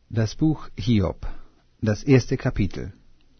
Das Buch Hiob, das 1. Kapitel.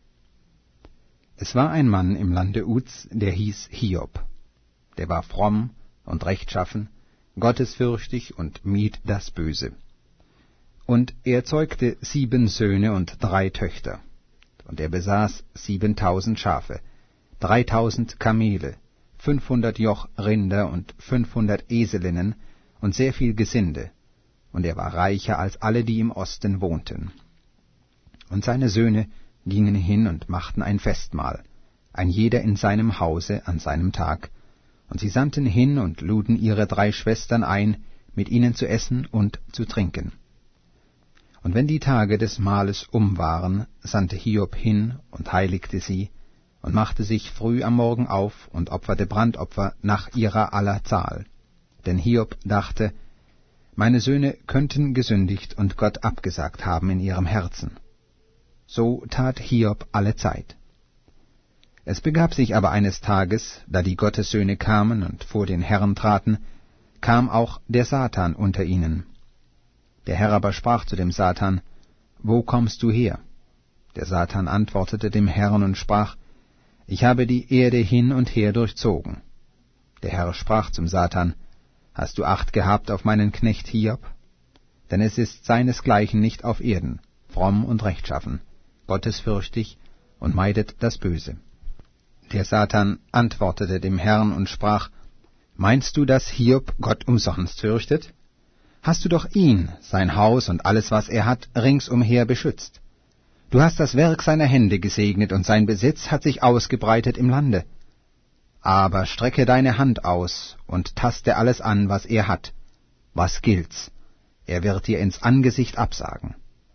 Es war ein Mann im Lande Uz, der hieß Hiob. Der war fromm und rechtschaffen, gottesfürchtig und mied das Böse. Und er zeugte 7 Söhne und 3 Töchter. Und er besaß 7.000 Schafe, 3.000 Kamele, 500 Joch Rinder und 500 Eselinnen und sehr viel Gesinde. Und er war reicher als alle, die im Osten wohnten. Und seine Söhne gingen hin und machten ein Festmahl, ein jeder in seinem Hause an seinem Tag, und sie sandten hin und luden ihre 3 Schwestern ein, mit ihnen zu essen und zu trinken. Und wenn die Tage des Mahles waren, sandte Hiob hin und heiligte sie, und machte sich früh am Morgen auf und opferte Brandopfer nach ihrer aller Zahl. Denn Hiob dachte, meine Söhne könnten gesündigt und Gott abgesagt haben in ihrem Herzen. So tat Hiob alle Zeit. Es begab sich aber eines Tages, da die Gottessöhne kamen und vor den Herrn traten, kam auch der Satan unter ihnen. Der Herr aber sprach zu dem Satan, »Wo kommst du her?« Der Satan antwortete dem Herrn und sprach, »Ich habe die Erde hin und her durchzogen.« Der Herr sprach zum Satan, »Hast du Acht gehabt auf meinen Knecht Hiob? Denn es ist seinesgleichen nicht auf Erden, fromm und rechtschaffen, gottesfürchtig und meidet das Böse.« Der Satan antwortete dem Herrn und sprach, »Meinst du, dass Hiob Gott umsonst fürchtet? Hast du doch ihn, sein Haus und alles, was er hat, ringsumher beschützt. Du hast das Werk seiner Hände gesegnet, und sein Besitz hat sich ausgebreitet im Lande. Aber strecke deine Hand aus und taste alles an, was er hat. Was gilt's? Er wird dir ins Angesicht absagen.«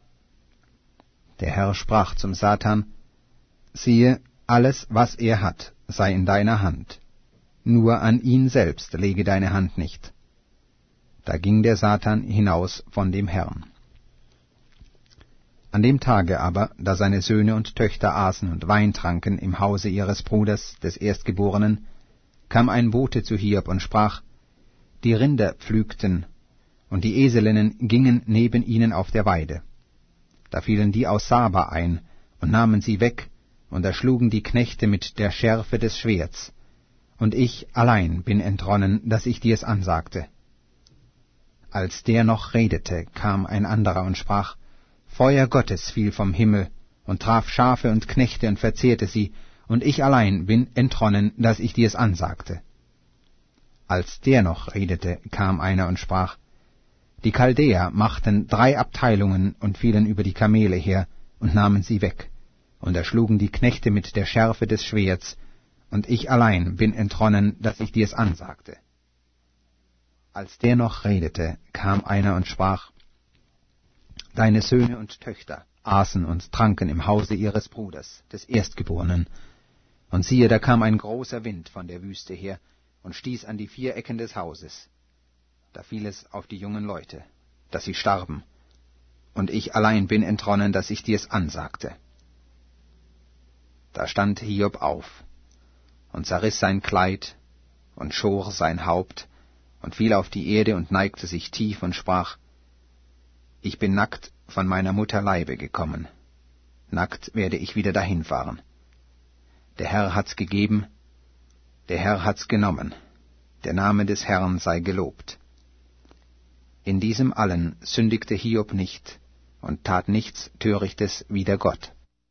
Der Herr sprach zum Satan, »Siehe, alles, was er hat, sei in deiner Hand. Nur an ihn selbst lege deine Hand nicht.« Da ging der Satan hinaus von dem Herrn. An dem Tage aber, da seine Söhne und Töchter aßen und Wein tranken im Hause ihres Bruders, des Erstgeborenen, kam ein Bote zu Hiob und sprach, die Rinder pflügten, und die Eselinnen gingen neben ihnen auf der Weide. Da fielen die aus Saba ein und nahmen sie weg und erschlugen die Knechte mit der Schärfe des Schwerts. Und ich allein bin entronnen, dass ich dir's ansagte. Als der noch redete, kam ein anderer und sprach, Feuer Gottes fiel vom Himmel und traf Schafe und Knechte und verzehrte sie, und ich allein bin entronnen, dass ich dir's ansagte. Als der noch redete, kam einer und sprach, die Chaldäer machten 3 Abteilungen und fielen über die Kamele her und nahmen sie weg, und erschlugen die Knechte mit der Schärfe des Schwerts, und ich allein bin entronnen, dass ich dir's ansagte. Als der noch redete, kam einer und sprach, deine Söhne und Töchter aßen und tranken im Hause ihres Bruders, des Erstgeborenen. Und siehe, da kam ein großer Wind von der Wüste her und stieß an die 4 Ecken des Hauses. Da fiel es auf die jungen Leute, dass sie starben. Und ich allein bin entronnen, dass ich dir's ansagte. Da stand Hiob auf und zerriss sein Kleid und schor sein Haupt und fiel auf die Erde und neigte sich tief und sprach, ich bin nackt von meiner Mutter Leibe gekommen. Nackt werde ich wieder dahinfahren. Der Herr hat's gegeben, der Herr hat's genommen. Der Name des Herrn sei gelobt. In diesem allen sündigte Hiob nicht und tat nichts Törichtes wider Gott.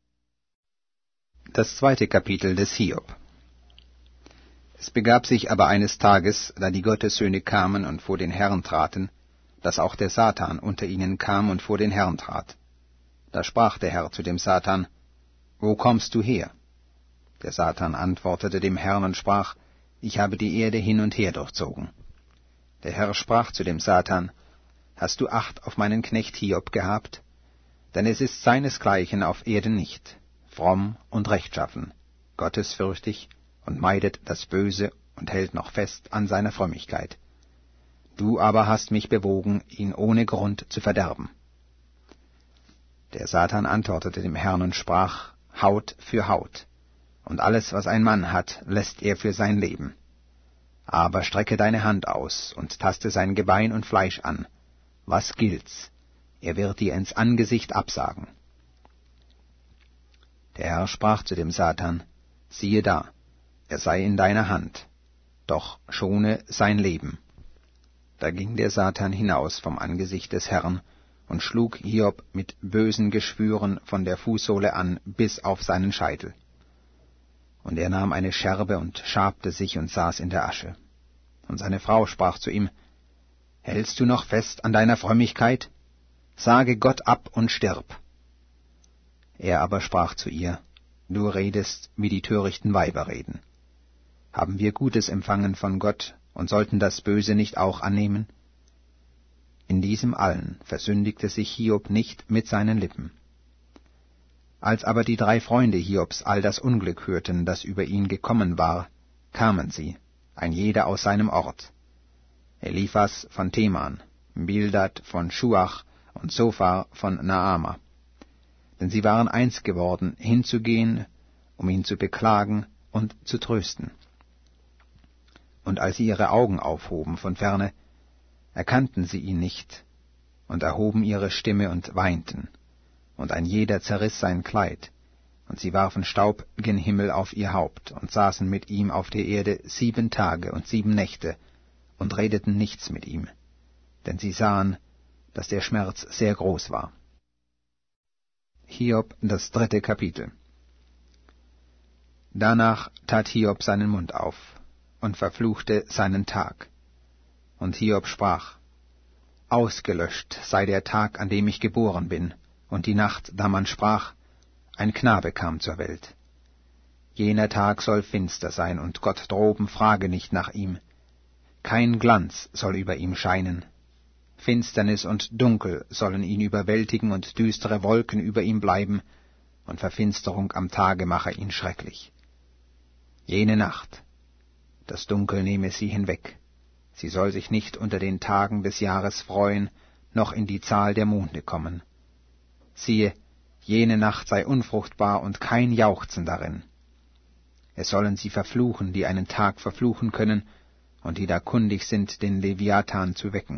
Das 2. Kapitel des Hiob. Es begab sich aber eines Tages, da die Gottessöhne kamen und vor den Herrn traten, dass auch der Satan unter ihnen kam und vor den Herrn trat. Da sprach der Herr zu dem Satan, »Wo kommst du her?« Der Satan antwortete dem Herrn und sprach, »Ich habe die Erde hin und her durchzogen.« Der Herr sprach zu dem Satan, »Hast du Acht auf meinen Knecht Hiob gehabt? Denn es ist seinesgleichen auf Erden nicht, fromm und rechtschaffen, gottesfürchtig und meidet das Böse und hält noch fest an seiner Frömmigkeit. Du aber hast mich bewogen, ihn ohne Grund zu verderben.« Der Satan antwortete dem Herrn und sprach, Haut für Haut, und alles, was ein Mann hat, lässt er für sein Leben. Aber strecke deine Hand aus und taste sein Gebein und Fleisch an. Was gilt's? er wird dir ins Angesicht absagen. Der Herr sprach zu dem Satan, siehe da, er sei in deiner Hand, doch schone sein Leben. Da ging der Satan hinaus vom Angesicht des Herrn und schlug Hiob mit bösen Geschwüren von der Fußsohle an bis auf seinen Scheitel. Und er nahm eine Scherbe und schabte sich und saß in der Asche. Und seine Frau sprach zu ihm, hältst du noch fest an deiner Frömmigkeit? Sage Gott ab und stirb. Er aber sprach zu ihr, du redest, wie die törichten Weiber reden. Haben wir Gutes empfangen von Gott und sollten das Böse nicht auch annehmen? In diesem allen versündigte sich Hiob nicht mit seinen Lippen. Als aber die 3 Freunde Hiobs all das Unglück hörten, das über ihn gekommen war, kamen sie, ein jeder aus seinem Ort. Eliphas von Teman, Bildad von Schuach und Zophar von Naama. Denn sie waren eins geworden, hinzugehen, um ihn zu beklagen und zu trösten. Und als sie ihre Augen aufhoben von ferne, erkannten sie ihn nicht und erhoben ihre Stimme und weinten. Und ein jeder zerriss sein Kleid, und sie warfen Staub gen Himmel auf ihr Haupt und saßen mit ihm auf der Erde 7 Tage und 7 Nächte und redeten nichts mit ihm, denn sie sahen, dass der Schmerz sehr groß war. Hiob, das 3. Kapitel. Danach tat Hiob seinen Mund auf und verfluchte seinen Tag. Und Hiob sprach, ausgelöscht sei der Tag, an dem ich geboren bin, und die Nacht, da man sprach, ein Knabe kam zur Welt. Jener Tag soll finster sein, und Gott droben frage nicht nach ihm. Kein Glanz soll über ihm scheinen. Finsternis und Dunkel sollen ihn überwältigen, und düstere Wolken über ihm bleiben, und Verfinsterung am Tage mache ihn schrecklich. Jene Nacht, das Dunkel nehme sie hinweg. Sie soll sich nicht unter den Tagen des Jahres freuen, noch in die Zahl der Monde kommen. Siehe, jene Nacht sei unfruchtbar und kein Jauchzen darin. Es sollen sie verfluchen, die einen Tag verfluchen können, und die da kundig sind, den Leviathan zu wecken.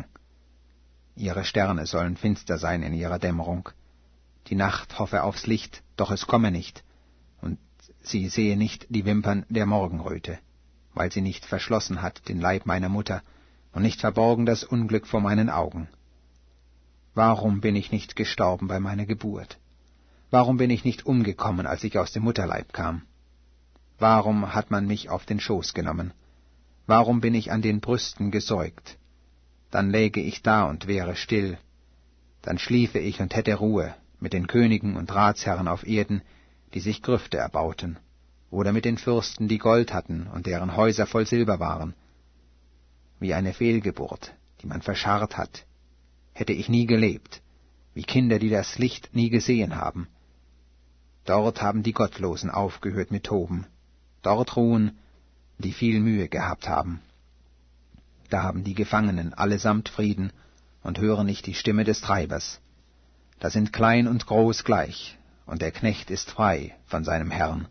Ihre Sterne sollen finster sein in ihrer Dämmerung. Die Nacht hoffe aufs Licht, doch es komme nicht, und sie sehe nicht die Wimpern der Morgenröte, weil sie nicht verschlossen hat den Leib meiner Mutter und nicht verborgen das Unglück vor meinen Augen. Warum bin ich nicht gestorben bei meiner Geburt? Warum bin ich nicht umgekommen, als ich aus dem Mutterleib kam? Warum hat man mich auf den Schoß genommen? Warum bin ich an den Brüsten gesäugt? Dann läge ich da und wäre still. Dann schliefe ich und hätte Ruhe mit den Königen und Ratsherren auf Erden, die sich Grüfte erbauten, oder mit den Fürsten, die Gold hatten und deren Häuser voll Silber waren. Wie eine Fehlgeburt, die man verscharrt hat, hätte ich nie gelebt, wie Kinder, die das Licht nie gesehen haben. Dort haben die Gottlosen aufgehört mit Toben, dort ruhen, die viel Mühe gehabt haben. Da haben die Gefangenen allesamt Frieden und hören nicht die Stimme des Treibers. Da sind klein und groß gleich, und der Knecht ist frei von seinem Herrn.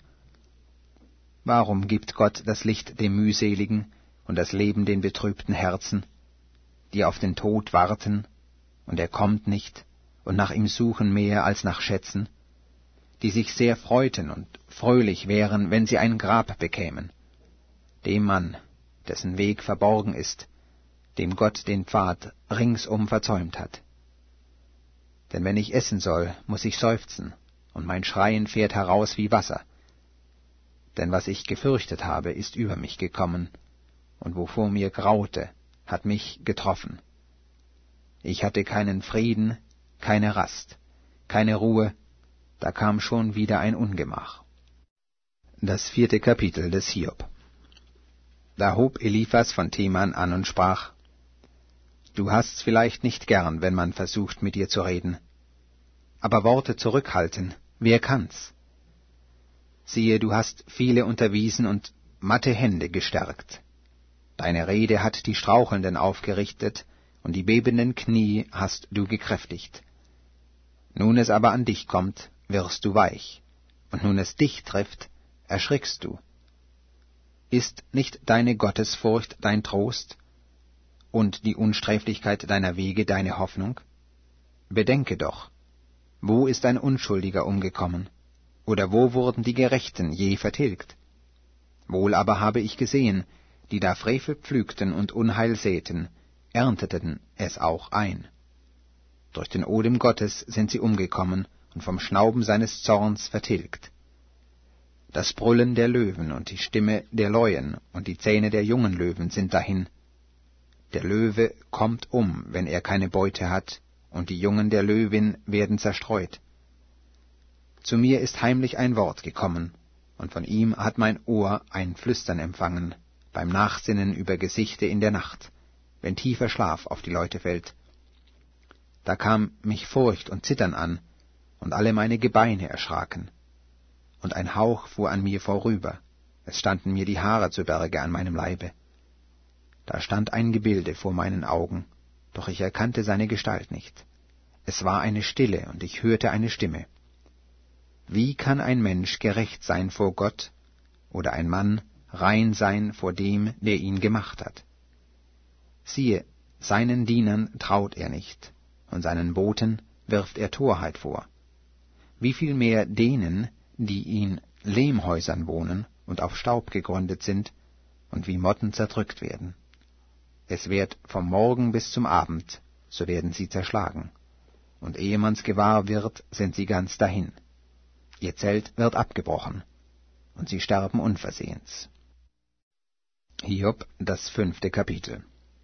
Warum gibt Gott das Licht dem Mühseligen und das Leben den betrübten Herzen, die auf den Tod warten, und er kommt nicht, und nach ihm suchen mehr als nach Schätzen, die sich sehr freuten und fröhlich wären, wenn sie ein Grab bekämen, dem Mann, dessen Weg verborgen ist, dem Gott den Pfad ringsum verzäumt hat. Denn wenn ich essen soll, muß ich seufzen, und mein Schreien fährt heraus wie Wasser. Denn was ich gefürchtet habe, ist über mich gekommen, und wovor mir graute, hat mich getroffen. Ich hatte keinen Frieden, keine Rast, keine Ruhe, da kam schon wieder ein Ungemach. Das 4. Kapitel des Hiob. Da hob Eliphas von Teman an und sprach, Du hast's vielleicht nicht gern, wenn man versucht, mit dir zu reden. Aber Worte zurückhalten, wer kann's? Siehe, du hast viele unterwiesen und matte Hände gestärkt. Deine Rede hat die Strauchelnden aufgerichtet, und die bebenden Knie hast du gekräftigt. Nun es aber an dich kommt, wirst du weich, und nun es dich trifft, erschrickst du. Ist nicht deine Gottesfurcht dein Trost und die Unsträflichkeit deiner Wege deine Hoffnung? bedenke doch, wo ist ein Unschuldiger umgekommen? Oder wo wurden die Gerechten je vertilgt? Wohl aber habe ich gesehen, die da Frevel pflügten und Unheil säten, ernteten es auch ein. Durch den Odem Gottes sind sie umgekommen und vom Schnauben seines Zorns vertilgt. Das Brüllen der Löwen und die Stimme der Leuen und die Zähne der jungen Löwen sind dahin. Der Löwe kommt wenn er keine Beute hat, und die Jungen der Löwin werden zerstreut. Zu mir ist heimlich ein Wort gekommen, und von ihm hat mein Ohr ein Flüstern empfangen, beim Nachsinnen über Gesichte in der Nacht, wenn tiefer Schlaf auf die Leute fällt. Da kam mich Furcht und Zittern an, und alle meine Gebeine erschraken. Und ein Hauch fuhr an mir vorüber, es standen mir die Haare zu Berge an meinem Leibe. Da stand ein Gebilde vor meinen Augen, doch ich erkannte seine Gestalt nicht. Es war eine Stille, und ich hörte eine Stimme. Wie kann ein Mensch gerecht sein vor Gott, oder ein Mann rein sein vor dem, der ihn gemacht hat? Siehe, seinen Dienern traut er nicht, und seinen Boten wirft er Torheit vor. Wie viel mehr denen, die in Lehmhäusern wohnen und auf Staub gegründet sind und wie Motten zerdrückt werden. Es währt vom Morgen bis zum Abend, so werden sie zerschlagen. Und ehe man's gewahr wird, sind sie ganz dahin. Ihr Zelt wird abgebrochen, und sie sterben unversehens. Hiob, das 5. Kapitel.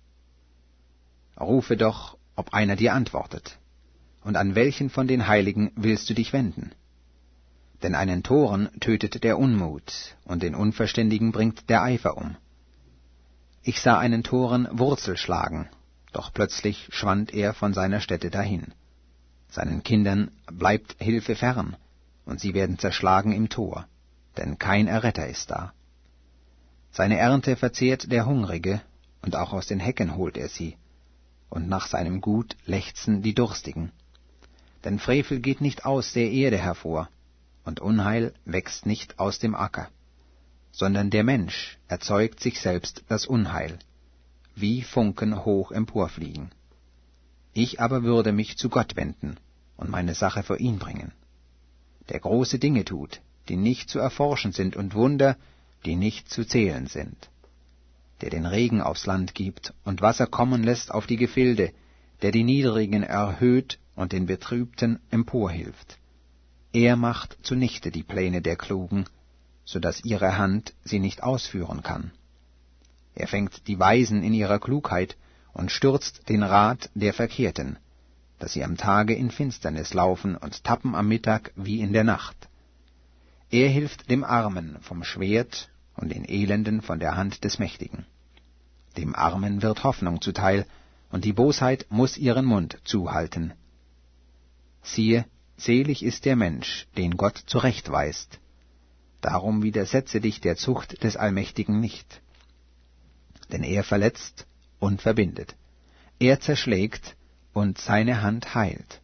Rufe doch, ob einer dir antwortet. Und an welchen von den Heiligen willst du dich wenden? Denn einen Toren tötet der Unmut, und den Unverständigen bringt der Eifer um. Ich sah einen Toren Wurzel schlagen, doch plötzlich schwand er von seiner Stätte dahin. Seinen Kindern bleibt Hilfe fern, und sie werden zerschlagen im Tor, denn kein Erretter ist da. Seine Ernte verzehrt der Hungrige, und auch aus den Hecken holt er sie, und nach seinem Gut lechzen die Durstigen. Denn Frevel geht nicht aus der Erde hervor, und Unheil wächst nicht aus dem Acker, sondern der Mensch erzeugt sich selbst das Unheil, wie Funken hoch emporfliegen. Ich aber würde mich zu Gott wenden und meine Sache vor ihn bringen, der große Dinge tut, die nicht zu erforschen sind, und Wunder, die nicht zu zählen sind, der den Regen aufs Land gibt und Wasser kommen lässt auf die Gefilde, der die Niedrigen erhöht und den Betrübten emporhilft. Er macht zunichte die Pläne der Klugen, so dass ihre Hand sie nicht ausführen kann. Er fängt die Weisen in ihrer Klugheit und stürzt den Rat der Verkehrten, dass sie am Tage in Finsternis laufen und tappen am Mittag wie in der Nacht. Er hilft dem Armen vom Schwert und den Elenden von der Hand des Mächtigen. Dem Armen wird Hoffnung zuteil, und die Bosheit muß ihren Mund zuhalten. Siehe, selig ist der Mensch, den Gott zurechtweist. Darum widersetze dich der Zucht des Allmächtigen nicht. Denn er verletzt und verbindet. Er zerschlägt und seine Hand heilt.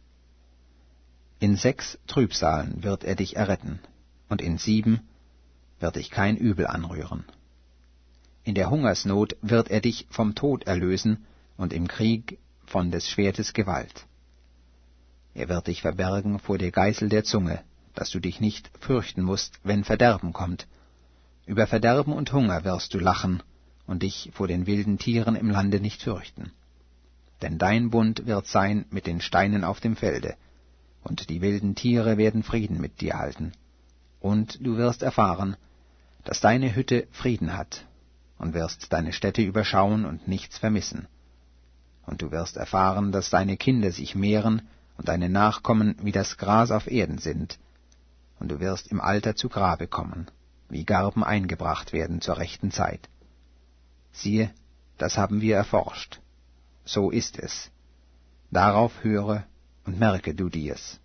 In 6 Trübsalen wird er dich erretten, und in 7 wird dich kein Übel anrühren. In der Hungersnot wird er dich vom Tod erlösen, und im Krieg von des Schwertes Gewalt. Er wird dich verbergen vor der Geißel der Zunge, dass du dich nicht fürchten musst, wenn Verderben kommt. Über Verderben und Hunger wirst du lachen und dich vor den wilden Tieren im Lande nicht fürchten. Denn dein Bund wird sein mit den Steinen auf dem Felde, und die wilden Tiere werden Frieden mit dir halten. Und du wirst erfahren, dass deine Hütte Frieden hat, und wirst deine Stätte überschauen und nichts vermissen. Und du wirst erfahren, dass deine Kinder sich mehren und deine Nachkommen wie das Gras auf Erden sind, und du wirst im Alter zu Grabe kommen, wie Garben eingebracht werden zur rechten Zeit. Siehe, das haben wir erforscht. So ist es. Darauf höre und merke du dir's.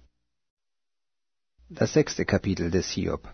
Das 6. Kapitel des Hiob.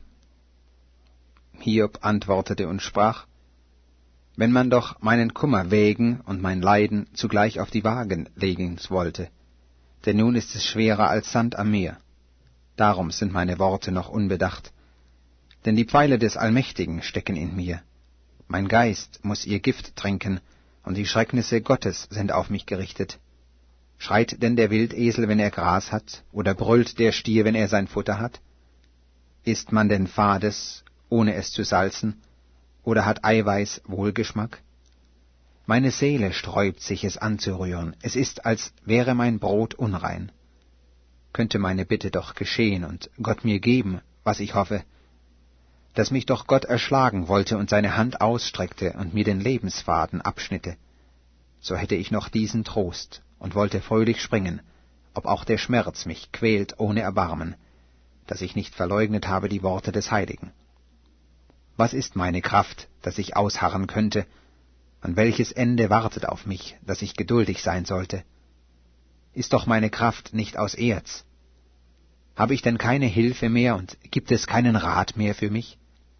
Hiob antwortete und sprach: Wenn man doch meinen Kummer wägen und mein Leiden zugleich auf die Wagen legen wollte, denn nun ist es schwerer als Sand am Meer. Darum sind meine Worte noch unbedacht, denn die Pfeile des Allmächtigen stecken in mir. Mein Geist muß ihr Gift trinken, und die Schrecknisse Gottes sind auf mich gerichtet. Schreit denn der Wildesel, wenn er Gras hat, oder brüllt der Stier, wenn er sein Futter hat? Isst man denn Fades, ohne es zu salzen, oder hat Eiweiß Wohlgeschmack? Meine Seele sträubt sich, es anzurühren, es ist, als wäre mein Brot unrein. Könnte meine Bitte doch geschehen und Gott mir geben, was ich hoffe, dass mich doch Gott erschlagen wollte und seine Hand ausstreckte und mir den Lebensfaden abschnitte, so hätte ich noch diesen Trost und wollte fröhlich springen, ob auch der Schmerz mich quält ohne Erbarmen, dass ich nicht verleugnet habe die Worte des Heiligen. Was ist meine Kraft, dass ich ausharren könnte, und welches Ende wartet auf mich, dass ich geduldig sein sollte? Ist doch meine Kraft nicht aus Erz? Habe ich denn keine Hilfe mehr und gibt es keinen Rat mehr für mich?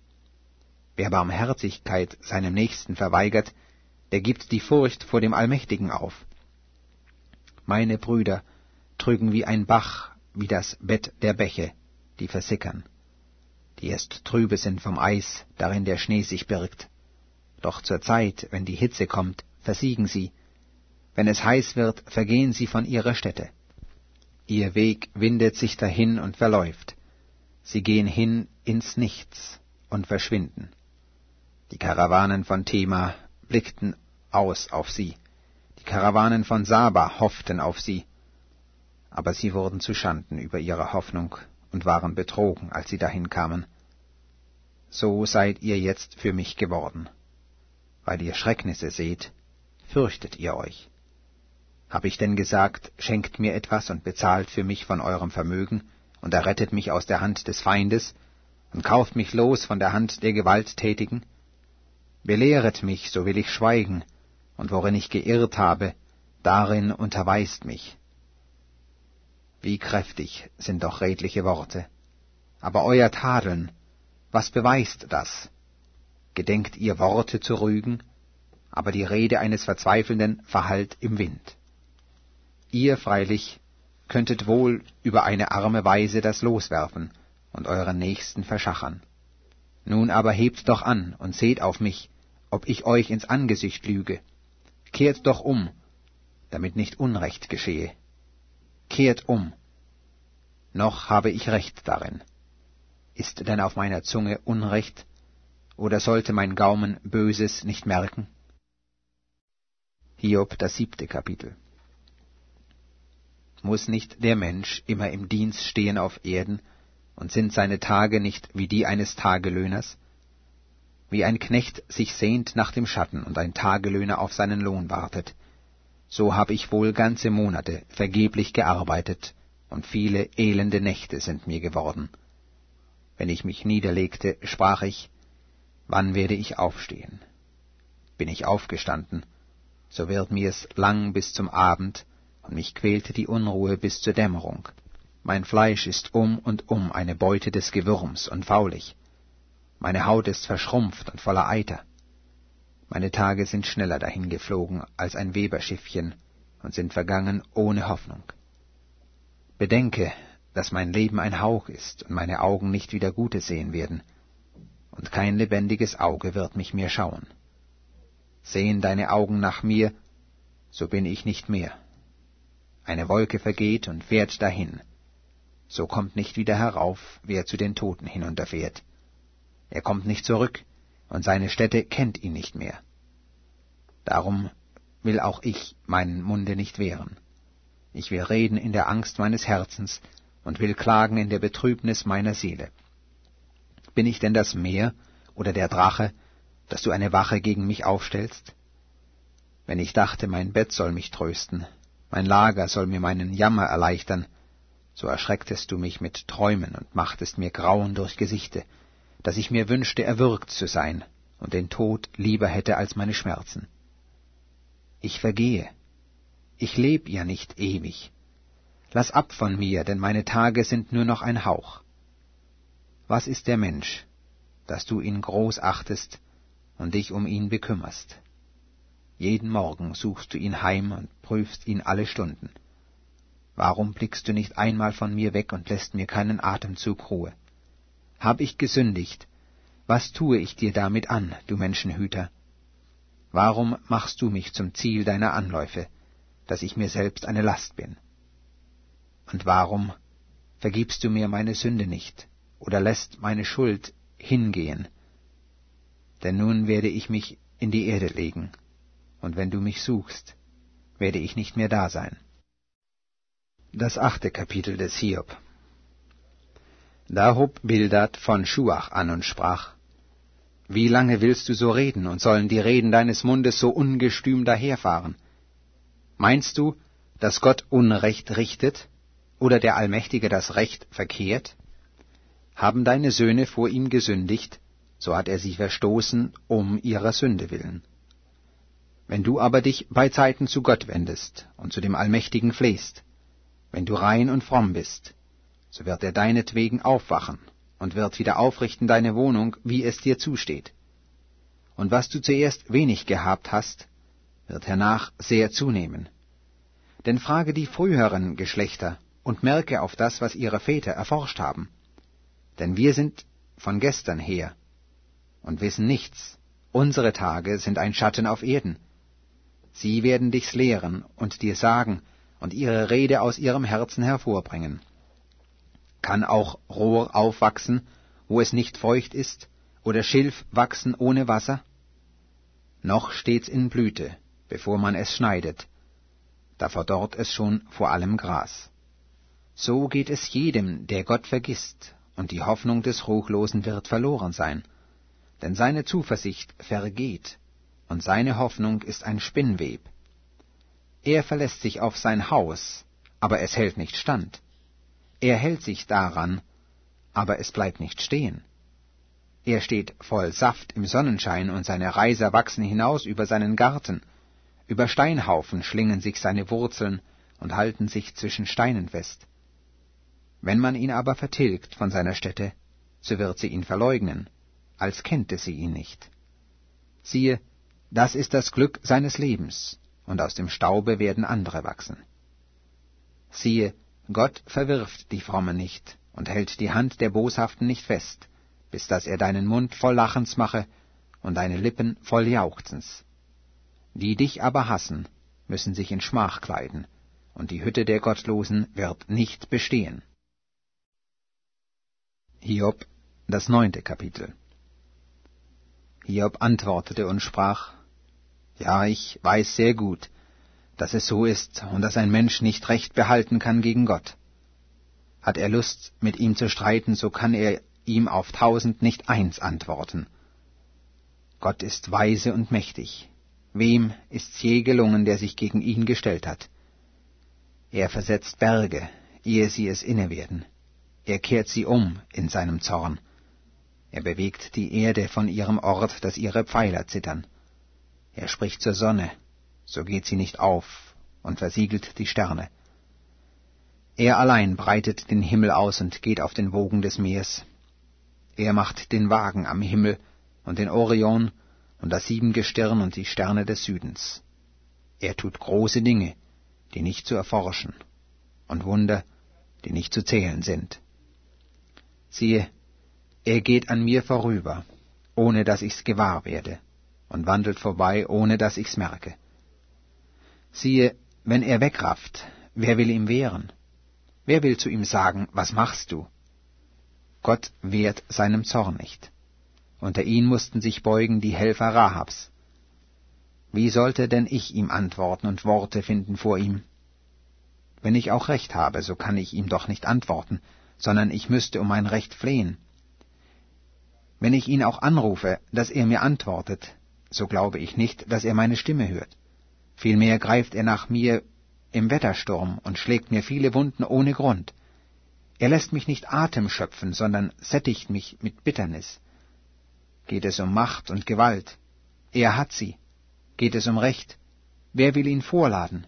Wer Barmherzigkeit seinem Nächsten verweigert, der gibt die Furcht vor dem Allmächtigen auf. Meine Brüder trügen wie ein Bach, wie das Bett der Bäche, die versickern, die erst trübe sind vom Eis, darin der Schnee sich birgt. Doch zur Zeit, wenn die Hitze kommt, versiegen sie. Wenn es heiß wird, vergehen sie von ihrer Stätte. Ihr Weg windet sich dahin und verläuft. Sie gehen hin ins Nichts und verschwinden. Die Karawanen von Tema blickten aus auf sie. Die Karawanen von Saba hofften auf sie. Aber sie wurden zuschanden über ihre Hoffnung und waren betrogen, als sie dahin kamen. So seid ihr jetzt für mich geworden. Weil ihr Schrecknisse seht, fürchtet ihr euch. Hab ich denn gesagt, schenkt mir etwas und bezahlt für mich von eurem Vermögen und errettet mich aus der Hand des Feindes und kauft mich los von der Hand der Gewalttätigen? Belehret mich, so will ich schweigen, und worin ich geirrt habe, darin unterweist mich. Wie kräftig sind doch redliche Worte. Aber euer Tadeln, was beweist das? Gedenkt ihr Worte zu rügen, aber die Rede eines Verzweifelnden verhallt im Wind. Ihr freilich könntet wohl über eine arme Weise das Los werfen und euren Nächsten verschachern. Nun aber hebt doch an und seht auf mich, ob ich euch ins Angesicht lüge. Kehrt doch um, damit nicht Unrecht geschehe. Kehrt um. Noch habe ich Recht darin. Ist denn auf meiner Zunge Unrecht, oder sollte mein Gaumen Böses nicht merken? Hiob, das 7. Kapitel. Muss nicht der Mensch immer im Dienst stehen auf Erden, und sind seine Tage nicht wie die eines Tagelöhners? Wie ein Knecht sich sehnt nach dem Schatten und ein Tagelöhner auf seinen Lohn wartet, so hab ich wohl ganze Monate vergeblich gearbeitet, und viele elende Nächte sind mir geworden. Wenn ich mich niederlegte, sprach ich, wann werde ich aufstehen? Bin ich aufgestanden, so wird mir's lang bis zum Abend, und mich quälte die Unruhe bis zur Dämmerung. Mein Fleisch ist um und um eine Beute des Gewürms und faulig. Meine Haut ist verschrumpft und voller Eiter. Meine Tage sind schneller dahingeflogen als ein Weberschiffchen und sind vergangen ohne Hoffnung. Bedenke, dass mein Leben ein Hauch ist und meine Augen nicht wieder Gutes sehen werden, und kein lebendiges Auge wird mich mehr schauen. Sehen deine Augen nach mir, so bin ich nicht mehr. Eine Wolke vergeht und fährt dahin, so kommt nicht wieder herauf, wer zu den Toten hinunterfährt. Er kommt nicht zurück, und seine Stätte kennt ihn nicht mehr. Darum will auch ich meinen Munde nicht wehren. Ich will reden in der Angst meines Herzens und will klagen in der Betrübnis meiner Seele. Bin ich denn das Meer oder der Drache, dass du eine Wache gegen mich aufstellst? Wenn ich dachte, mein Bett soll mich trösten, mein Lager soll mir meinen Jammer erleichtern, so erschrecktest du mich mit Träumen und machtest mir Grauen durch Gesichte, dass ich mir wünschte, erwürgt zu sein und den Tod lieber hätte als meine Schmerzen. Ich vergehe. Ich leb ja nicht ewig. Lass ab von mir, denn meine Tage sind nur noch ein Hauch. Was ist der Mensch, dass du ihn groß achtest und dich um ihn bekümmerst? Jeden Morgen suchst du ihn heim und prüfst ihn alle Stunden. Warum blickst du nicht einmal von mir weg und lässt mir keinen Atemzug Ruhe? Hab ich gesündigt? Was tue ich dir damit an, du Menschenhüter? Warum machst du mich zum Ziel deiner Anläufe, dass ich mir selbst eine Last bin. Und warum vergibst du mir meine Sünde nicht oder lässt meine Schuld hingehen? Denn nun werde ich mich in die Erde legen, und wenn du mich suchst, werde ich nicht mehr da sein. Das 8. Kapitel des Hiob. Da hob Bildad von Schuach an und sprach: Wie lange willst du so reden, und sollen die Reden deines Mundes so ungestüm daherfahren? Meinst du, dass Gott Unrecht richtet, oder der Allmächtige das Recht verkehrt? Haben deine Söhne vor ihm gesündigt, so hat er sie verstoßen um ihrer Sünde willen. Wenn du aber dich beizeiten zu Gott wendest und zu dem Allmächtigen flehst, wenn du rein und fromm bist, so wird er deinetwegen aufwachen und wird wieder aufrichten deine Wohnung, wie es dir zusteht. Und was du zuerst wenig gehabt hast, wird hernach sehr zunehmen. Denn frage die früheren Geschlechter und merke auf das, was ihre Väter erforscht haben. Denn wir sind von gestern her und wissen nichts. Unsere Tage sind ein Schatten auf Erden. Sie werden dich's lehren und dir sagen und ihre Rede aus ihrem Herzen hervorbringen. Kann auch Rohr aufwachsen, wo es nicht feucht ist, oder Schilf wachsen ohne Wasser? Noch steht's in Blüte, bevor man es schneidet, da verdorrt es schon vor allem Gras. So geht es jedem, der Gott vergisst, und die Hoffnung des Ruchlosen wird verloren sein, denn seine Zuversicht vergeht, und seine Hoffnung ist ein Spinnweb. Er verlässt sich auf sein Haus, aber es hält nicht stand. Er hält sich daran, aber es bleibt nicht stehen. Er steht voll Saft im Sonnenschein, und seine Reiser wachsen hinaus über seinen Garten. Über Steinhaufen schlingen sich seine Wurzeln und halten sich zwischen Steinen fest. Wenn man ihn aber vertilgt von seiner Stätte, so wird sie ihn verleugnen, als kennte sie ihn nicht. Siehe, das ist das Glück seines Lebens, und aus dem Staube werden andere wachsen. Siehe, Gott verwirft die Frommen nicht und hält die Hand der Boshaften nicht fest, bis dass er deinen Mund voll Lachens mache und deine Lippen voll Jauchzens. Die dich aber hassen, müssen sich in Schmach kleiden, und die Hütte der Gottlosen wird nicht bestehen. Hiob, das 9. Kapitel. Hiob antwortete und sprach: Ja, ich weiß sehr gut, dass es so ist und dass ein Mensch nicht Recht behalten kann gegen Gott. Hat er Lust, mit ihm zu streiten, so kann er ihm auf 1000 nicht eins antworten. Gott ist weise und mächtig. Wem ist's je gelungen, der sich gegen ihn gestellt hat? Er versetzt Berge, ehe sie es innewerden. Er kehrt sie um in seinem Zorn. Er bewegt die Erde von ihrem Ort, dass ihre Pfeiler zittern. Er spricht zur Sonne, so geht sie nicht auf, und versiegelt die Sterne. Er allein breitet den Himmel aus und geht auf den Wogen des Meers. Er macht den Wagen am Himmel und den Orion und das Siebengestirn und die Sterne des Südens. Er tut große Dinge, die nicht zu erforschen, und Wunder, die nicht zu zählen sind. Siehe, er geht an mir vorüber, ohne dass ich's gewahr werde, und wandelt vorbei, ohne dass ich's merke. Siehe, wenn er wegrafft, wer will ihm wehren? Wer will zu ihm sagen, was machst du? Gott wehrt seinem Zorn nicht. Unter ihn mussten sich beugen die Helfer Rahabs. Wie sollte denn ich ihm antworten und Worte finden vor ihm? Wenn ich auch Recht habe, so kann ich ihm doch nicht antworten, sondern ich müsste um mein Recht flehen. Wenn ich ihn auch anrufe, dass er mir antwortet, so glaube ich nicht, dass er meine Stimme hört. Vielmehr greift er nach mir im Wettersturm und schlägt mir viele Wunden ohne Grund. Er lässt mich nicht Atem schöpfen, sondern sättigt mich mit Bitternis. Geht es um Macht und Gewalt? Er hat sie. Geht es um Recht? Wer will ihn vorladen?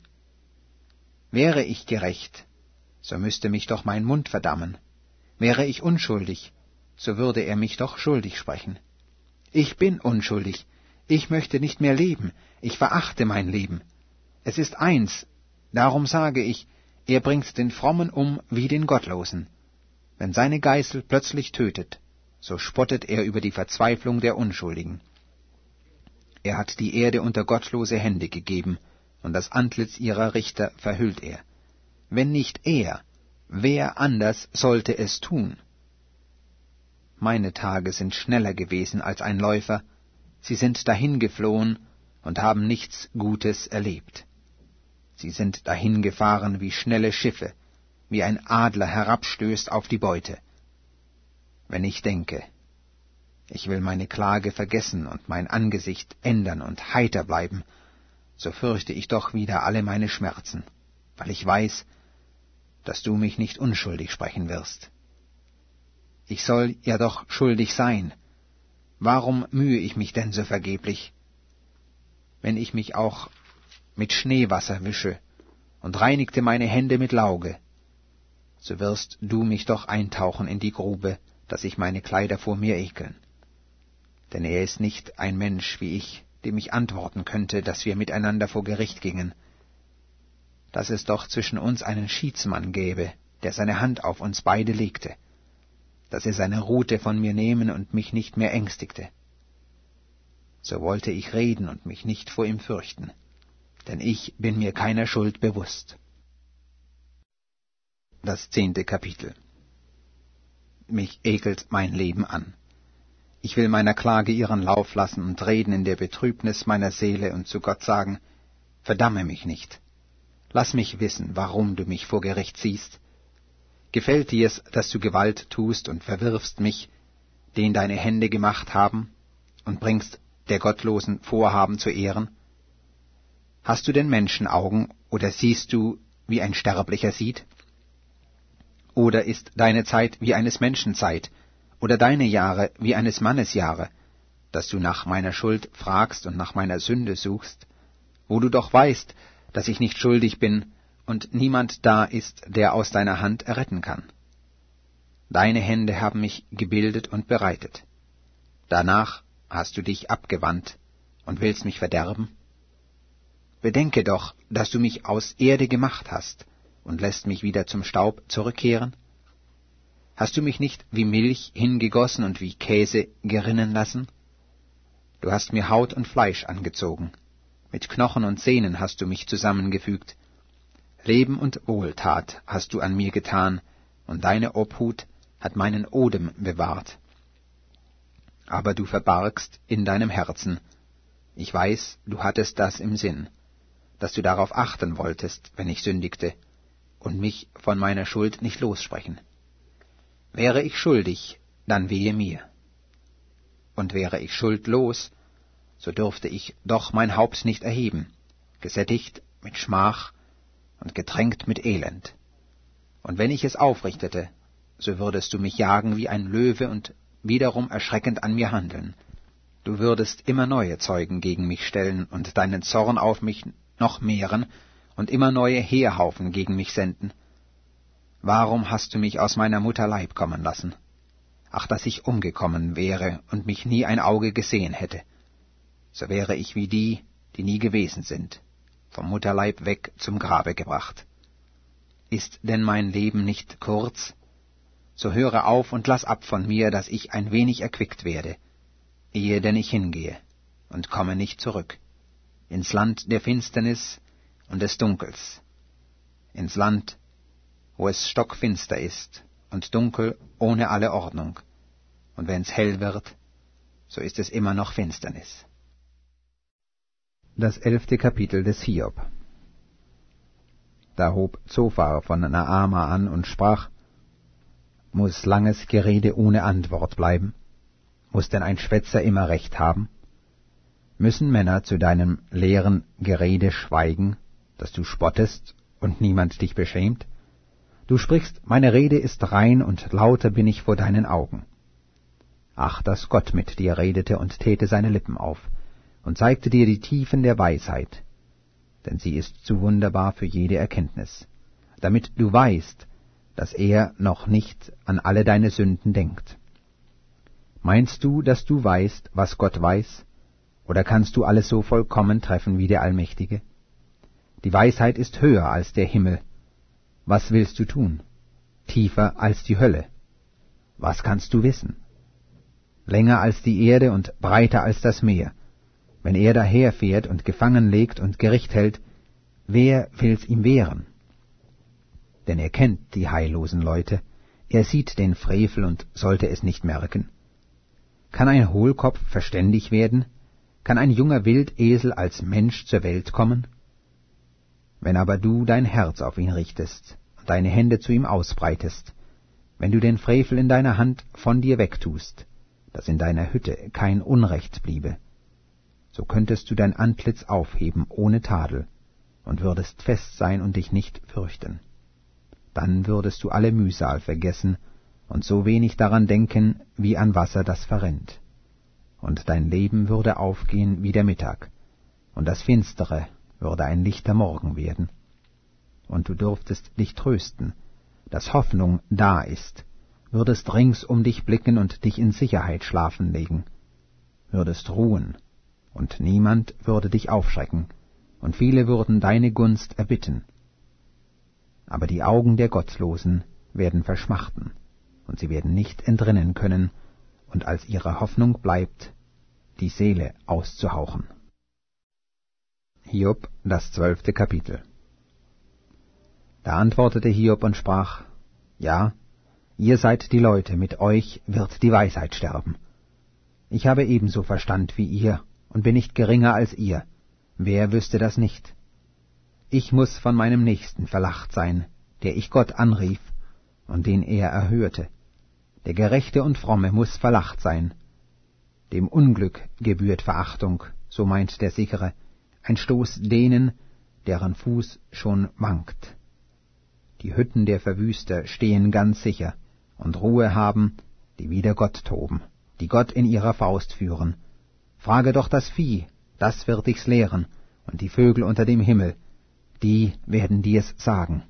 Wäre ich gerecht, so müsste mich doch mein Mund verdammen. Wäre ich unschuldig, so würde er mich doch schuldig sprechen. Ich bin unschuldig. Ich möchte nicht mehr leben. Ich verachte mein Leben. Es ist eins, darum sage ich, er bringt den Frommen um wie den Gottlosen. Wenn seine Geißel plötzlich tötet, so spottet er über die Verzweiflung der Unschuldigen. Er hat die Erde unter gottlose Hände gegeben, und das Antlitz ihrer Richter verhüllt er. Wenn nicht er, wer anders sollte es tun? Meine Tage sind schneller gewesen als ein Läufer, sie sind dahingeflohen und haben nichts Gutes erlebt. Sie sind dahingefahren wie schnelle Schiffe, wie ein Adler herabstößt auf die Beute. Wenn ich denke, ich will meine Klage vergessen und mein Angesicht ändern und heiter bleiben, so fürchte ich doch wieder alle meine Schmerzen, weil ich weiß, dass du mich nicht unschuldig sprechen wirst. Ich soll ja doch schuldig sein. Warum mühe ich mich denn so vergeblich? Wenn ich mich auch mit Schneewasser wische und reinigte meine Hände mit Lauge, so wirst du mich doch eintauchen in die Grube, dass sich meine Kleider vor mir ekeln. Denn er ist nicht ein Mensch wie ich, dem ich antworten könnte, dass wir miteinander vor Gericht gingen. Dass es doch zwischen uns einen Schiedsmann gäbe, der seine Hand auf uns beide legte, dass er seine Rute von mir nehmen und mich nicht mehr ängstigte. So wollte ich reden und mich nicht vor ihm fürchten, denn ich bin mir keiner Schuld bewusst. Das 10. Kapitel. Mich ekelt mein Leben an. Ich will meiner Klage ihren Lauf lassen und reden in der Betrübnis meiner Seele und zu Gott sagen, verdamme mich nicht. Lass mich wissen, warum du mich vor Gericht ziehst. Gefällt dir es, dass du Gewalt tust und verwirfst mich, den deine Hände gemacht haben, und bringst der gottlosen Vorhaben zu Ehren? Hast du denn Menschenaugen, oder siehst du, wie ein Sterblicher sieht? Oder ist deine Zeit wie eines Menschen Zeit, oder deine Jahre wie eines Mannes Jahre, dass du nach meiner Schuld fragst und nach meiner Sünde suchst, wo du doch weißt, dass ich nicht schuldig bin und niemand da ist, der aus deiner Hand erretten kann. Deine Hände haben mich gebildet und bereitet. Danach hast du dich abgewandt und willst mich verderben? Bedenke doch, dass du mich aus Erde gemacht hast und lässt mich wieder zum Staub zurückkehren? Hast du mich nicht wie Milch hingegossen und wie Käse gerinnen lassen? Du hast mir Haut und Fleisch angezogen, mit Knochen und Sehnen hast du mich zusammengefügt. Leben und Wohltat hast du an mir getan, und deine Obhut hat meinen Odem bewahrt. Aber du verbargst in deinem Herzen, ich weiß, du hattest das im Sinn, dass du darauf achten wolltest, wenn ich sündigte, und mich von meiner Schuld nicht lossprechen. Wäre ich schuldig, dann wehe mir. Und wäre ich schuldlos, so dürfte ich doch mein Haupt nicht erheben, gesättigt mit Schmach und getränkt mit Elend. Und wenn ich es aufrichtete, so würdest du mich jagen wie ein Löwe und wiederum erschreckend an mir handeln. Du würdest immer neue Zeugen gegen mich stellen und deinen Zorn auf mich noch mehren und immer neue Heerhaufen gegen mich senden. Warum hast du mich aus meiner Mutter Leib kommen lassen? Ach, dass ich umgekommen wäre und mich nie ein Auge gesehen hätte. So wäre ich wie die, die nie gewesen sind, vom Mutterleib weg zum Grabe gebracht. Ist denn mein Leben nicht kurz? So höre auf und lass ab von mir, dass ich ein wenig erquickt werde, ehe denn ich hingehe, und komme nicht zurück, ins Land der Finsternis und des Dunkels, ins Land, wo es stockfinster ist und dunkel ohne alle Ordnung, und wenn's hell wird, so ist es immer noch Finsternis. Das 11. Kapitel des Hiob. Da hob Zophar von Naama an und sprach, Muß langes Gerede ohne Antwort bleiben? Muß denn ein Schwätzer immer Recht haben? Müssen Männer zu deinem leeren Gerede schweigen, dass du spottest und niemand dich beschämt? Du sprichst, meine Rede ist rein und lauter bin ich vor deinen Augen. Ach, dass Gott mit dir redete und täte seine Lippen auf und zeigte dir die Tiefen der Weisheit, denn sie ist zu wunderbar für jede Erkenntnis, damit du weißt, dass er noch nicht an alle deine Sünden denkt. Meinst du, dass du weißt, was Gott weiß, oder kannst du alles so vollkommen treffen wie der Allmächtige? Die Weisheit ist höher als der Himmel. Was willst du tun? Tiefer als die Hölle. Was kannst du wissen? Länger als die Erde und breiter als das Meer. Wenn er daherfährt und gefangen legt und Gericht hält, wer will's ihm wehren? Denn er kennt die heillosen Leute, er sieht den Frevel und sollte es nicht merken. Kann ein Hohlkopf verständig werden? Kann ein junger Wildesel als Mensch zur Welt kommen? Wenn aber du dein Herz auf ihn richtest und deine Hände zu ihm ausbreitest, wenn du den Frevel in deiner Hand von dir wegtust, dass in deiner Hütte kein Unrecht bliebe, so könntest du dein Antlitz aufheben ohne Tadel und würdest fest sein und dich nicht fürchten. Dann würdest du alle Mühsal vergessen und so wenig daran denken, wie an Wasser, das verrinnt. Und dein Leben würde aufgehen wie der Mittag, und das Finstere würde ein lichter Morgen werden. Und du dürftest dich trösten, dass Hoffnung da ist, würdest rings um dich blicken und dich in Sicherheit schlafen legen, würdest ruhen, und niemand würde dich aufschrecken, und viele würden deine Gunst erbitten. Aber die Augen der Gottlosen werden verschmachten, und sie werden nicht entrinnen können, und als ihre Hoffnung bleibt, die Seele auszuhauchen. Hiob, das 12. Kapitel. Da antwortete Hiob und sprach: Ja, ihr seid die Leute, mit euch wird die Weisheit sterben. Ich habe ebenso Verstand wie ihr und bin nicht geringer als ihr. Wer wüsste das nicht? Ich muß von meinem Nächsten verlacht sein, der ich Gott anrief und den er erhörte. Der Gerechte und Fromme muß verlacht sein. Dem Unglück gebührt Verachtung, so meint der Sichere, ein Stoß denen, deren Fuß schon wankt. Die Hütten der Verwüster stehen ganz sicher, und Ruhe haben, die wider Gott toben, die Gott in ihrer Faust führen. Frage doch das Vieh, das wird dich's lehren, und die Vögel unter dem Himmel, die werden dir's sagen.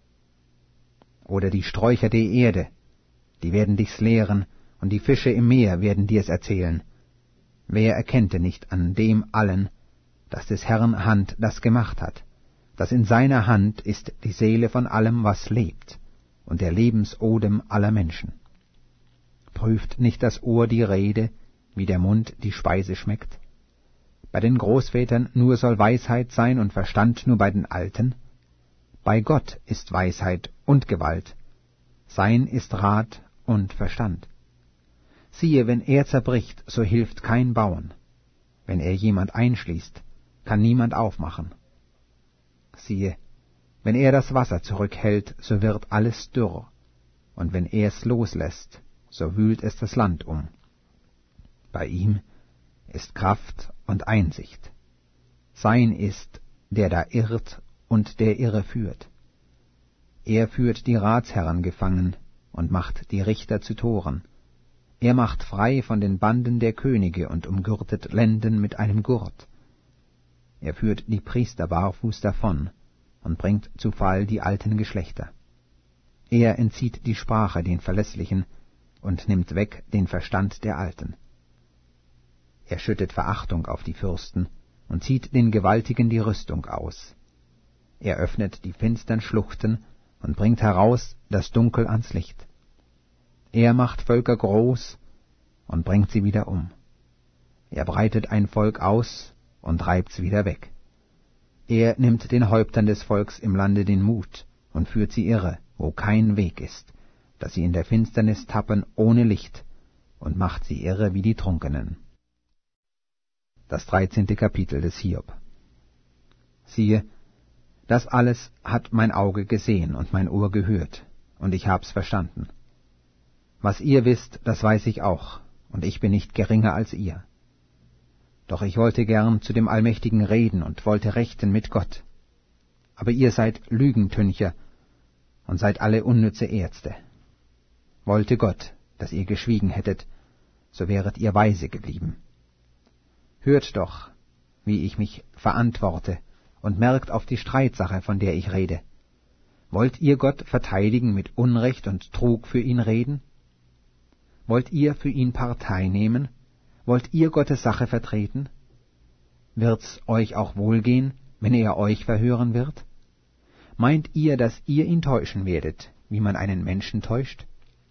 Oder die Sträucher der Erde, die werden dich's lehren, und die Fische im Meer werden dir's erzählen. Wer erkennte nicht an dem allen, dass des Herrn Hand das gemacht hat, dass in seiner Hand ist die Seele von allem, was lebt, und der Lebensodem aller Menschen. Prüft nicht das Ohr die Rede, wie der Mund die Speise schmeckt? Bei den Großvätern nur soll Weisheit sein und Verstand nur bei den Alten? Bei Gott ist Weisheit und Gewalt, sein ist Rat und Verstand. Siehe, wenn er zerbricht, so hilft kein Bauen. Wenn er jemand einschließt, kann niemand aufmachen. Siehe, wenn er das Wasser zurückhält, so wird alles dürr, und wenn er es loslässt, so wühlt es das Land um. Bei ihm ist Kraft und Einsicht. Sein ist, der da irrt und der irre führt. Er führt die Ratsherren gefangen und macht die Richter zu Toren. Er macht frei von den Banden der Könige und umgürtet Lenden mit einem Gurt. Er führt die Priester barfuß davon und bringt zu Fall die alten Geschlechter. Er entzieht die Sprache den Verlässlichen und nimmt weg den Verstand der Alten. Er schüttet Verachtung auf die Fürsten und zieht den Gewaltigen die Rüstung aus. Er öffnet die finstern Schluchten und bringt heraus das Dunkel ans Licht. Er macht Völker groß und bringt sie wieder um. Er breitet ein Volk aus und treibt's wieder weg. Er nimmt den Häuptern des Volks im Lande den Mut und führt sie irre, wo kein Weg ist, dass sie in der Finsternis tappen ohne Licht, und macht sie irre wie die Trunkenen. Das 13. Kapitel des Hiob. Siehe, das alles hat mein Auge gesehen und mein Ohr gehört, und ich hab's verstanden. Was ihr wisst, das weiß ich auch, und ich bin nicht geringer als ihr. Doch ich wollte gern zu dem Allmächtigen reden und wollte rechten mit Gott. Aber ihr seid Lügentüncher und seid alle unnütze Ärzte. Wollte Gott, dass ihr geschwiegen hättet, so wäret ihr weise geblieben. Hört doch, wie ich mich verantworte, und merkt auf die Streitsache, von der ich rede. Wollt ihr Gott verteidigen mit Unrecht und Trug für ihn reden? Wollt ihr für ihn Partei nehmen? Wollt ihr Gottes Sache vertreten? Wird's euch auch wohlgehen, wenn er euch verhören wird? Meint ihr, dass ihr ihn täuschen werdet, wie man einen Menschen täuscht?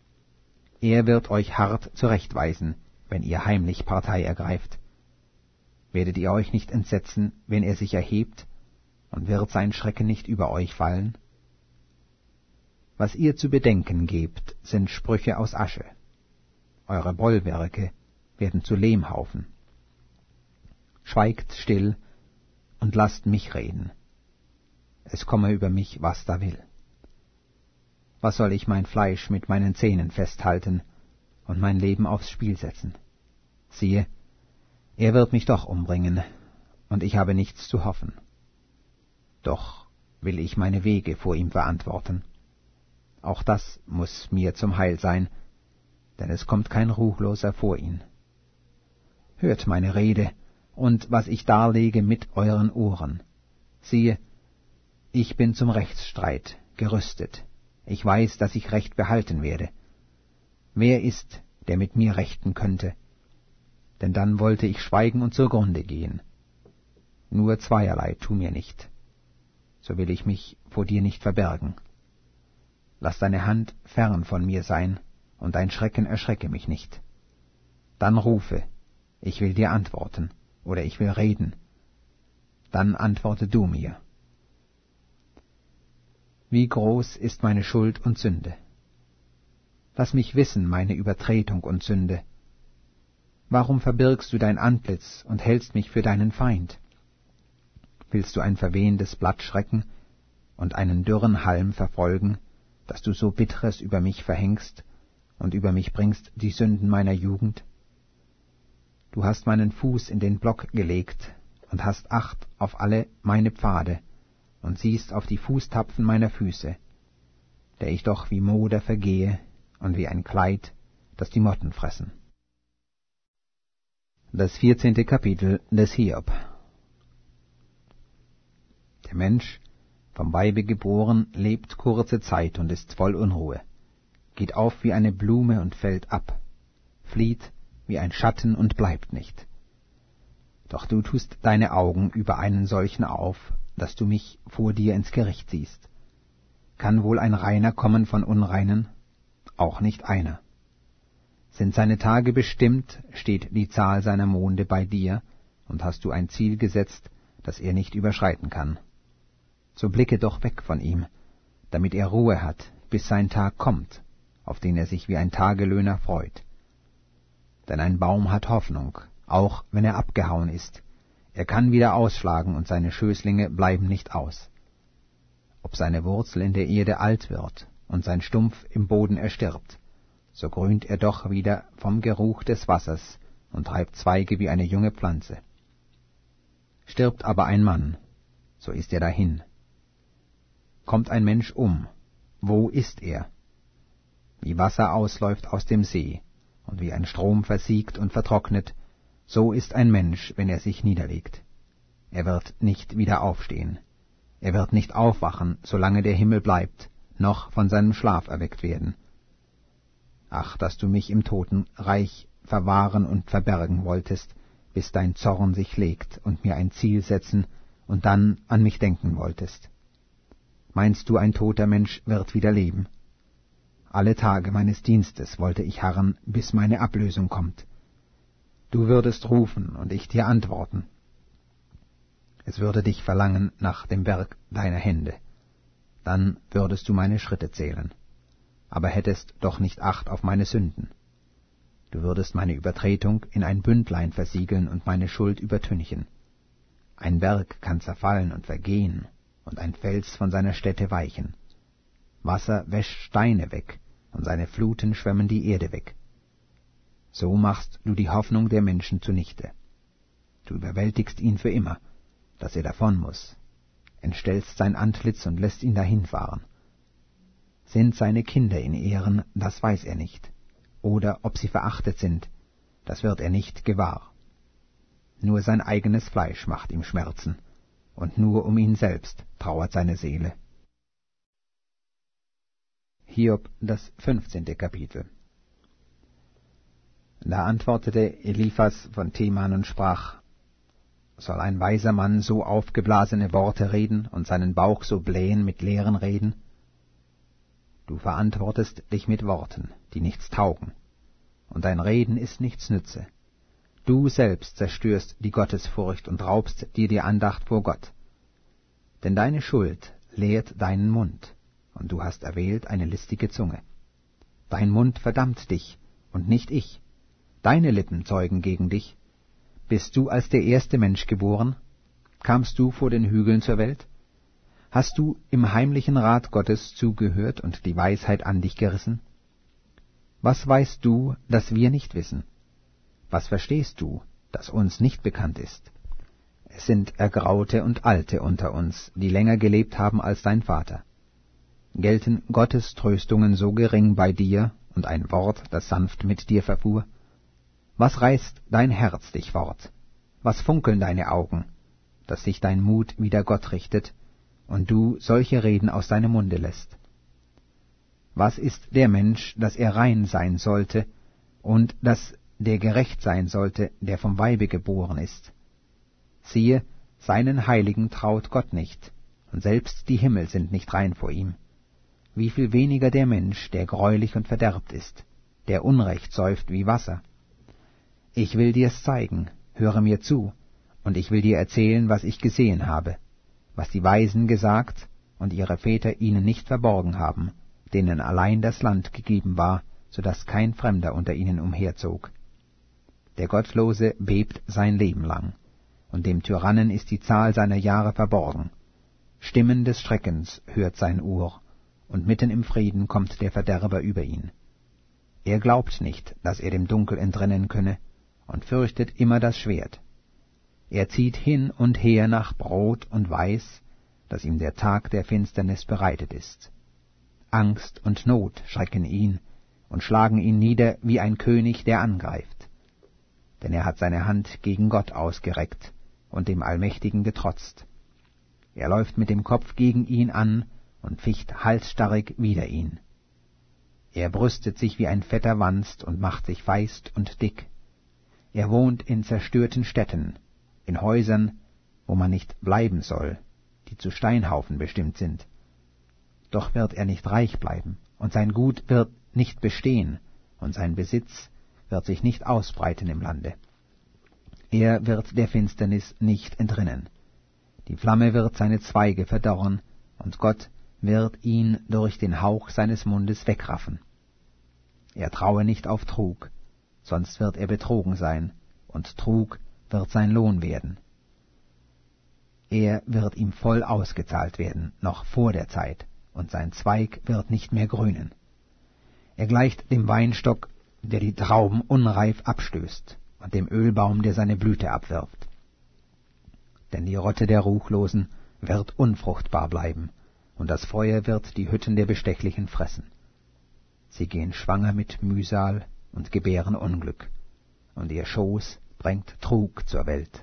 Er wird euch hart zurechtweisen, wenn ihr heimlich Partei ergreift. Werdet ihr euch nicht entsetzen, wenn er sich erhebt? Und wird sein Schrecken nicht über euch fallen? Was ihr zu bedenken gebt, sind Sprüche aus Asche. Eure Bollwerke werden zu Lehmhaufen. Schweigt still und lasst mich reden. Es komme über mich, was da will. Was soll ich mein Fleisch mit meinen Zähnen festhalten und mein Leben aufs Spiel setzen? Siehe, er wird mich doch umbringen, und ich habe nichts zu hoffen. Doch will ich meine Wege vor ihm verantworten. Auch das muß mir zum Heil sein, denn es kommt kein Ruchloser vor ihn. Hört meine Rede und was ich darlege mit euren Ohren. Siehe, ich bin zum Rechtsstreit gerüstet. Ich weiß, dass ich Recht behalten werde. Wer ist, der mit mir rechten könnte? Denn dann wollte ich schweigen und zugrunde gehen. Nur zweierlei tu mir nicht, so will ich mich vor dir nicht verbergen. Lass deine Hand fern von mir sein, und dein Schrecken erschrecke mich nicht. Dann rufe, ich will dir antworten, oder ich will reden. Dann antworte du mir. Wie groß ist meine Schuld und Sünde? Lass mich wissen meine Übertretung und Sünde. Warum verbirgst du dein Antlitz und hältst mich für deinen Feind? Willst du ein verwehendes Blatt schrecken und einen dürren Halm verfolgen, dass du so Bitteres über mich verhängst und über mich bringst die Sünden meiner Jugend? Du hast meinen Fuß in den Block gelegt und hast Acht auf alle meine Pfade und siehst auf die Fußtapfen meiner Füße, der ich doch wie Moder vergehe und wie ein Kleid, das die Motten fressen. Das 14. Kapitel des Hiob. Der Mensch, vom Weibe geboren, lebt kurze Zeit und ist voll Unruhe, geht auf wie eine Blume und fällt ab, flieht wie ein Schatten und bleibt nicht. Doch du tust deine Augen über einen solchen auf, dass du mich vor dir ins Gericht siehst. Kann wohl ein Reiner kommen von Unreinen? Auch nicht einer. Sind seine Tage bestimmt, steht die Zahl seiner Monde bei dir, und hast du ein Ziel gesetzt, das er nicht überschreiten kann. So blicke doch weg von ihm, damit er Ruhe hat, bis sein Tag kommt, auf den er sich wie ein Tagelöhner freut. Denn ein Baum hat Hoffnung, auch wenn er abgehauen ist. Er kann wieder ausschlagen, und seine Schößlinge bleiben nicht aus. Ob seine Wurzel in der Erde alt wird und sein Stumpf im Boden erstirbt, so grünt er doch wieder vom Geruch des Wassers und treibt Zweige wie eine junge Pflanze. Stirbt aber ein Mann, so ist er dahin. Kommt ein Mensch um, wo ist er? Wie Wasser ausläuft aus dem See und wie ein Strom versiegt und vertrocknet, so ist ein Mensch, wenn er sich niederlegt. Er wird nicht wieder aufstehen. Er wird nicht aufwachen, solange der Himmel bleibt, noch von seinem Schlaf erweckt werden. Ach, dass du mich im Totenreich verwahren und verbergen wolltest, bis dein Zorn sich legt und mir ein Ziel setzen und dann an mich denken wolltest. Meinst du, ein toter Mensch wird wieder leben? Alle Tage meines Dienstes wollte ich harren, bis meine Ablösung kommt. Du würdest rufen, und ich dir antworten. Es würde dich verlangen nach dem Werk deiner Hände. Dann würdest du meine Schritte zählen, aber hättest doch nicht Acht auf meine Sünden. Du würdest meine Übertretung in ein Bündlein versiegeln und meine Schuld übertünchen. Ein Berg kann zerfallen und vergehen, und ein Fels von seiner Stätte weichen. Wasser wäscht Steine weg, und seine Fluten schwemmen die Erde weg. So machst du die Hoffnung der Menschen zunichte. Du überwältigst ihn für immer, dass er davon muß, entstellst sein Antlitz und lässt ihn dahinfahren. Sind seine Kinder in Ehren, das weiß er nicht, oder ob sie verachtet sind, das wird er nicht gewahr. Nur sein eigenes Fleisch macht ihm Schmerzen, und nur um ihn selbst trauert seine Seele. Hiob, das 15. Kapitel. Da antwortete Eliphas von Teman und sprach: Soll ein weiser Mann so aufgeblasene Worte reden und seinen Bauch so blähen mit leeren Reden? Du verantwortest dich mit Worten, die nichts taugen, und dein Reden ist nichts nütze. Du selbst zerstörst die Gottesfurcht und raubst dir die Andacht vor Gott. Denn deine Schuld lehrt deinen Mund, und du hast erwählt eine listige Zunge. Dein Mund verdammt dich, und nicht ich. Deine Lippen zeugen gegen dich. Bist du als der erste Mensch geboren? Kamst du vor den Hügeln zur Welt? Hast du im heimlichen Rat Gottes zugehört und die Weisheit an dich gerissen? Was weißt du, das wir nicht wissen? Was verstehst du, das uns nicht bekannt ist? Es sind Ergraute und Alte unter uns, die länger gelebt haben als dein Vater. Gelten Gottes Tröstungen so gering bei dir und ein Wort, das sanft mit dir verfuhr? Was reißt dein Herz dich fort? Was funkeln deine Augen, dass sich dein Mut wider Gott richtet und du solche Reden aus deinem Munde lässt? Was ist der Mensch, dass er rein sein sollte, und dass der gerecht sein sollte, der vom Weibe geboren ist? Siehe, seinen Heiligen traut Gott nicht, und selbst die Himmel sind nicht rein vor ihm. Wie viel weniger der Mensch, der greulich und verderbt ist, der Unrecht säuft wie Wasser. Ich will dir's zeigen, höre mir zu, und ich will dir erzählen, was ich gesehen habe, was die Weisen gesagt und ihre Väter ihnen nicht verborgen haben, denen allein das Land gegeben war, so dass kein Fremder unter ihnen umherzog. Der Gottlose bebt sein Leben lang, und dem Tyrannen ist die Zahl seiner Jahre verborgen. Stimmen des Schreckens hört sein Ohr, und mitten im Frieden kommt der Verderber über ihn. Er glaubt nicht, dass er dem Dunkel entrinnen könne, und fürchtet immer das Schwert. Er zieht hin und her nach Brot und weiß, dass ihm der Tag der Finsternis bereitet ist. Angst und Not schrecken ihn und schlagen ihn nieder wie ein König, der angreift. Denn er hat seine Hand gegen Gott ausgereckt und dem Allmächtigen getrotzt. Er läuft mit dem Kopf gegen ihn an und ficht halsstarrig wider ihn. Er brüstet sich wie ein fetter Wanst und macht sich feist und dick. Er wohnt in zerstörten Städten, in Häusern, wo man nicht bleiben soll, die zu Steinhaufen bestimmt sind. Doch wird er nicht reich bleiben, und sein Gut wird nicht bestehen, und sein Besitz wird sich nicht ausbreiten im Lande. Er wird der Finsternis nicht entrinnen. Die Flamme wird seine Zweige verdorren, und Gott wird ihn durch den Hauch seines Mundes wegraffen. Er traue nicht auf Trug, sonst wird er betrogen sein, und Trug wird sein Lohn werden. Er wird ihm voll ausgezahlt werden, noch vor der Zeit, und sein Zweig wird nicht mehr grünen. Er gleicht dem Weinstock, der die Trauben unreif abstößt, und dem Ölbaum, der seine Blüte abwirft. Denn die Rotte der Ruchlosen wird unfruchtbar bleiben, und das Feuer wird die Hütten der Bestechlichen fressen. Sie gehen schwanger mit Mühsal und gebären Unglück, und ihr Schoß bringt Trug zur Welt.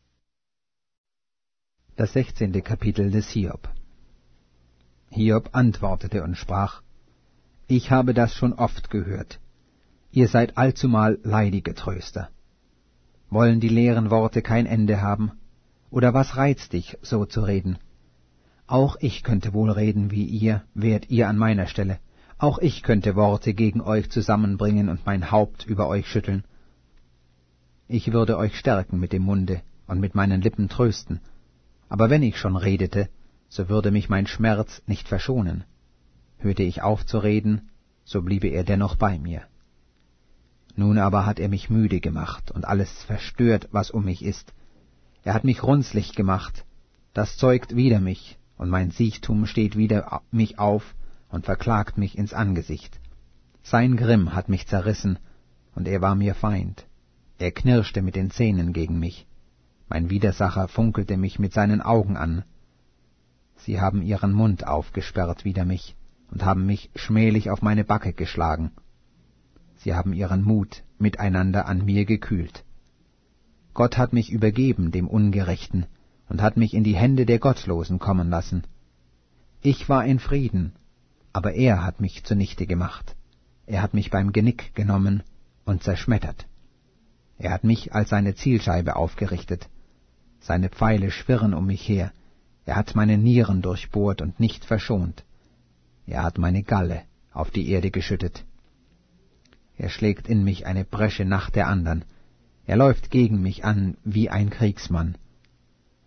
Das 16. Kapitel des Hiob. Hiob antwortete und sprach: Ich habe das schon oft gehört. Ihr seid allzumal leidige Tröster. Wollen die leeren Worte kein Ende haben? Oder was reizt dich, so zu reden? Auch ich könnte wohl reden wie ihr, wärt ihr an meiner Stelle. Auch ich könnte Worte gegen euch zusammenbringen und mein Haupt über euch schütteln. Ich würde euch stärken mit dem Munde und mit meinen Lippen trösten. Aber wenn ich schon redete, so würde mich mein Schmerz nicht verschonen. Hörte ich auf zu reden, so bliebe er dennoch bei mir. Nun aber hat er mich müde gemacht und alles verstört, was um mich ist. Er hat mich runzlig gemacht, das zeugt wider mich, und mein Siechtum steht wider mich auf und verklagt mich ins Angesicht. Sein Grimm hat mich zerrissen, und er war mir Feind. Er knirschte mit den Zähnen gegen mich. Mein Widersacher funkelte mich mit seinen Augen an. Sie haben ihren Mund aufgesperrt wider mich und haben mich schmählich auf meine Backe geschlagen. Sie haben ihren Mut miteinander an mir gekühlt. Gott hat mich übergeben dem Ungerechten und hat mich in die Hände der Gottlosen kommen lassen. Ich war in Frieden, aber er hat mich zunichte gemacht. Er hat mich beim Genick genommen und zerschmettert. Er hat mich als seine Zielscheibe aufgerichtet. Seine Pfeile schwirren um mich her. Er hat meine Nieren durchbohrt und nicht verschont. Er hat meine Galle auf die Erde geschüttet. Er schlägt in mich eine Bresche nach der andern. Er läuft gegen mich an wie ein Kriegsmann.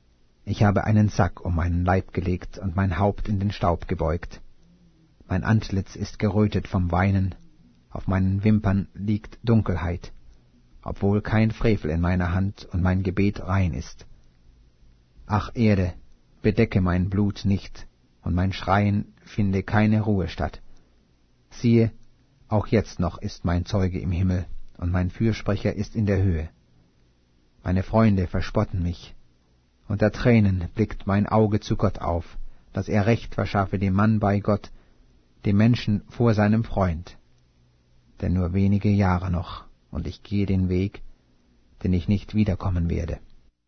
Ich habe einen Sack um meinen Leib gelegt und mein Haupt in den Staub gebeugt. Mein Antlitz ist gerötet vom Weinen, auf meinen Wimpern liegt Dunkelheit, obwohl kein Frevel in meiner Hand und mein Gebet rein ist. Ach Erde, bedecke mein Blut nicht, und mein Schreien finde keine Ruhe statt. Siehe, auch jetzt noch ist mein Zeuge im Himmel, und mein Fürsprecher ist in der Höhe. Meine Freunde verspotten mich. Unter Tränen blickt mein Auge zu Gott auf, dass er Recht verschaffe dem Mann bei Gott, dem Menschen vor seinem Freund. Denn nur wenige Jahre noch, und ich gehe den Weg, den ich nicht wiederkommen werde.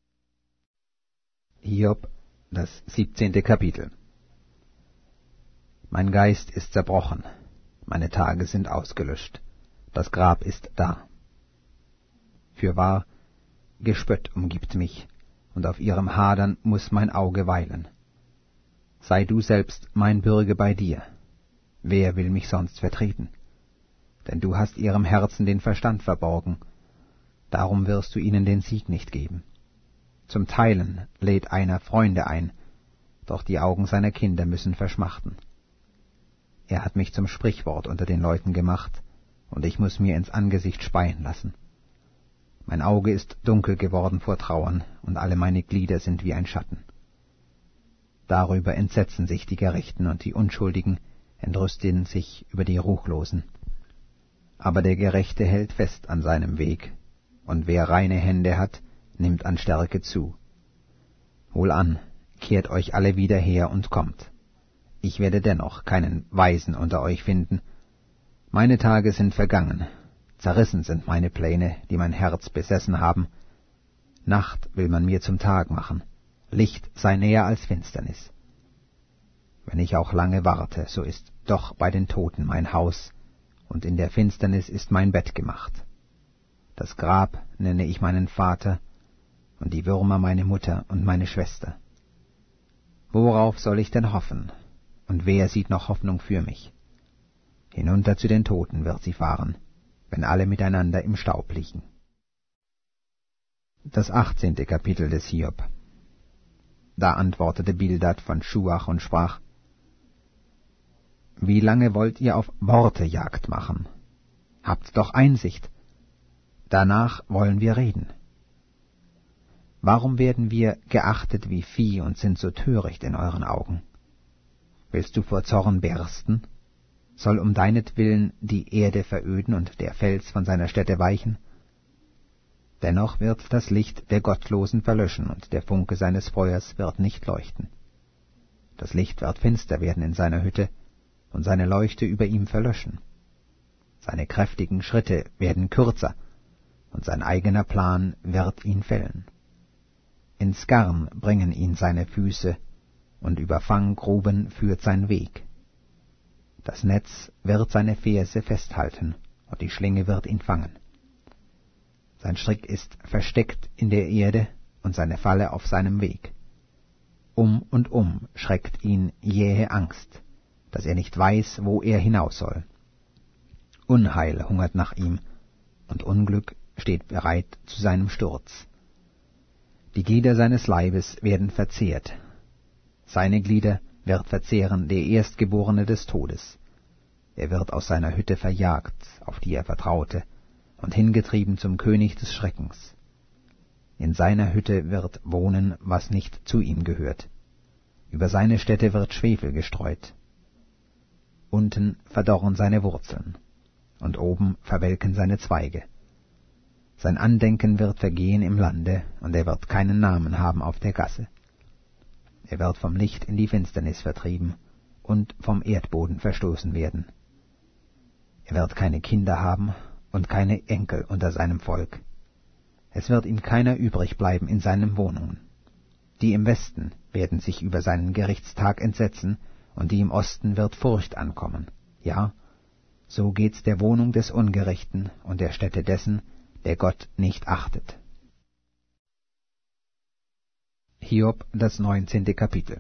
Hiob, das 17. Kapitel. Mein Geist ist zerbrochen, meine Tage sind ausgelöscht, das Grab ist da. Fürwahr, Gespött umgibt mich, und auf ihrem Hadern muß mein Auge weilen. Sei du selbst mein Bürge bei dir, wer will mich sonst vertreten? Denn du hast ihrem Herzen den Verstand verborgen, darum wirst du ihnen den Sieg nicht geben. Zum Teilen lädt einer Freunde ein, doch die Augen seiner Kinder müssen verschmachten. Er hat mich zum Sprichwort unter den Leuten gemacht, und ich muß mir ins Angesicht speien lassen. Mein Auge ist dunkel geworden vor Trauern, und alle meine Glieder sind wie ein Schatten. Darüber entsetzen sich die Gerechten, und die Unschuldigen entrüsten sich über die Ruchlosen. Aber der Gerechte hält fest an seinem Weg, und wer reine Hände hat, nimmt an Stärke zu. Wohlan, kehrt euch alle wieder her und kommt. Ich werde dennoch keinen Weisen unter euch finden. Meine Tage sind vergangen, zerrissen sind meine Pläne, die mein Herz besessen haben. Nacht will man mir zum Tag machen, Licht sei näher als Finsternis. Wenn ich auch lange warte, so ist doch bei den Toten mein Haus, und in der Finsternis ist mein Bett gemacht. Das Grab nenne ich meinen Vater, und die Würmer meine Mutter und meine Schwester. Worauf soll ich denn hoffen, und wer sieht noch Hoffnung für mich? Hinunter zu den Toten wird sie fahren, wenn alle miteinander im Staub liegen. Das 18. Kapitel des Hiob. Da antwortete Bildad von Schuach und sprach: Wie lange wollt ihr auf Worte Jagd machen? Habt doch Einsicht. Danach wollen wir reden. Warum werden wir geachtet wie Vieh und sind so töricht in euren Augen? Willst du vor Zorn bersten? Soll um deinetwillen die Erde veröden und der Fels von seiner Stätte weichen? Dennoch wird das Licht der Gottlosen verlöschen, und der Funke seines Feuers wird nicht leuchten. Das Licht wird finster werden in seiner Hütte, und seine Leuchte über ihm verlöschen. Seine kräftigen Schritte werden kürzer, und sein eigener Plan wird ihn fällen. Ins Garn bringen ihn seine Füße, und über Fanggruben führt sein Weg. Das Netz wird seine Ferse festhalten, und die Schlinge wird ihn fangen. Sein Strick ist versteckt in der Erde, und seine Falle auf seinem Weg. Und schreckt ihn jähe Angst, dass er nicht weiß, wo er hinaus soll. Unheil hungert nach ihm, und Unglück steht bereit zu seinem Sturz. Die Glieder seines Leibes werden verzehrt. Seine Glieder wird verzehren der Erstgeborene des Todes. Er wird aus seiner Hütte verjagt, auf die er vertraute, und hingetrieben zum König des Schreckens. In seiner Hütte wird wohnen, was nicht zu ihm gehört. Über seine Stätte wird Schwefel gestreut. Unten verdorren seine Wurzeln, und oben verwelken seine Zweige. Sein Andenken wird vergehen im Lande, und er wird keinen Namen haben auf der Gasse. Er wird vom Licht in die Finsternis vertrieben und vom Erdboden verstoßen werden. Er wird keine Kinder haben und keine Enkel unter seinem Volk. Es wird ihm keiner übrig bleiben in seinen Wohnungen. Die im Westen werden sich über seinen Gerichtstag entsetzen, und die im Osten wird Furcht ankommen. Ja, so geht's der Wohnung des Ungerechten und der Stätte dessen, der Gott nicht achtet. Hiob, das 19. Kapitel.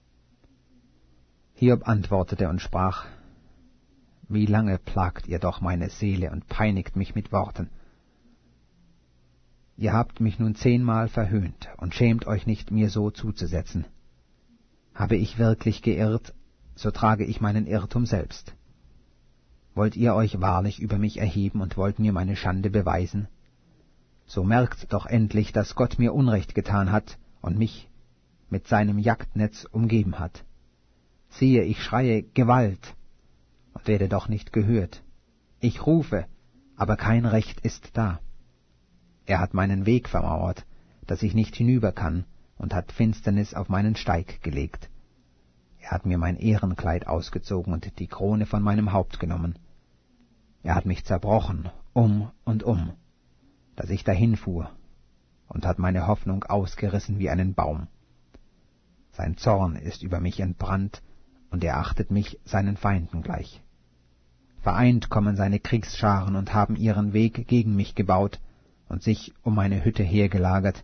Hiob antwortete und sprach: Wie lange plagt ihr doch meine Seele und peinigt mich mit Worten? Ihr habt mich nun 10-mal verhöhnt und schämt euch nicht, mir so zuzusetzen. Habe ich wirklich geirrt, so trage ich meinen Irrtum selbst. Wollt ihr euch wahrlich über mich erheben und wollt mir meine Schande beweisen? So merkt doch endlich, dass Gott mir Unrecht getan hat und mich mit seinem Jagdnetz umgeben hat. Siehe, ich schreie Gewalt und werde doch nicht gehört. Ich rufe, aber kein Recht ist da. Er hat meinen Weg vermauert, dass ich nicht hinüber kann, und hat Finsternis auf meinen Steig gelegt. Er hat mir mein Ehrenkleid ausgezogen und die Krone von meinem Haupt genommen. Er hat mich zerbrochen, und dass ich dahinfuhr, und hat meine Hoffnung ausgerissen wie einen Baum. Sein Zorn ist über mich entbrannt, und er achtet mich seinen Feinden gleich. Vereint kommen seine Kriegsscharen und haben ihren Weg gegen mich gebaut und sich um meine Hütte hergelagert.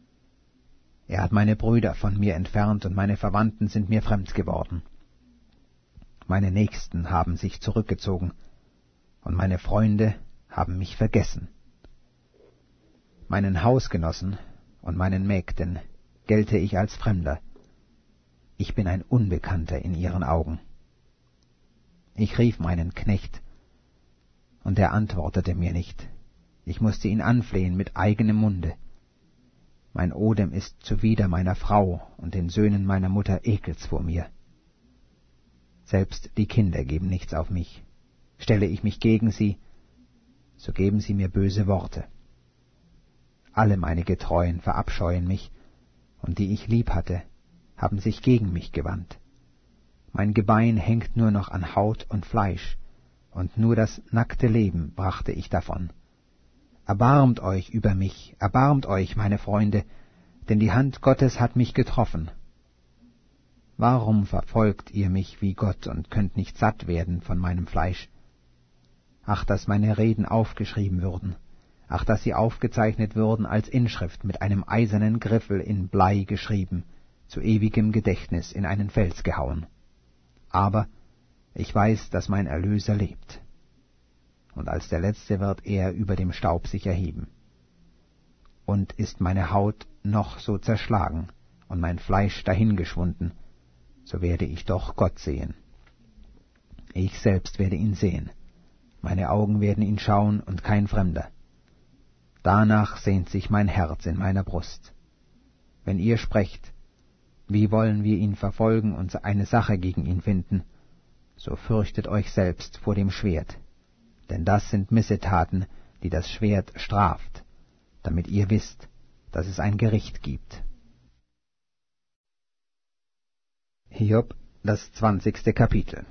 Er hat meine Brüder von mir entfernt, und meine Verwandten sind mir fremd geworden. Meine Nächsten haben sich zurückgezogen, und meine Freunde haben mich vergessen. Meinen Hausgenossen und meinen Mägden gelte ich als Fremder. Ich bin ein Unbekannter in ihren Augen. Ich rief meinen Knecht, und er antwortete mir nicht. Ich musste ihn anflehen mit eigenem Munde. Mein Odem ist zuwider meiner Frau und den Söhnen meiner Mutter ekels vor mir. Selbst die Kinder geben nichts auf mich. Stelle ich mich gegen sie, so geben sie mir böse Worte. Alle meine Getreuen verabscheuen mich, und die ich lieb hatte, haben sich gegen mich gewandt. Mein Gebein hängt nur noch an Haut und Fleisch, und nur das nackte Leben brachte ich davon. Erbarmt euch über mich, erbarmt euch, meine Freunde, denn die Hand Gottes hat mich getroffen. Warum verfolgt ihr mich wie Gott und könnt nicht satt werden von meinem Fleisch? Ach, dass meine Reden aufgeschrieben würden, ach, dass sie aufgezeichnet würden als Inschrift mit einem eisernen Griffel in Blei geschrieben, zu ewigem Gedächtnis in einen Fels gehauen. Aber ich weiß, dass mein Erlöser lebt. Und als der Letzte wird er über dem Staub sich erheben. Und ist meine Haut noch so zerschlagen und mein Fleisch dahingeschwunden, so werde ich doch Gott sehen. Ich selbst werde ihn sehen. Meine Augen werden ihn schauen und kein Fremder. Danach sehnt sich mein Herz in meiner Brust. Wenn ihr sprecht, wie wollen wir ihn verfolgen und eine Sache gegen ihn finden, so fürchtet euch selbst vor dem Schwert. Denn das sind Missetaten, die das Schwert straft, damit ihr wisst, dass es ein Gericht gibt. Hiob, das 20. Kapitel.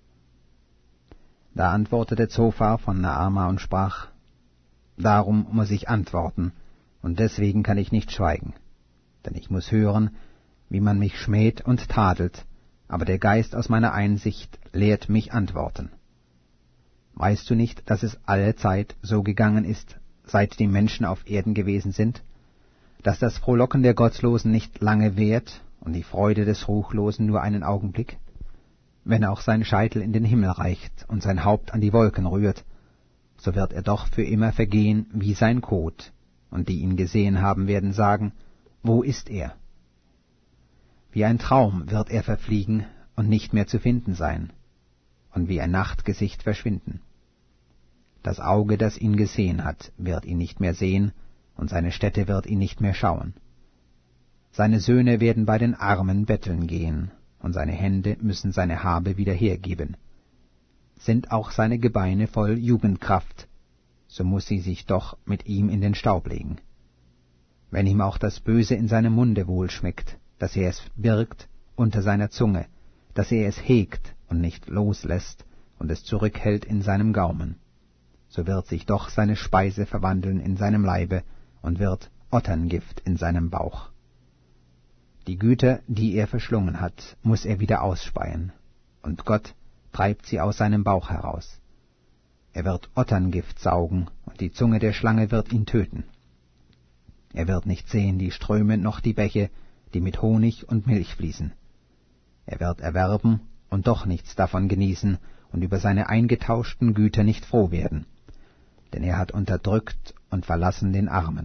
Da antwortete Zophar von Naama und sprach: Darum muss ich antworten, und deswegen kann ich nicht schweigen. Denn ich muss hören, wie man mich schmäht und tadelt, aber der Geist aus meiner Einsicht lehrt mich antworten. Weißt du nicht, dass es alle Zeit so gegangen ist, seit die Menschen auf Erden gewesen sind, dass das Frohlocken der Gottlosen nicht lange währt und die Freude des Ruchlosen nur einen Augenblick? Wenn auch sein Scheitel in den Himmel reicht und sein Haupt an die Wolken rührt, so wird er doch für immer vergehen wie sein Kot, und die ihn gesehen haben, werden sagen: Wo ist er? Wie ein Traum wird er verfliegen und nicht mehr zu finden sein, und wie ein Nachtgesicht verschwinden. Das Auge, das ihn gesehen hat, wird ihn nicht mehr sehen, und seine Stätte wird ihn nicht mehr schauen. Seine Söhne werden bei den Armen betteln gehen, und seine Hände müssen seine Habe wieder hergeben. Sind auch seine Gebeine voll Jugendkraft, so muß sie sich doch mit ihm in den Staub legen. Wenn ihm auch das Böse in seinem Munde wohlschmeckt, dass er es birgt unter seiner Zunge, dass er es hegt und nicht loslässt und es zurückhält in seinem Gaumen, so wird sich doch seine Speise verwandeln in seinem Leibe und wird Otterngift in seinem Bauch. Die Güter, die er verschlungen hat, muß er wieder ausspeien, und Gott treibt sie aus seinem Bauch heraus. Er wird Otterngift saugen, und die Zunge der Schlange wird ihn töten. Er wird nicht sehen die Ströme noch die Bäche, die mit Honig und Milch fließen. Er wird erwerben und doch nichts davon genießen und über seine eingetauschten Güter nicht froh werden. Denn er hat unterdrückt und verlassen den Armen.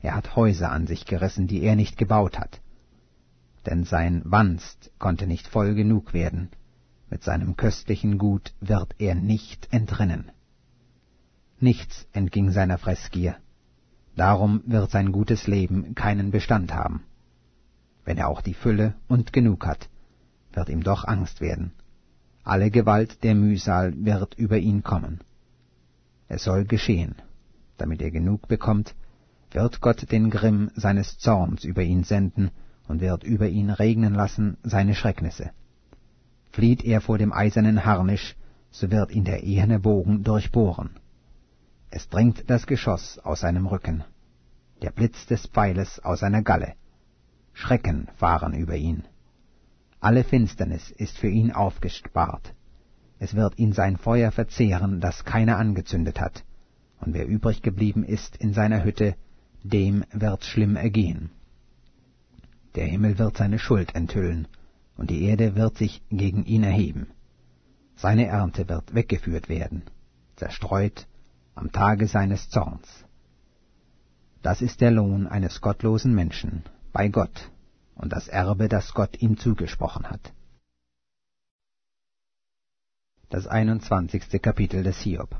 Er hat Häuser an sich gerissen, die er nicht gebaut hat. Denn sein Wanst konnte nicht voll genug werden. Mit seinem köstlichen Gut wird er nicht entrinnen. Nichts entging seiner Fressgier. Darum wird sein gutes Leben keinen Bestand haben. Wenn er auch die Fülle und genug hat, wird ihm doch Angst werden. Alle Gewalt der Mühsal wird über ihn kommen. Es soll geschehen. Damit er genug bekommt, wird Gott den Grimm seines Zorns über ihn senden und wird über ihn regnen lassen seine Schrecknisse. Flieht er vor dem eisernen Harnisch, so wird ihn der eherne Bogen durchbohren. Es dringt das Geschoss aus seinem Rücken, der Blitz des Pfeiles aus seiner Galle. Schrecken fahren über ihn. Alle Finsternis ist für ihn aufgespart. Es wird ihn sein Feuer verzehren, das keiner angezündet hat, und wer übrig geblieben ist in seiner Hütte, dem wird's schlimm ergehen. Der Himmel wird seine Schuld enthüllen, und die Erde wird sich gegen ihn erheben. Seine Ernte wird weggeführt werden, zerstreut am Tage seines Zorns. Das ist der Lohn eines gottlosen Menschen bei Gott und das Erbe, das Gott ihm zugesprochen hat. Das 21. Kapitel des Hiob.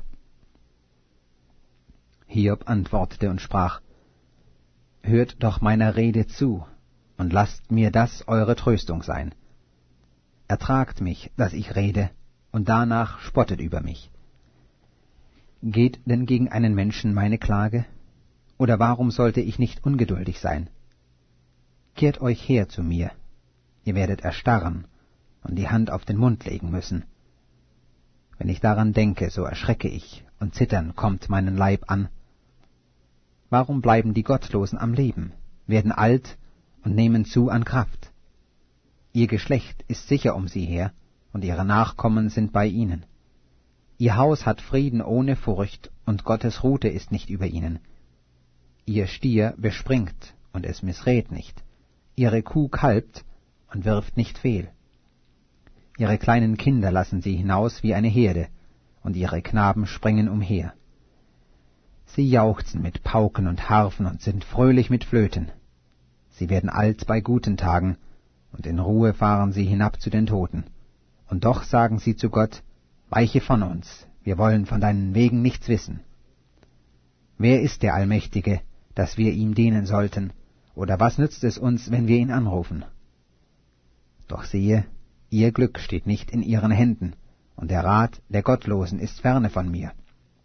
Hiob antwortete und sprach: Hört doch meiner Rede zu, und lasst mir das eure Tröstung sein. Ertragt mich, dass ich rede, und danach spottet über mich. Geht denn gegen einen Menschen meine Klage? Oder warum sollte ich nicht ungeduldig sein? Kehrt euch her zu mir, ihr werdet erstarren und die Hand auf den Mund legen müssen. Wenn ich daran denke, so erschrecke ich, und Zittern kommt meinen Leib an. Warum bleiben die Gottlosen am Leben, werden alt und nehmen zu an Kraft? Ihr Geschlecht ist sicher um sie her, und ihre Nachkommen sind bei ihnen. Ihr Haus hat Frieden ohne Furcht, und Gottes Rute ist nicht über ihnen. Ihr Stier bespringt, und es missrät nicht. Ihre Kuh kalbt und wirft nicht fehl. Ihre kleinen Kinder lassen sie hinaus wie eine Herde, und ihre Knaben springen umher. Sie jauchzen mit Pauken und Harfen und sind fröhlich mit Flöten. Sie werden alt bei guten Tagen, und in Ruhe fahren sie hinab zu den Toten. Und doch sagen sie zu Gott: Weiche von uns, wir wollen von deinen Wegen nichts wissen. Wer ist der Allmächtige, dass wir ihm dienen sollten, oder was nützt es uns, wenn wir ihn anrufen? Doch siehe, ihr Glück steht nicht in ihren Händen, und der Rat der Gottlosen ist ferne von mir.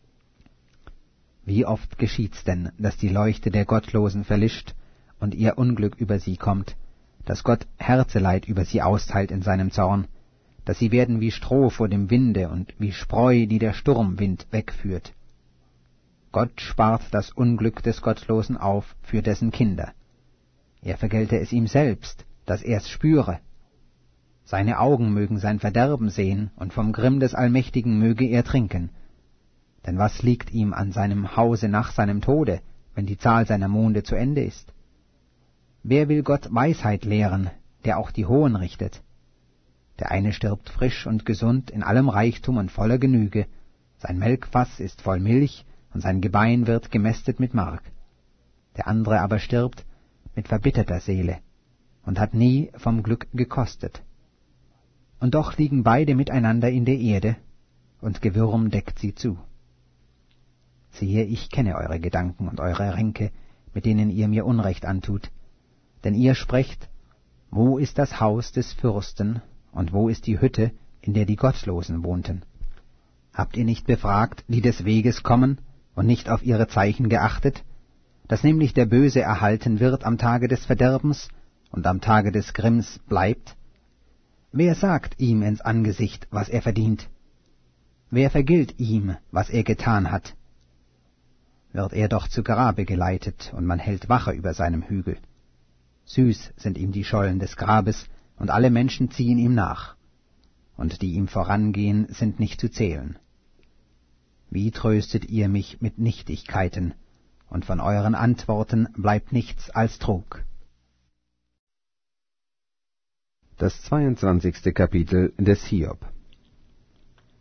Wie oft geschieht's denn, dass die Leuchte der Gottlosen verlischt und ihr Unglück über sie kommt, dass Gott Herzeleid über sie austeilt in seinem Zorn, dass sie werden wie Stroh vor dem Winde und wie Spreu, die der Sturmwind wegführt. Gott spart das Unglück des Gottlosen auf für dessen Kinder. Er vergelte es ihm selbst, dass er's spüre. Seine Augen mögen sein Verderben sehen, und vom Grimm des Allmächtigen möge er trinken. Denn was liegt ihm an seinem Hause nach seinem Tode, wenn die Zahl seiner Monde zu Ende ist? Wer will Gott Weisheit lehren, der auch die Hohen richtet? Der eine stirbt frisch und gesund, in allem Reichtum und voller Genüge. Sein Melkfass ist voll Milch, und sein Gebein wird gemästet mit Mark. Der andere aber stirbt mit verbitterter Seele und hat nie vom Glück gekostet. Und doch liegen beide miteinander in der Erde, und Gewürm deckt sie zu. Siehe, ich kenne eure Gedanken und eure Ränke, mit denen ihr mir Unrecht antut. Denn ihr sprecht: Wo ist das Haus des Fürsten, und wo ist die Hütte, in der die Gottlosen wohnten? Habt ihr nicht befragt, die des Weges kommen, und nicht auf ihre Zeichen geachtet, dass nämlich der Böse erhalten wird am Tage des Verderbens und am Tage des Grimms bleibt? Wer sagt ihm ins Angesicht, was er verdient? Wer vergilt ihm, was er getan hat? Wird er doch zu Grabe geleitet, und man hält Wache über seinem Hügel. Süß sind ihm die Schollen des Grabes, und alle Menschen ziehen ihm nach, und die ihm vorangehen, sind nicht zu zählen. Wie tröstet ihr mich mit Nichtigkeiten, und von euren Antworten bleibt nichts als Trug. Das 22. Kapitel des Hiob.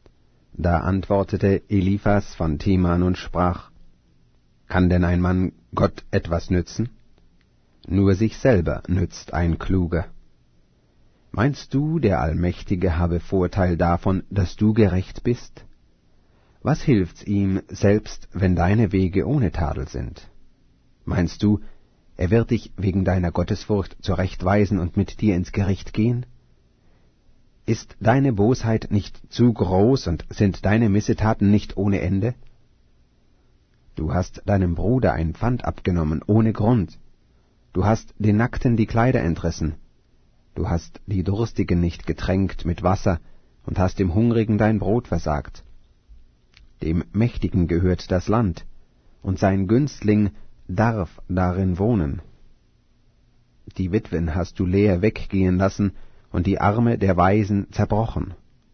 Da antwortete Eliphas von Teman und sprach: Kann denn ein Mann Gott etwas nützen? Nur sich selber nützt ein Kluger. Meinst du, der Allmächtige habe Vorteil davon, dass du gerecht bist? Was hilft's ihm, selbst wenn deine Wege ohne Tadel sind? Meinst du, er wird dich wegen deiner Gottesfurcht zurechtweisen und mit dir ins Gericht gehen? Ist deine Bosheit nicht zu groß und sind deine Missetaten nicht ohne Ende? Du hast deinem Bruder ein Pfand abgenommen, ohne Grund. Du hast den Nackten die Kleider entrissen. Du hast die Durstigen nicht getränkt mit Wasser und hast dem Hungrigen dein Brot versagt. Dem Mächtigen gehört das Land, und sein Günstling darf darin wohnen. Die Witwen hast du leer weggehen lassen und die Arme der Waisen zerbrochen.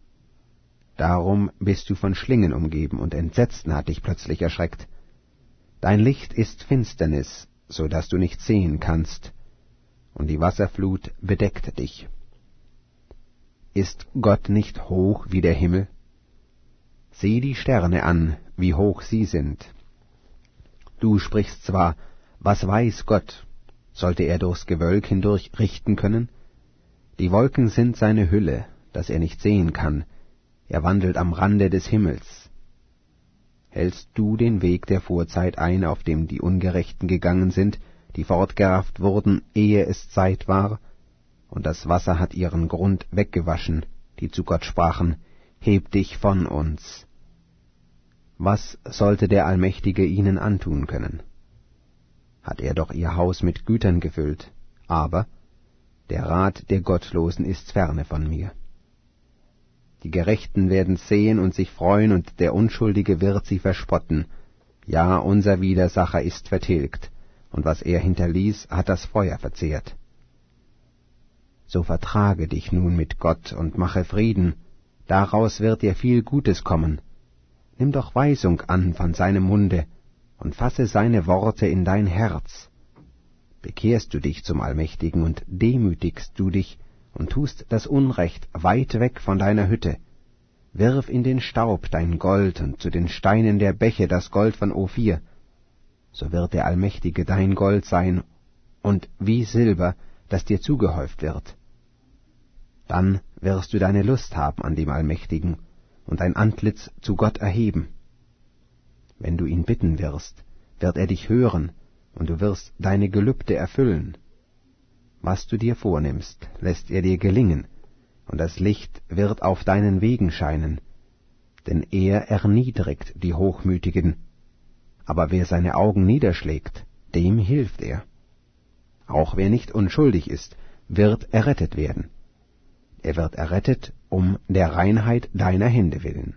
Darum bist du von Schlingen umgeben, und Entsetzen hat dich plötzlich erschreckt. Dein Licht ist Finsternis, so dass du nicht sehen kannst, und die Wasserflut bedeckt dich. Ist Gott nicht hoch wie der Himmel? Sieh die Sterne an, wie hoch sie sind. Du sprichst zwar, was weiß Gott? Sollte er durchs Gewölk hindurch richten können? Die Wolken sind seine Hülle, dass er nicht sehen kann. Er wandelt am Rande des Himmels. Hältst du den Weg der Vorzeit ein, auf dem die Ungerechten gegangen sind, die fortgerafft wurden, ehe es Zeit war? Und das Wasser hat ihren Grund weggewaschen, die zu Gott sprachen, heb dich von uns. Was sollte der Allmächtige ihnen antun können? Hat er doch ihr Haus mit Gütern gefüllt, aber der Rat der Gottlosen ist ferne von mir. Die Gerechten werden sehen und sich freuen, und der Unschuldige wird sie verspotten. Ja, unser Widersacher ist vertilgt, und was er hinterließ, hat das Feuer verzehrt. So vertrage dich nun mit Gott und mache Frieden, daraus wird dir viel Gutes kommen. Nimm doch Weisung an von seinem Munde und fasse seine Worte in dein Herz. Bekehrst du dich zum Allmächtigen und demütigst du dich und tust das Unrecht weit weg von deiner Hütte, wirf in den Staub dein Gold und zu den Steinen der Bäche das Gold von Ophir, so wird der Allmächtige dein Gold sein und wie Silber, das dir zugehäuft wird. Dann wirst du deine Lust haben an dem Allmächtigen und dein Antlitz zu Gott erheben. Wenn du ihn bitten wirst, wird er dich hören, und du wirst deine Gelübde erfüllen. Was du dir vornimmst, lässt er dir gelingen, und das Licht wird auf deinen Wegen scheinen, denn er erniedrigt die Hochmütigen, aber wer seine Augen niederschlägt, dem hilft er. Auch wer nicht unschuldig ist, wird errettet werden. Er wird errettet um der Reinheit deiner Hände willen.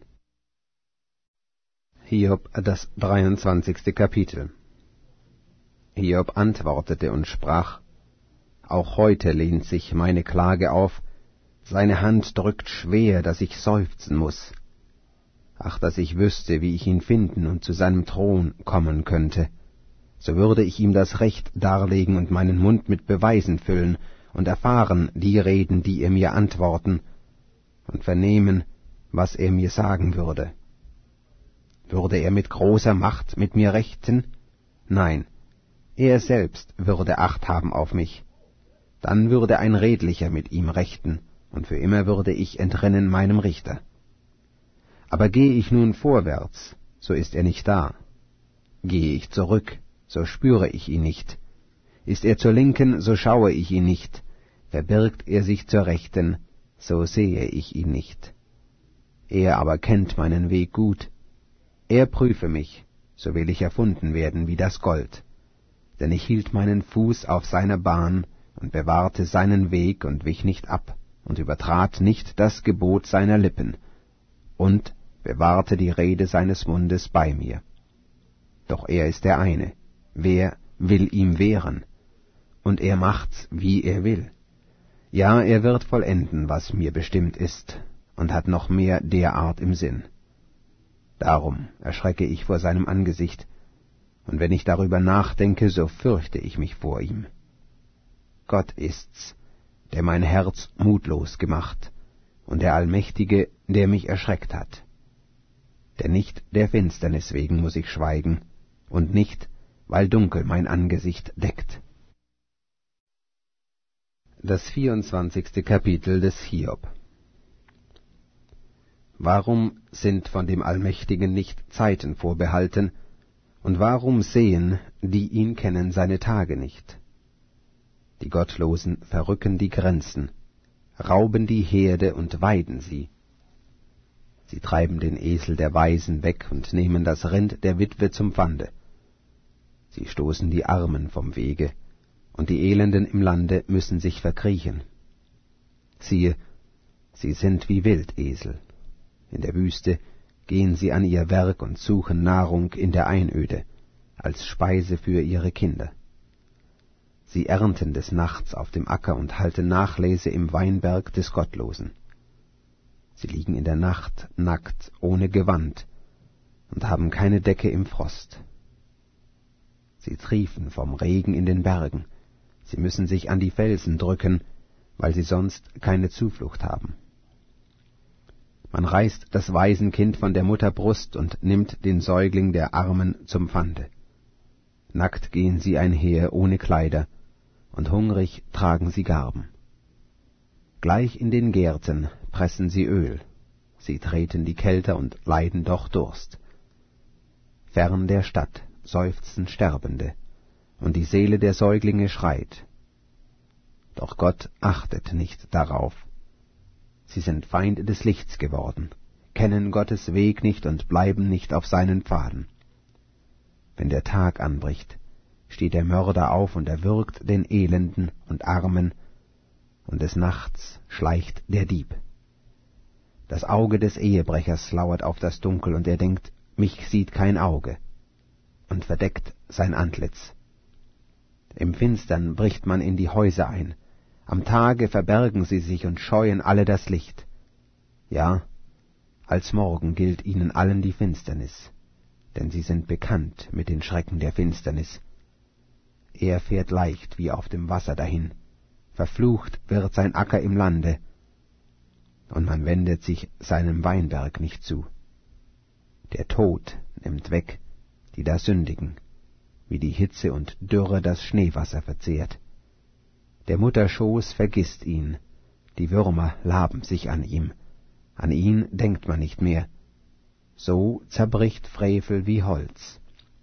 Hiob, das 23. Kapitel. Hiob antwortete und sprach: Auch heute lehnt sich meine Klage auf, seine Hand drückt schwer, dass ich seufzen muß. Ach, dass ich wüsste, wie ich ihn finden und zu seinem Thron kommen könnte, so würde ich ihm das Recht darlegen und meinen Mund mit Beweisen füllen und erfahren die Reden, die er mir antworten, und vernehmen, was er mir sagen würde. Würde er mit großer Macht mit mir rechten? Nein, er selbst würde Acht haben auf mich. Dann würde ein Redlicher mit ihm rechten, und für immer würde ich entrinnen meinem Richter. Aber gehe ich nun vorwärts, so ist er nicht da. Gehe ich zurück, so spüre ich ihn nicht. Ist er zur Linken, so schaue ich ihn nicht. Verbirgt er sich zur Rechten, so sehe ich ihn nicht. Er aber kennt meinen Weg gut. Er prüfe mich, so will ich erfunden werden wie das Gold. Denn ich hielt meinen Fuß auf seiner Bahn und bewahrte seinen Weg und wich nicht ab und übertrat nicht das Gebot seiner Lippen und bewahrte die Rede seines Mundes bei mir. Doch er ist der eine, wer will ihm wehren? Und er macht's, wie er will. Ja, er wird vollenden, was mir bestimmt ist, und hat noch mehr derart im Sinn. Darum erschrecke ich vor seinem Angesicht, und wenn ich darüber nachdenke, so fürchte ich mich vor ihm. Gott ist's, der mein Herz mutlos gemacht, und der Allmächtige, der mich erschreckt hat. Denn nicht der Finsternis wegen muß ich schweigen, und nicht, weil Dunkel mein Angesicht deckt. Das 24. Kapitel des Hiob. Warum sind von dem Allmächtigen nicht Zeiten vorbehalten, und warum sehen, die ihn kennen, seine Tage nicht? Die Gottlosen verrücken die Grenzen, rauben die Herde und weiden sie. Sie treiben den Esel der Weisen weg und nehmen das Rind der Witwe zum Pfande. Sie stoßen die Armen vom Wege, und die Elenden im Lande müssen sich verkriechen. Siehe, sie sind wie Wildesel. In der Wüste gehen sie an ihr Werk und suchen Nahrung in der Einöde, als Speise für ihre Kinder. Sie ernten des Nachts auf dem Acker und halten Nachlese im Weinberg des Gottlosen. Sie liegen in der Nacht nackt, ohne Gewand, und haben keine Decke im Frost. Sie triefen vom Regen in den Bergen, sie müssen sich an die Felsen drücken, weil sie sonst keine Zuflucht haben. Man reißt das Waisenkind von der Mutter Brust und nimmt den Säugling der Armen zum Pfande. Nackt gehen sie einher ohne Kleider, und hungrig tragen sie Garben. Gleich in den Gärten pressen sie Öl, sie treten die Kälte und leiden doch Durst. Fern der Stadt seufzen Sterbende, und die Seele der Säuglinge schreit. Doch Gott achtet nicht darauf. Sie sind Feinde des Lichts geworden, kennen Gottes Weg nicht und bleiben nicht auf seinen Pfaden. Wenn der Tag anbricht, steht der Mörder auf und erwürgt den Elenden und Armen, und des Nachts schleicht der Dieb. Das Auge des Ehebrechers lauert auf das Dunkel, und er denkt, mich sieht kein Auge, und verdeckt sein Antlitz. Im Finstern bricht man in die Häuser ein, am Tage verbergen sie sich und scheuen alle das Licht. Ja, als Morgen gilt ihnen allen die Finsternis, denn sie sind bekannt mit den Schrecken der Finsternis. Er fährt leicht wie auf dem Wasser dahin, verflucht wird sein Acker im Lande, und man wendet sich seinem Weinberg nicht zu. Der Tod nimmt weg, die da sündigen, wie die Hitze und Dürre das Schneewasser verzehrt. Der Mutter Schoß vergisst ihn, die Würmer laben sich an ihm, an ihn denkt man nicht mehr. So zerbricht Frevel wie Holz.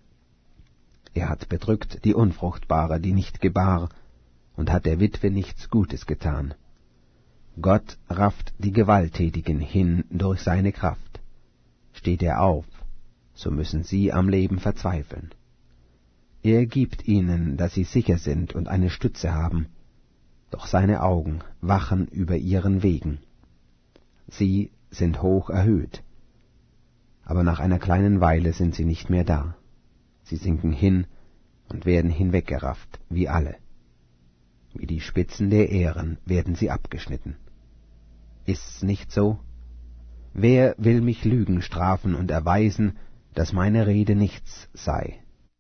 Er hat bedrückt die Unfruchtbare, die nicht gebar, und hat der Witwe nichts Gutes getan. Gott rafft die Gewalttätigen hin durch seine Kraft. Steht er auf, so müssen sie am Leben verzweifeln. Er gibt ihnen, dass sie sicher sind und eine Stütze haben, doch seine Augen wachen über ihren Wegen. Sie sind hoch erhöht, aber nach einer kleinen Weile sind sie nicht mehr da. Sie sinken hin und werden hinweggerafft, wie alle. Wie die Spitzen der Ähren werden sie abgeschnitten. Ist's nicht so? Wer will mich Lügen strafen und erweisen, dass meine Rede nichts sei?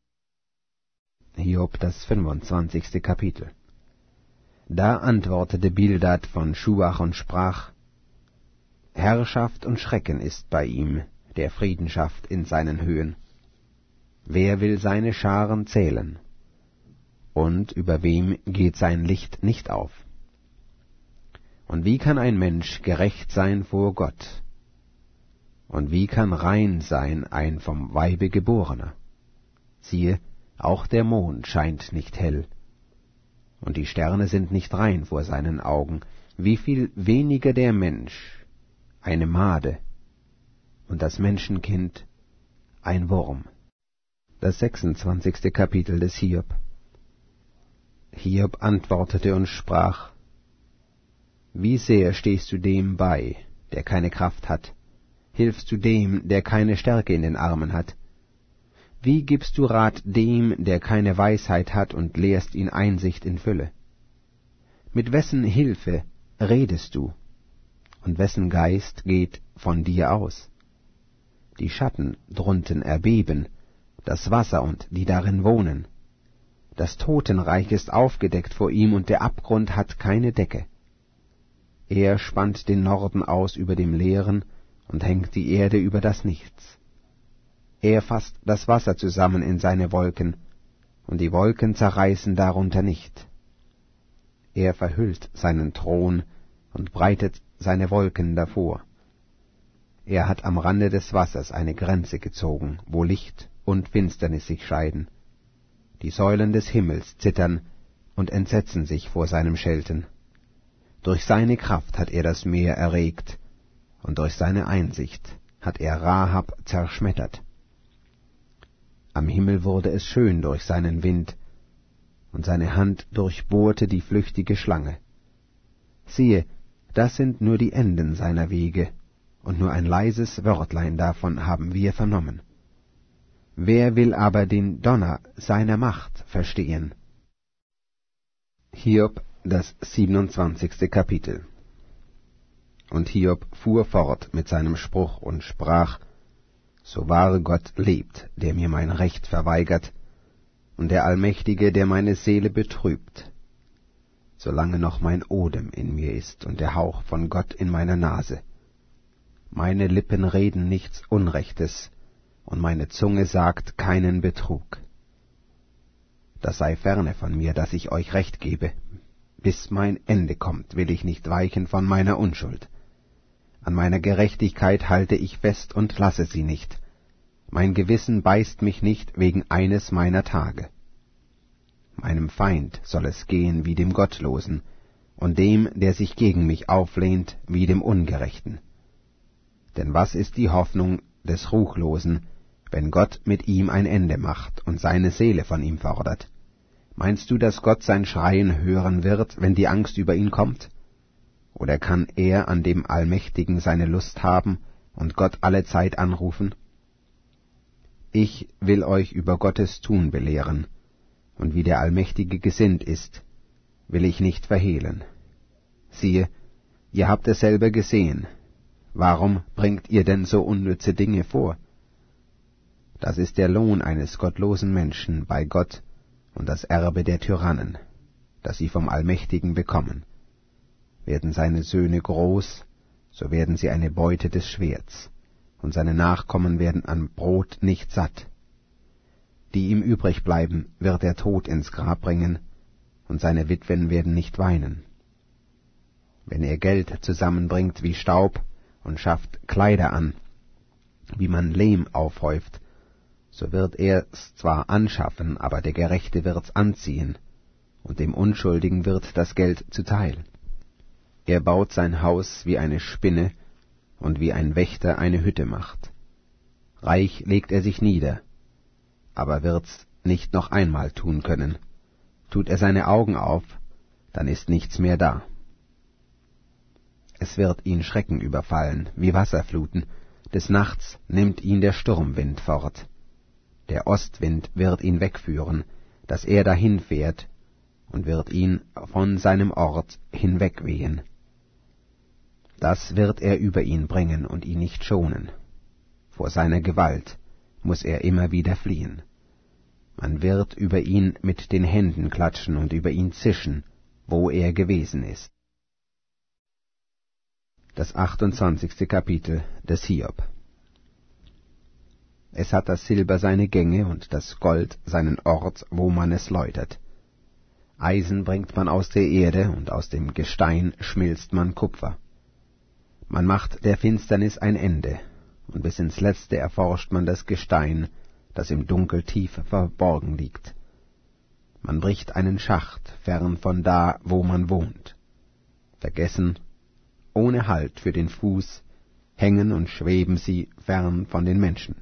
Hiob, das 25. Kapitel. Da antwortete Bildad von Schuach und sprach: Herrschaft und Schrecken ist bei ihm, der Frieden schafft in seinen Höhen. Wer will seine Scharen zählen? Und über wem geht sein Licht nicht auf? Und wie kann ein Mensch gerecht sein vor Gott? Und wie kann rein sein ein vom Weibe Geborener? Siehe, auch der Mond scheint nicht hell, und die Sterne sind nicht rein vor seinen Augen. Wie viel weniger der Mensch, eine Made, und das Menschenkind, ein Wurm. Das 26. Kapitel des Hiob. Hiob antwortete und sprach: Wie sehr stehst du dem bei, der keine Kraft hat? Hilfst du dem, der keine Stärke in den Armen hat? Wie gibst du Rat dem, der keine Weisheit hat, und lehrst ihn Einsicht in Fülle? Mit wessen Hilfe redest du, und wessen Geist geht von dir aus? Die Schatten drunten erbeben, das Wasser und die darin wohnen. Das Totenreich ist aufgedeckt vor ihm, und der Abgrund hat keine Decke. Er spannt den Norden aus über dem Leeren und hängt die Erde über das Nichts. Er fasst das Wasser zusammen in seine Wolken, und die Wolken zerreißen darunter nicht. Er verhüllt seinen Thron und breitet seine Wolken davor. Er hat am Rande des Wassers eine Grenze gezogen, wo Licht und Finsternis sich scheiden. Die Säulen des Himmels zittern und entsetzen sich vor seinem Schelten. Durch seine Kraft hat er das Meer erregt, und durch seine Einsicht hat er Rahab zerschmettert. Am Himmel wurde es schön durch seinen Wind, und seine Hand durchbohrte die flüchtige Schlange. Siehe, das sind nur die Enden seiner Wege, und nur ein leises Wörtlein davon haben wir vernommen. Wer will aber den Donner seiner Macht verstehen? Hiob, das 27. Kapitel. Und Hiob fuhr fort mit seinem Spruch und sprach: So wahr Gott lebt, der mir mein Recht verweigert, und der Allmächtige, der meine Seele betrübt, solange noch mein Odem in mir ist und der Hauch von Gott in meiner Nase. Meine Lippen reden nichts Unrechtes, und meine Zunge sagt keinen Betrug. Das sei ferne von mir, dass ich euch Recht gebe. Bis mein Ende kommt, will ich nicht weichen von meiner Unschuld. An meiner Gerechtigkeit halte ich fest und lasse sie nicht. Mein Gewissen beißt mich nicht wegen eines meiner Tage. Meinem Feind soll es gehen wie dem Gottlosen, und dem, der sich gegen mich auflehnt, wie dem Ungerechten. Denn was ist die Hoffnung des Ruchlosen, wenn Gott mit ihm ein Ende macht und seine Seele von ihm fordert? Meinst du, dass Gott sein Schreien hören wird, wenn die Angst über ihn kommt? Oder kann er an dem Allmächtigen seine Lust haben und Gott alle Zeit anrufen? Ich will euch über Gottes Tun belehren, und wie der Allmächtige gesinnt ist, will ich nicht verhehlen. Siehe, ihr habt es selber gesehen. Warum bringt ihr denn so unnütze Dinge vor? Das ist der Lohn eines gottlosen Menschen bei Gott und das Erbe der Tyrannen, das sie vom Allmächtigen bekommen. Werden seine Söhne groß, so werden sie eine Beute des Schwerts, und seine Nachkommen werden an Brot nicht satt. Die ihm übrig bleiben, wird der Tod ins Grab bringen, und seine Witwen werden nicht weinen. Wenn er Geld zusammenbringt wie Staub und schafft Kleider an, wie man Lehm aufhäuft, so wird er's zwar anschaffen, aber der Gerechte wird's anziehen, und dem Unschuldigen wird das Geld zuteil. Er baut sein Haus wie eine Spinne und wie ein Wächter eine Hütte macht. Reich legt er sich nieder, aber wird's nicht noch einmal tun können. Tut er seine Augen auf, dann ist nichts mehr da. Es wird ihn Schrecken überfallen, wie Wasserfluten, des Nachts nimmt ihn der Sturmwind fort. Der Ostwind wird ihn wegführen, dass er dahinfährt, und wird ihn von seinem Ort hinwegwehen. Das wird er über ihn bringen und ihn nicht schonen. Vor seiner Gewalt muß er immer wieder fliehen. Man wird über ihn mit den Händen klatschen und über ihn zischen, wo er gewesen ist. Das 28. Kapitel des Hiob. Es hat das Silber seine Gänge und das Gold seinen Ort, wo man es läutert. Eisen bringt man aus der Erde, und aus dem Gestein schmilzt man Kupfer. Man macht der Finsternis ein Ende, und bis ins Letzte erforscht man das Gestein, das im Dunkel tief verborgen liegt. Man bricht einen Schacht fern von da, wo man wohnt. Vergessen, ohne Halt für den Fuß, hängen und schweben sie fern von den Menschen.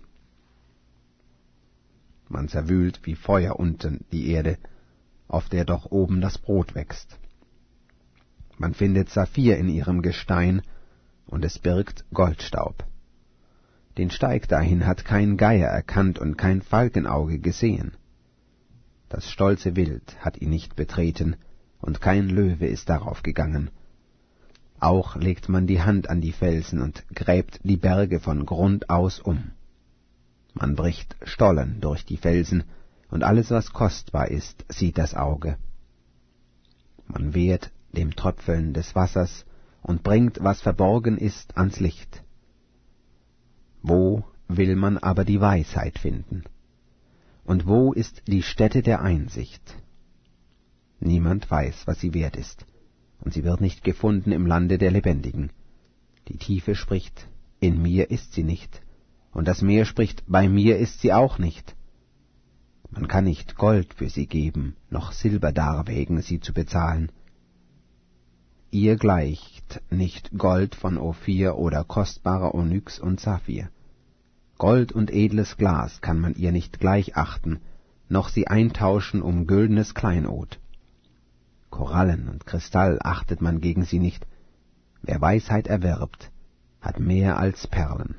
Man zerwühlt wie Feuer unten die Erde, auf der doch oben das Brot wächst. Man findet Saphir in ihrem Gestein, und es birgt Goldstaub. Den Steig dahin hat kein Geier erkannt und kein Falkenauge gesehen. Das stolze Wild hat ihn nicht betreten, und kein Löwe ist darauf gegangen. Auch legt man die Hand an die Felsen und gräbt die Berge von Grund aus um. Man bricht Stollen durch die Felsen, und alles, was kostbar ist, sieht das Auge. Man wehrt dem Tröpfeln des Wassers und bringt, was verborgen ist, ans Licht. Wo will man aber die Weisheit finden? Und wo ist die Stätte der Einsicht? Niemand weiß, was sie wert ist, und sie wird nicht gefunden im Lande der Lebendigen. Die Tiefe spricht, in mir ist sie nicht, und das Meer spricht, bei mir ist sie auch nicht. Man kann nicht Gold für sie geben, noch Silber darwägen, sie zu bezahlen. Ihr gleicht nicht Gold von Ophir oder kostbarer Onyx und Saphir. Gold und edles Glas kann man ihr nicht gleich achten, noch sie eintauschen um güldenes Kleinod. Korallen und Kristall achtet man gegen sie nicht. Wer Weisheit erwirbt, hat mehr als Perlen.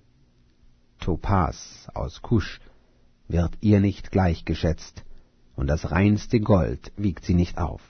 Topas aus Kusch wird ihr nicht gleichgeschätzt, und das reinste Gold wiegt sie nicht auf.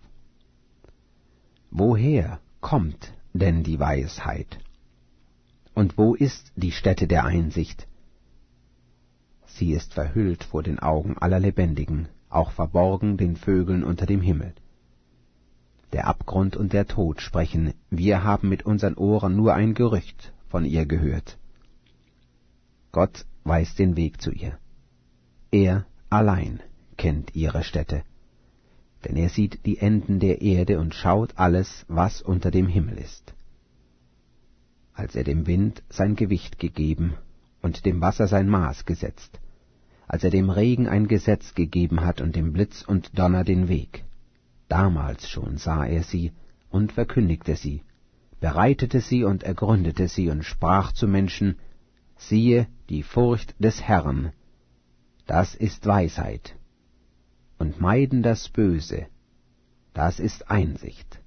Woher kommt denn die Weisheit? Und wo ist die Stätte der Einsicht? Sie ist verhüllt vor den Augen aller Lebendigen, auch verborgen den Vögeln unter dem Himmel. Der Abgrund und der Tod sprechen, wir haben mit unseren Ohren nur ein Gerücht von ihr gehört. Gott weiß den Weg zu ihr. Er allein kennt ihre Stätte, denn er sieht die Enden der Erde und schaut alles, was unter dem Himmel ist. Als er dem Wind sein Gewicht gegeben und dem Wasser sein Maß gesetzt, als er dem Regen ein Gesetz gegeben hat und dem Blitz und Donner den Weg, damals schon sah er sie und verkündigte sie, bereitete sie und ergründete sie und sprach zu Menschen, siehe, die Furcht des Herrn, das ist Weisheit, und meiden das Böse, das ist Einsicht.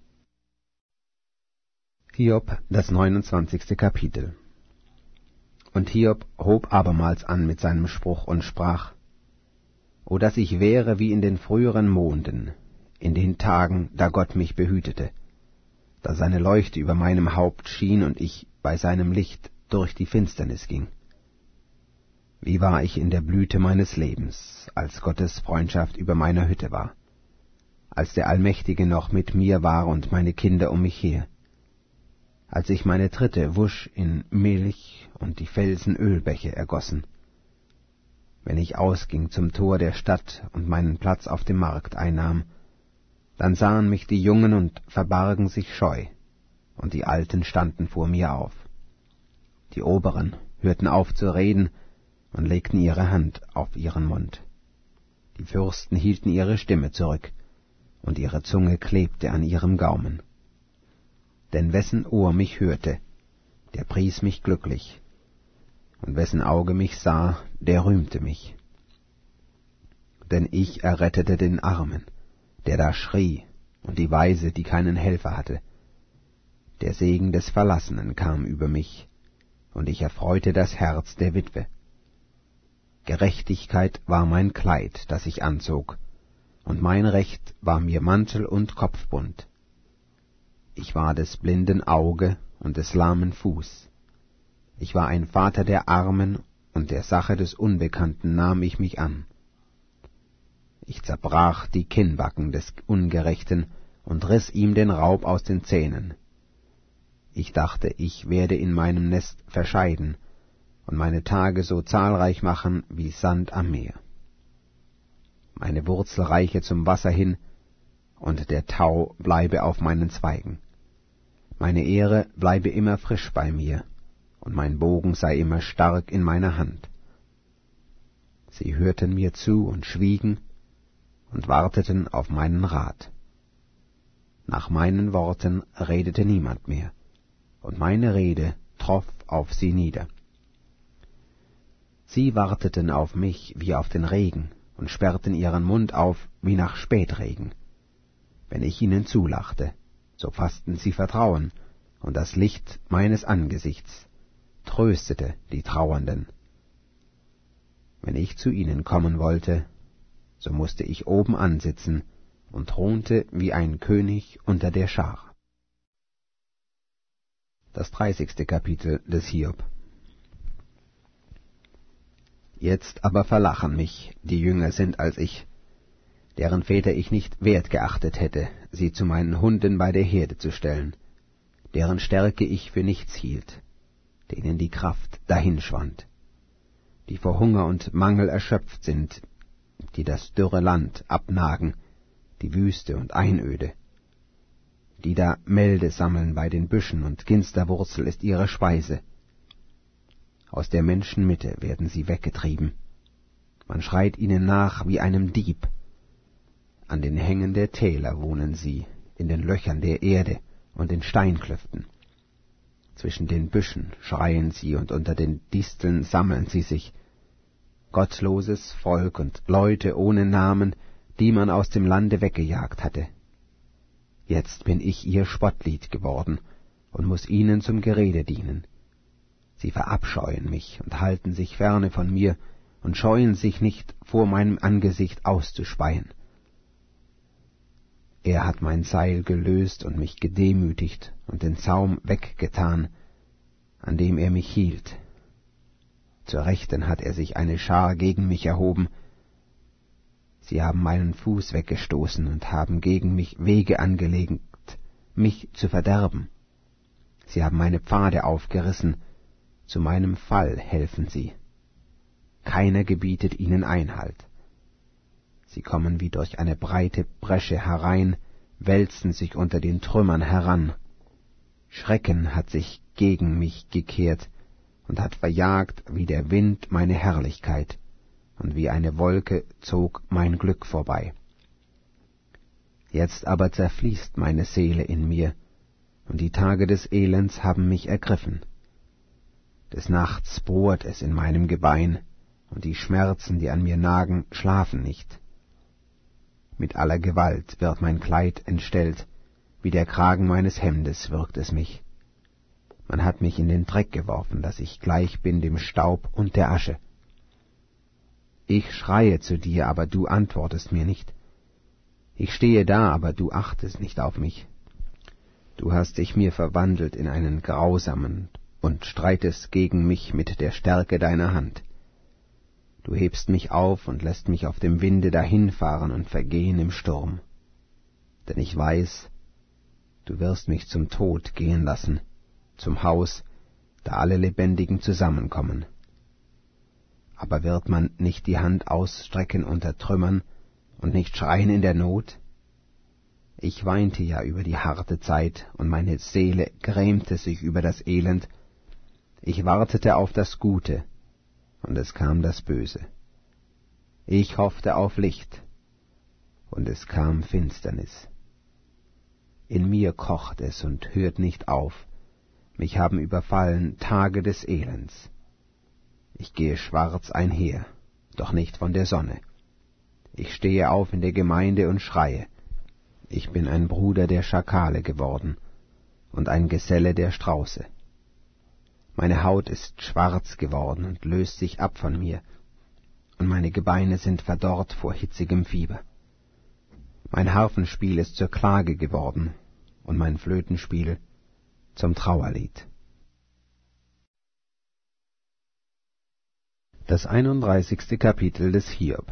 Hiob, das 29. Kapitel. Und Hiob hob abermals an mit seinem Spruch und sprach, O dass ich wäre wie in den früheren Monden, in den Tagen, da Gott mich behütete, da seine Leuchte über meinem Haupt schien und ich bei seinem Licht durch die Finsternis ging. Wie war ich in der Blüte meines Lebens, als Gottes Freundschaft über meiner Hütte war, als der Allmächtige noch mit mir war und meine Kinder um mich her, als ich meine Tritte wusch in Milch und die Felsen Ölbäche ergossen, wenn ich ausging zum Tor der Stadt und meinen Platz auf dem Markt einnahm, dann sahen mich die Jungen und verbargen sich scheu, und die Alten standen vor mir auf. Die Oberen hörten auf zu reden und legten ihre Hand auf ihren Mund. Die Fürsten hielten ihre Stimme zurück, und ihre Zunge klebte an ihrem Gaumen. Denn wessen Ohr mich hörte, der pries mich glücklich, und wessen Auge mich sah, der rühmte mich. Denn ich errettete den Armen, der da schrie, und die Waise, die keinen Helfer hatte. Der Segen des Verlassenen kam über mich, und ich erfreute das Herz der Witwe. Gerechtigkeit war mein Kleid, das ich anzog, und mein Recht war mir Mantel und Kopfbund. Ich war des blinden Auge und des lahmen Fuß. Ich war ein Vater der Armen, und der Sache des Unbekannten nahm ich mich an. Ich zerbrach die Kinnbacken des Ungerechten und riss ihm den Raub aus den Zähnen. Ich dachte, ich werde in meinem Nest verscheiden und meine Tage so zahlreich machen wie Sand am Meer. Meine Wurzel reiche zum Wasser hin, und der Tau bleibe auf meinen Zweigen. Meine Ehre bleibe immer frisch bei mir, und mein Bogen sei immer stark in meiner Hand. Sie hörten mir zu und schwiegen und warteten auf meinen Rat. Nach meinen Worten redete niemand mehr, und meine Rede troff auf sie nieder. Sie warteten auf mich wie auf den Regen und sperrten ihren Mund auf wie nach Spätregen. Wenn ich ihnen zulachte, so fassten sie Vertrauen, und das Licht meines Angesichts tröstete die Trauernden. Wenn ich zu ihnen kommen wollte, so musste ich oben ansitzen und thronte wie ein König unter der Schar. Das 30. Kapitel des Hiob. Jetzt aber verlachen mich, die jünger sind als ich, deren Väter ich nicht wert geachtet hätte, sie zu meinen Hunden bei der Herde zu stellen, deren Stärke ich für nichts hielt, denen die Kraft dahinschwand, die vor Hunger und Mangel erschöpft sind, die das dürre Land abnagen, die Wüste und Einöde, die da Melde sammeln bei den Büschen, und Ginsterwurzel ist ihre Speise. Aus der Menschenmitte werden sie weggetrieben. Man schreit ihnen nach wie einem Dieb. An den Hängen der Täler wohnen sie, in den Löchern der Erde und in Steinklüften. Zwischen den Büschen schreien sie, und unter den Disteln sammeln sie sich. Gottloses Volk und Leute ohne Namen, die man aus dem Lande weggejagt hatte. Jetzt bin ich ihr Spottlied geworden und muß ihnen zum Gerede dienen. Sie verabscheuen mich und halten sich ferne von mir und scheuen sich nicht, vor meinem Angesicht auszuspeien. Er hat mein Seil gelöst und mich gedemütigt und den Zaum weggetan, an dem er mich hielt. Zur Rechten hat er sich eine Schar gegen mich erhoben. Sie haben meinen Fuß weggestoßen und haben gegen mich Wege angelegt, mich zu verderben. Sie haben meine Pfade aufgerissen, zu meinem Fall helfen sie. Keiner gebietet ihnen Einhalt. Sie kommen wie durch eine breite Bresche herein, wälzen sich unter den Trümmern heran. Schrecken hat sich gegen mich gekehrt und hat verjagt wie der Wind meine Herrlichkeit, und wie eine Wolke zog mein Glück vorbei. Jetzt aber zerfließt meine Seele in mir, und die Tage des Elends haben mich ergriffen. Des Nachts bohrt es in meinem Gebein, und die Schmerzen, die an mir nagen, schlafen nicht. Mit aller Gewalt wird mein Kleid entstellt, wie der Kragen meines Hemdes wirkt es mich. Man hat mich in den Dreck geworfen, dass ich gleich bin dem Staub und der Asche. Ich schreie zu dir, aber du antwortest mir nicht. Ich stehe da, aber du achtest nicht auf mich. Du hast dich mir verwandelt in einen Grausamen und streitest gegen mich mit der Stärke deiner Hand. Du hebst mich auf und lässt mich auf dem Winde dahinfahren und vergehen im Sturm. Denn ich weiß, du wirst mich zum Tod gehen lassen, zum Haus, da alle Lebendigen zusammenkommen. Aber wird man nicht die Hand ausstrecken unter Trümmern und nicht schreien in der Not? Ich weinte ja über die harte Zeit, und meine Seele grämte sich über das Elend. Ich wartete auf das Gute, und es kam das Böse. Ich hoffte auf Licht, und es kam Finsternis. In mir kocht es und hört nicht auf. Mich haben überfallen Tage des Elends. Ich gehe schwarz einher, doch nicht von der Sonne. Ich stehe auf in der Gemeinde und schreie. Ich bin ein Bruder der Schakale geworden und ein Geselle der Strauße. Meine Haut ist schwarz geworden und löst sich ab von mir, und meine Gebeine sind verdorrt vor hitzigem Fieber. Mein Harfenspiel ist zur Klage geworden, und mein Flötenspiel zum Trauerlied. Das 31. Kapitel des Hiob.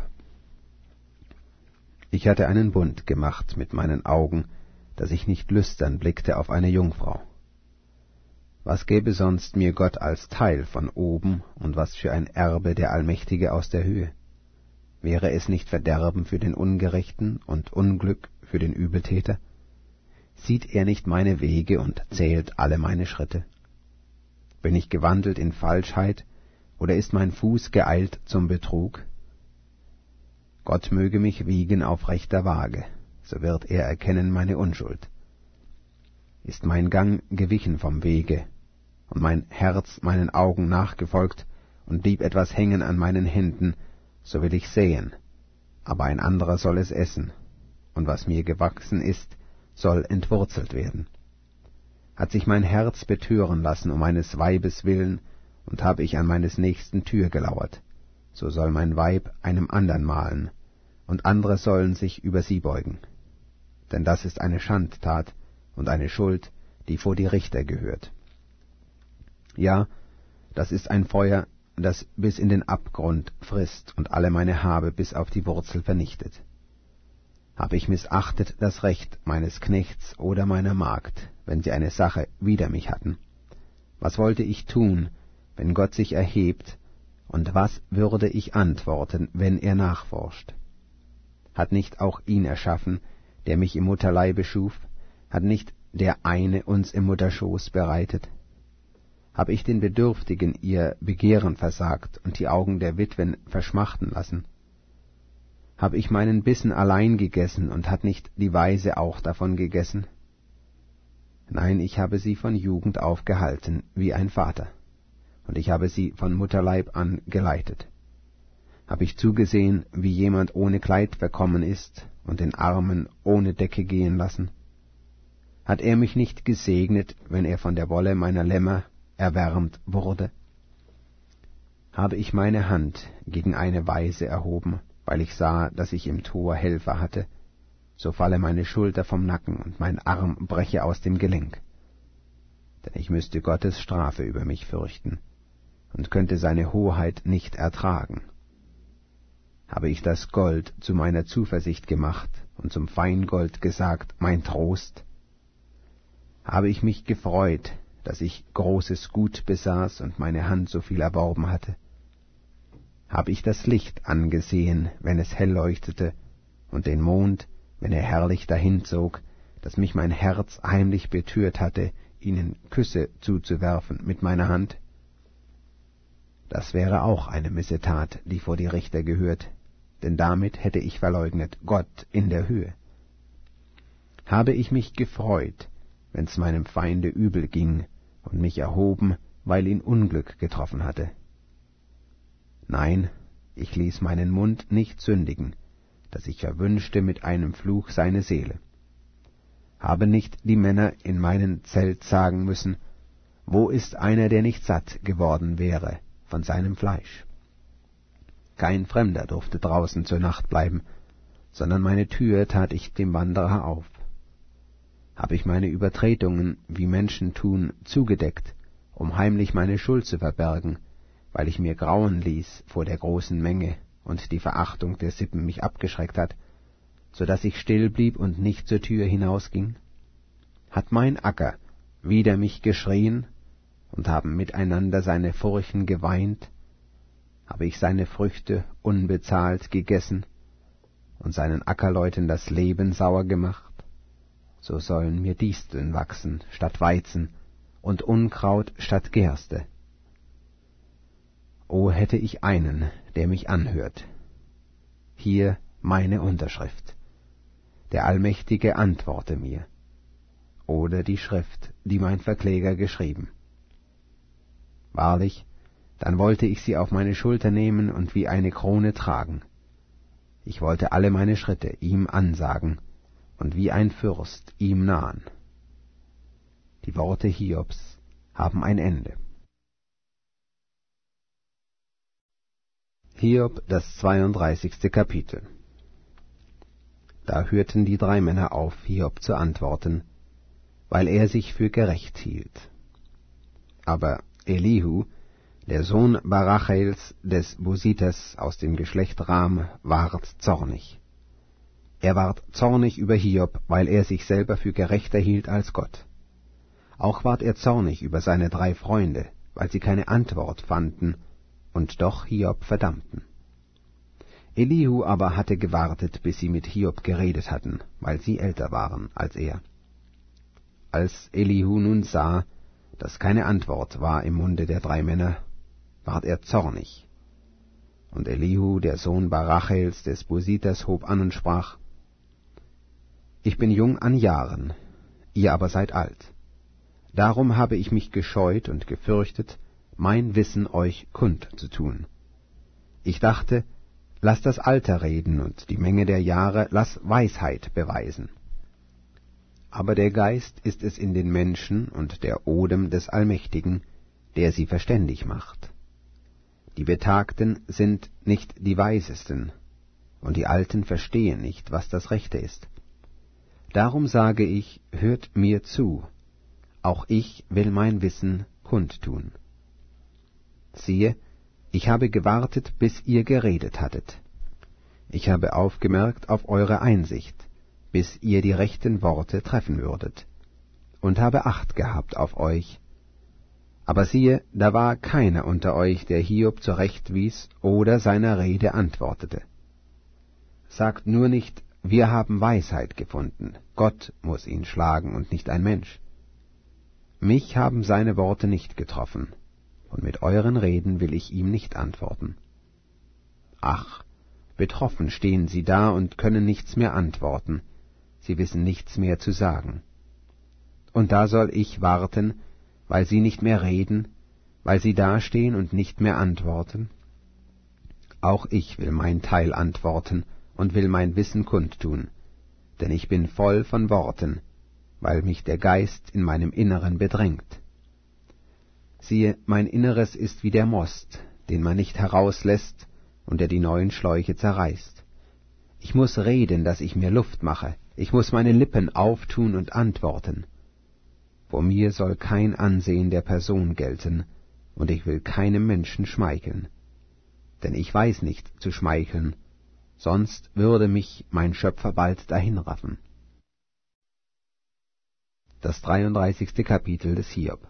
Ich hatte einen Bund gemacht mit meinen Augen, dass ich nicht lüstern blickte auf eine Jungfrau. Was gäbe sonst mir Gott als Teil von oben, und was für ein Erbe der Allmächtige aus der Höhe? Wäre es nicht Verderben für den Ungerechten und Unglück für den Übeltäter? Sieht er nicht meine Wege und zählt alle meine Schritte? Bin ich gewandelt in Falschheit, oder ist mein Fuß geeilt zum Betrug? Gott möge mich wiegen auf rechter Waage, so wird er erkennen meine Unschuld. Ist mein Gang gewichen vom Wege, und mein Herz meinen Augen nachgefolgt, und blieb etwas hängen an meinen Händen, so will ich säen, aber ein anderer soll es essen, und was mir gewachsen ist, soll entwurzelt werden. Hat sich mein Herz betören lassen um eines Weibes willen, und habe ich an meines Nächsten Tür gelauert, so soll mein Weib einem andern mahlen, und andere sollen sich über sie beugen. Denn das ist eine Schandtat und eine Schuld, die vor die Richter gehört. Ja, das ist ein Feuer, das bis in den Abgrund frisst und alle meine Habe bis auf die Wurzel vernichtet. Hab ich missachtet das Recht meines Knechts oder meiner Magd, wenn sie eine Sache wider mich hatten? Was wollte ich tun, wenn Gott sich erhebt Und was würde ich antworten, wenn er nachforscht? Hat nicht auch ihn erschaffen, der mich im Mutterleibe schuf? Hat nicht der eine uns im Mutterschoß bereitet? Hab ich den Bedürftigen ihr Begehren versagt und die Augen der Witwen verschmachten lassen? Hab ich meinen Bissen allein gegessen und hat nicht die Weise auch davon gegessen? Nein, ich habe sie von Jugend auf gehalten, wie ein Vater, und ich habe sie von Mutterleib an geleitet. Hab ich zugesehen, wie jemand ohne Kleid verkommen ist und den Armen ohne Decke gehen lassen? Hat er mich nicht gesegnet, wenn er von der Wolle meiner Lämmer erwärmt wurde? Habe ich meine Hand gegen eine Waise erhoben, weil ich sah, dass ich im Tor Helfer hatte, so falle meine Schulter vom Nacken und mein Arm breche aus dem Gelenk. Denn ich müsste Gottes Strafe über mich fürchten und könnte seine Hoheit nicht ertragen. Habe ich das Gold zu meiner Zuversicht gemacht und zum Feingold gesagt, mein Trost? Habe ich mich gefreut, dass ich großes Gut besaß und meine Hand so viel erworben hatte? Habe ich das Licht angesehen, wenn es hell leuchtete, und den Mond, wenn er herrlich dahinzog, dass mich mein Herz heimlich betört hatte, ihnen Küsse zuzuwerfen mit meiner Hand? Das wäre auch eine Missetat, die vor die Richter gehört, denn damit hätte ich verleugnet Gott in der Höhe. Habe ich mich gefreut, wenn's meinem Feinde übel ging, und mich erhoben, weil ihn Unglück getroffen hatte? Nein, ich ließ meinen Mund nicht sündigen, dass ich verwünschte mit einem Fluch seine Seele. Habe nicht die Männer in meinem Zelt sagen müssen, wo ist einer, der nicht satt geworden wäre von seinem Fleisch? Kein Fremder durfte draußen zur Nacht bleiben, sondern meine Tür tat ich dem Wanderer auf. Habe ich meine Übertretungen, wie Menschen tun, zugedeckt, um heimlich meine Schuld zu verbergen, weil ich mir grauen ließ vor der großen Menge und die Verachtung der Sippen mich abgeschreckt hat, so dass ich still blieb und nicht zur Tür hinausging? Hat mein Acker wider mich geschrien und haben miteinander seine Furchen geweint? Habe ich seine Früchte unbezahlt gegessen und seinen Ackerleuten das Leben sauer gemacht? So sollen mir Disteln wachsen statt Weizen und Unkraut statt Gerste. O hätte ich einen, der mich anhört. Hier meine Unterschrift. Der Allmächtige antworte mir. Oder die Schrift, die mein Verkläger geschrieben. Wahrlich, dann wollte ich sie auf meine Schulter nehmen und wie eine Krone tragen. Ich wollte alle meine Schritte ihm ansagen und wie ein Fürst ihm nahen. Die Worte Hiobs haben ein Ende. Hiob, das 32. Kapitel. Da hörten die 3 Männer auf, Hiob zu antworten, weil er sich für gerecht hielt. Aber Elihu, der Sohn Barachels des Busites aus dem Geschlecht Ram, ward zornig. Er ward zornig über Hiob, weil er sich selber für gerechter hielt als Gott. Auch ward er zornig über seine 3 Freunde, weil sie keine Antwort fanden und doch Hiob verdammten. Elihu aber hatte gewartet, bis sie mit Hiob geredet hatten, weil sie älter waren als er. Als Elihu nun sah, dass keine Antwort war im Munde der 3 Männer, ward er zornig. Und Elihu, der Sohn Barachels des Busites, hob an und sprach: Ich bin jung an Jahren, ihr aber seid alt. Darum habe ich mich gescheut und gefürchtet, mein Wissen euch kund zu tun. Ich dachte, lass das Alter reden und die Menge der Jahre lass Weisheit beweisen. Aber der Geist ist es in den Menschen und der Odem des Allmächtigen, der sie verständig macht. Die Betagten sind nicht die Weisesten, und die Alten verstehen nicht, was das Rechte ist. Darum sage ich, hört mir zu, auch ich will mein Wissen kundtun. Siehe, ich habe gewartet, bis ihr geredet hattet. Ich habe aufgemerkt auf eure Einsicht, bis ihr die rechten Worte treffen würdet, und habe Acht gehabt auf euch. Aber siehe, da war keiner unter euch, der Hiob zurechtwies oder seiner Rede antwortete. Sagt nur nicht, wir haben Weisheit gefunden, Gott muß ihn schlagen und nicht ein Mensch. Mich haben seine Worte nicht getroffen, und mit euren Reden will ich ihm nicht antworten. Ach, betroffen stehen sie da und können nichts mehr antworten, sie wissen nichts mehr zu sagen. Und da soll ich warten, weil sie nicht mehr reden, weil sie dastehen und nicht mehr antworten? Auch ich will mein Teil antworten und will mein Wissen kundtun, denn ich bin voll von Worten, weil mich der Geist in meinem Inneren bedrängt. Siehe, mein Inneres ist wie der Most, den man nicht herauslässt und der die neuen Schläuche zerreißt. Ich muß reden, dass ich mir Luft mache, ich muß meine Lippen auftun und antworten. Vor mir soll kein Ansehen der Person gelten, und ich will keinem Menschen schmeicheln. Denn ich weiß nicht zu schmeicheln, sonst würde mich mein Schöpfer bald dahinraffen. Das 33. Kapitel des Hiob.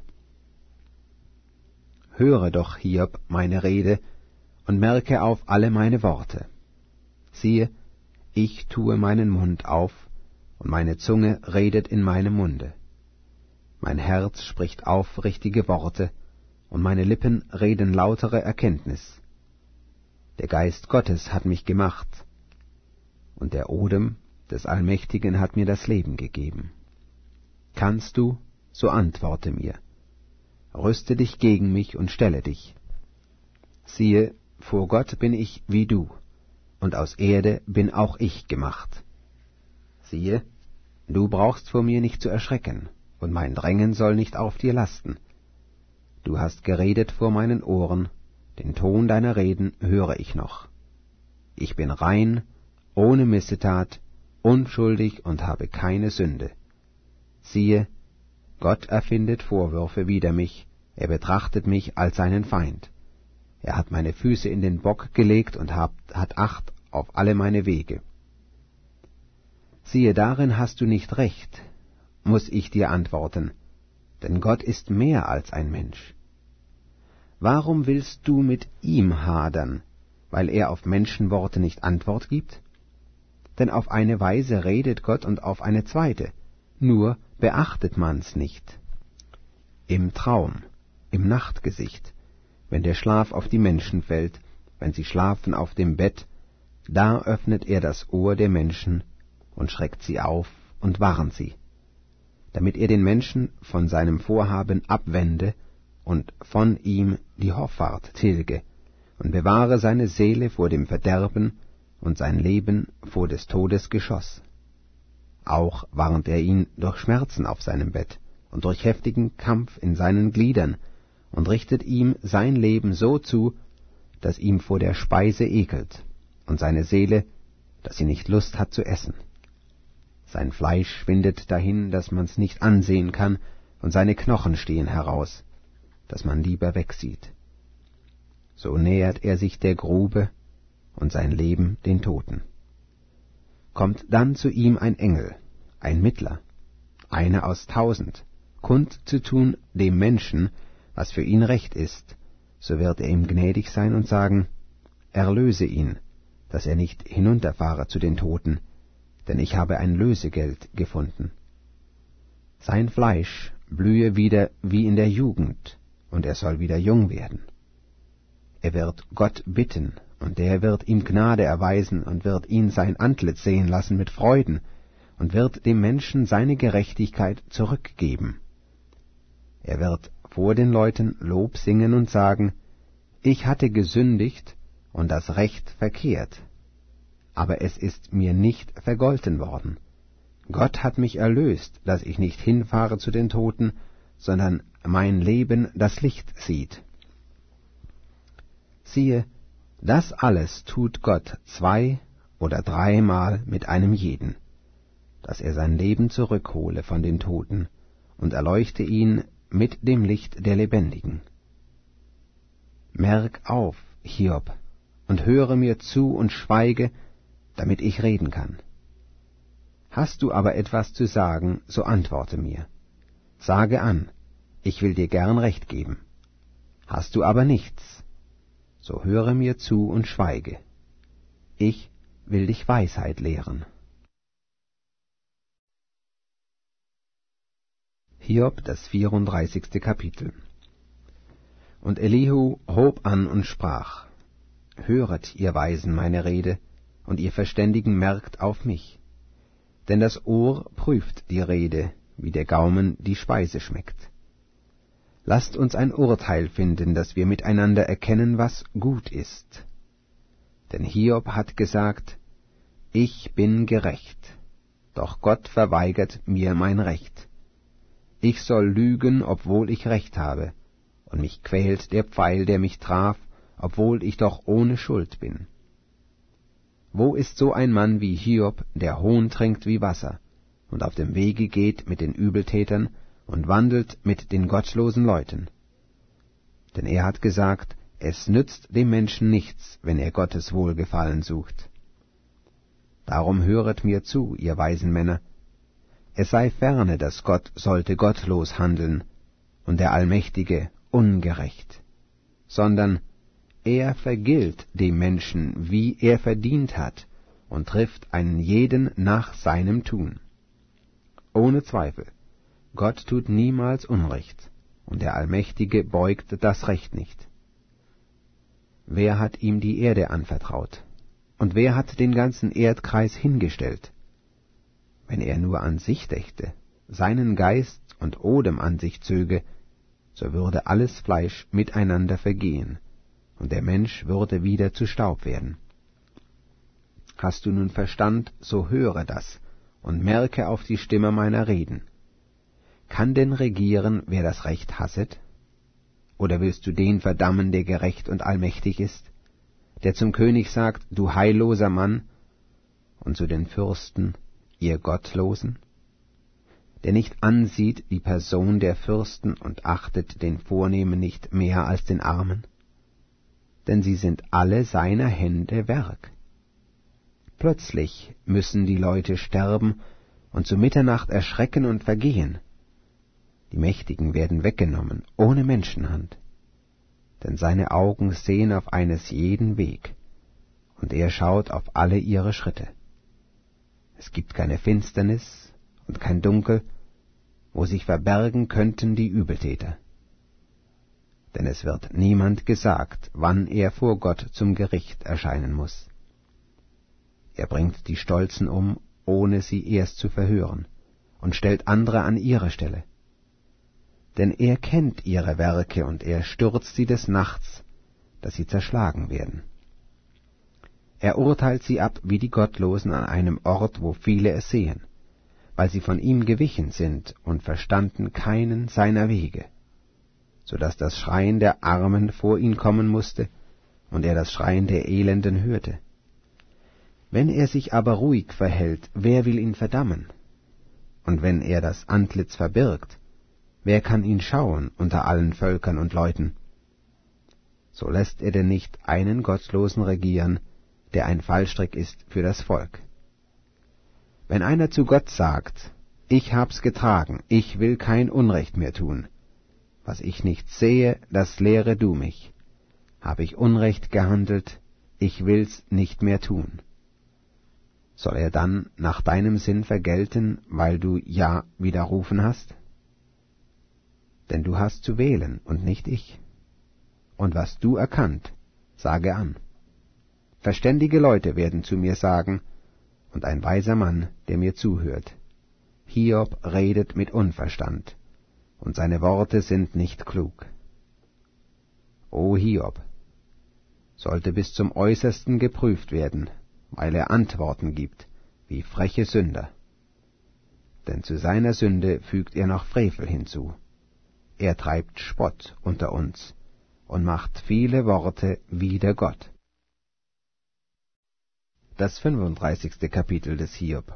Höre doch, Hiob, meine Rede, und merke auf alle meine Worte. Siehe, ich tue meinen Mund auf, und meine Zunge redet in meinem Munde. Mein Herz spricht aufrichtige Worte, und meine Lippen reden lautere Erkenntnis. Der Geist Gottes hat mich gemacht, und der Odem des Allmächtigen hat mir das Leben gegeben. Kannst du, so antworte mir. Rüste dich gegen mich und stelle dich. Siehe, vor Gott bin ich wie du, und aus Erde bin auch ich gemacht. Siehe, du brauchst vor mir nicht zu erschrecken, und mein Drängen soll nicht auf dir lasten. Du hast geredet vor meinen Ohren, den Ton deiner Reden höre ich noch. Ich bin rein, ohne Missetat, unschuldig und habe keine Sünde. Siehe, Gott erfindet Vorwürfe wider mich, er betrachtet mich als seinen Feind. Er hat meine Füße in den Bock gelegt und hat Acht auf alle meine Wege. Siehe, darin hast du nicht recht, muß ich dir antworten, denn Gott ist mehr als ein Mensch. Warum willst du mit ihm hadern, weil er auf Menschenworte nicht Antwort gibt? Denn auf eine Weise redet Gott und auf eine zweite, nur beachtet man's nicht. Im Traum, im Nachtgesicht, wenn der Schlaf auf die Menschen fällt, wenn sie schlafen auf dem Bett, da öffnet er das Ohr der Menschen und schreckt sie auf und warnt sie, damit er den Menschen von seinem Vorhaben abwende und von ihm die Hoffart tilge und bewahre seine Seele vor dem Verderben und sein Leben vor des Todes Geschoss. Auch warnt er ihn durch Schmerzen auf seinem Bett und durch heftigen Kampf in seinen Gliedern und richtet ihm sein Leben so zu, dass ihm vor der Speise ekelt und seine Seele, dass sie nicht Lust hat zu essen. Sein Fleisch schwindet dahin, dass man's nicht ansehen kann, und seine Knochen stehen heraus, dass man lieber wegsieht. So nähert er sich der Grube und sein Leben den Toten. Kommt dann zu ihm ein Engel, ein Mittler, einer aus 1000, kund zu tun dem Menschen, was für ihn recht ist, so wird er ihm gnädig sein und sagen, erlöse ihn, dass er nicht hinunterfahre zu den Toten, denn ich habe ein Lösegeld gefunden. Sein Fleisch blühe wieder wie in der Jugend, und er soll wieder jung werden. Er wird Gott bitten, und der wird ihm Gnade erweisen und wird ihn sein Antlitz sehen lassen mit Freuden und wird dem Menschen seine Gerechtigkeit zurückgeben. Er wird vor den Leuten Lob singen und sagen, ich hatte gesündigt und das Recht verkehrt, aber es ist mir nicht vergolten worden. Gott hat mich erlöst, dass ich nicht hinfahre zu den Toten, sondern mein Leben das Licht sieht. Siehe, das alles tut Gott 2 oder 3 Mal mit einem jeden, dass er sein Leben zurückhole von den Toten und erleuchte ihn mit dem Licht der Lebendigen. Merk auf, Hiob, und höre mir zu und schweige, damit ich reden kann. Hast du aber etwas zu sagen, so antworte mir. Sage an, ich will dir gern Recht geben. Hast du aber nichts, so höre mir zu und schweige. Ich will dich Weisheit lehren. Hiob, das 34. Kapitel. Und Elihu hob an und sprach: Höret, ihr Weisen, meine Rede, und ihr Verständigen merkt auf mich. Denn das Ohr prüft die Rede, wie der Gaumen die Speise schmeckt. Lasst uns ein Urteil finden, dass wir miteinander erkennen, was gut ist. Denn Hiob hat gesagt: Ich bin gerecht, doch Gott verweigert mir mein Recht. Ich soll lügen, obwohl ich Recht habe, und mich quält der Pfeil, der mich traf, obwohl ich doch ohne Schuld bin. Wo ist so ein Mann wie Hiob, der Hohn trinkt wie Wasser, und auf dem Wege geht mit den Übeltätern und wandelt mit den gottlosen Leuten? Denn er hat gesagt, es nützt dem Menschen nichts, wenn er Gottes Wohlgefallen sucht. Darum höret mir zu, ihr weisen Männer. Es sei ferne, dass Gott sollte gottlos handeln und der Allmächtige ungerecht, sondern er vergilt dem Menschen, wie er verdient hat, und trifft einen jeden nach seinem Tun. Ohne Zweifel, Gott tut niemals Unrecht, und der Allmächtige beugt das Recht nicht. Wer hat ihm die Erde anvertraut? Und wer hat den ganzen Erdkreis hingestellt? Wenn er nur an sich dächte, seinen Geist und Odem an sich zöge, so würde alles Fleisch miteinander vergehen, und der Mensch würde wieder zu Staub werden. Hast du nun Verstand, so höre das, und merke auf die Stimme meiner Reden. Kann denn regieren, wer das Recht hasset? Oder willst du den verdammen, der gerecht und allmächtig ist, der zum König sagt, du heilloser Mann, und zu den Fürsten, ihr Gottlosen? Der nicht ansieht die Person der Fürsten und achtet den Vornehmen nicht mehr als den Armen? Denn sie sind alle seiner Hände Werk. Plötzlich müssen die Leute sterben und zu Mitternacht erschrecken und vergehen. Die Mächtigen werden weggenommen, ohne Menschenhand. Denn seine Augen sehen auf eines jeden Weg, und er schaut auf alle ihre Schritte. Es gibt keine Finsternis und kein Dunkel, wo sich verbergen könnten die Übeltäter. Denn es wird niemand gesagt, wann er vor Gott zum Gericht erscheinen muss. Er bringt die Stolzen um, ohne sie erst zu verhören, und stellt andere an ihre Stelle. Denn er kennt ihre Werke, und er stürzt sie des Nachts, dass sie zerschlagen werden. Er urteilt sie ab wie die Gottlosen an einem Ort, wo viele es sehen, weil sie von ihm gewichen sind und verstanden keinen seiner Wege, so dass das Schreien der Armen vor ihn kommen musste, und er das Schreien der Elenden hörte. Wenn er sich aber ruhig verhält, wer will ihn verdammen? Und wenn er das Antlitz verbirgt, wer kann ihn schauen unter allen Völkern und Leuten? So lässt er denn nicht einen Gottlosen regieren, der ein Fallstrick ist für das Volk. Wenn einer zu Gott sagt, ich hab's getragen, ich will kein Unrecht mehr tun, was ich nicht sehe, das lehre du mich. Hab ich Unrecht gehandelt, ich will's nicht mehr tun. Soll er dann nach deinem Sinn vergelten, weil du ja widerrufen hast? Denn du hast zu wählen und nicht ich. Und was du erkannt, sage an. Verständige Leute werden zu mir sagen, und ein weiser Mann, der mir zuhört. Hiob redet mit Unverstand, und seine Worte sind nicht klug. O Hiob, sollte bis zum Äußersten geprüft werden, weil er Antworten gibt, wie freche Sünder. Denn zu seiner Sünde fügt er noch Frevel hinzu. Er treibt Spott unter uns und macht viele Worte wider Gott. Das 35. Kapitel des Hiob.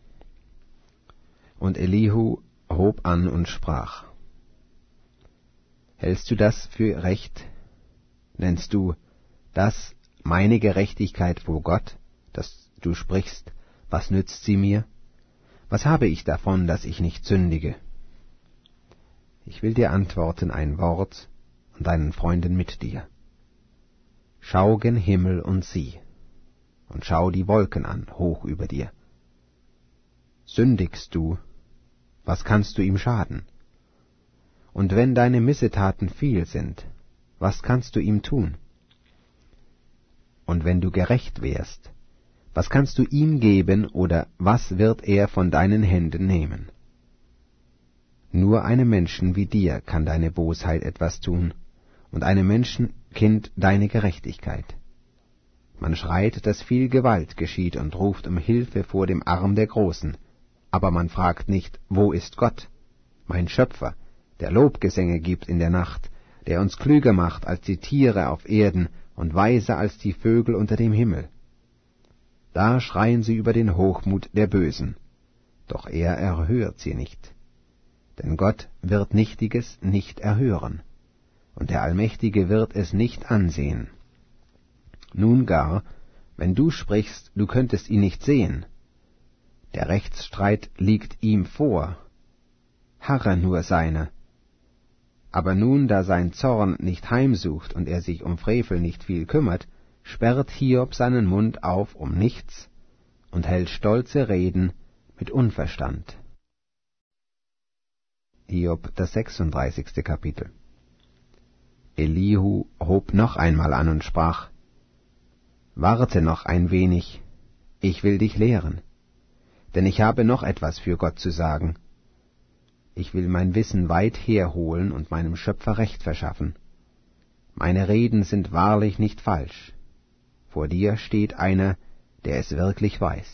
Und Elihu hob an und sprach: Hältst du das für recht? Nennst du das meine Gerechtigkeit vor Gott, dass du sprichst, was nützt sie mir? Was habe ich davon, dass ich nicht sündige? Ich will dir antworten ein Wort, und deinen Freunden mit dir. Schau gen Himmel und sieh, und schau die Wolken an, hoch über dir. Sündigst du, was kannst du ihm schaden? Und wenn deine Missetaten viel sind, was kannst du ihm tun? Und wenn du gerecht wärst, was kannst du ihm geben, oder was wird er von deinen Händen nehmen? Nur einem Menschen wie dir kann deine Bosheit etwas tun, und einem Menschenkind deine Gerechtigkeit. Man schreit, dass viel Gewalt geschieht, und ruft um Hilfe vor dem Arm der Großen, aber man fragt nicht, wo ist Gott, mein Schöpfer, der Lobgesänge gibt in der Nacht, der uns klüger macht als die Tiere auf Erden und weiser als die Vögel unter dem Himmel. Da schreien sie über den Hochmut der Bösen, doch er erhört sie nicht. Denn Gott wird Nichtiges nicht erhören, und der Allmächtige wird es nicht ansehen. Nun gar, wenn du sprichst, du könntest ihn nicht sehen. Der Rechtsstreit liegt ihm vor, harre nur seiner. Aber nun, da sein Zorn nicht heimsucht und er sich um Frevel nicht viel kümmert, sperrt Hiob seinen Mund auf um nichts und hält stolze Reden mit Unverstand. Hiob, das 36. Kapitel. Elihu hob noch einmal an und sprach: Warte noch ein wenig, ich will dich lehren, denn ich habe noch etwas für Gott zu sagen. Ich will mein Wissen weit herholen und meinem Schöpfer Recht verschaffen. Meine Reden sind wahrlich nicht falsch. Vor dir steht einer, der es wirklich weiß.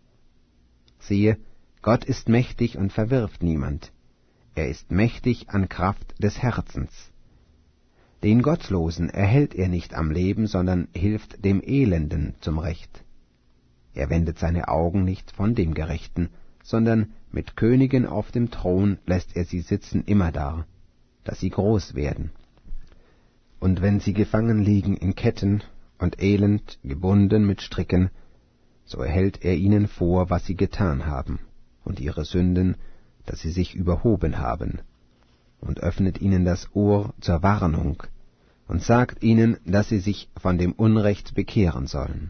Siehe, Gott ist mächtig und verwirft niemand. Er ist mächtig an Kraft des Herzens. Den Gottlosen erhält er nicht am Leben, sondern hilft dem Elenden zum Recht. Er wendet seine Augen nicht von dem Gerechten, sondern mit Königen auf dem Thron lässt er sie sitzen immerdar, dass sie groß werden. Und wenn sie gefangen liegen in Ketten und elend gebunden mit Stricken, so erhält er ihnen vor, was sie getan haben, und ihre Sünden, dass sie sich überhoben haben, und öffnet ihnen das Ohr zur Warnung, und sagt ihnen, dass sie sich von dem Unrecht bekehren sollen.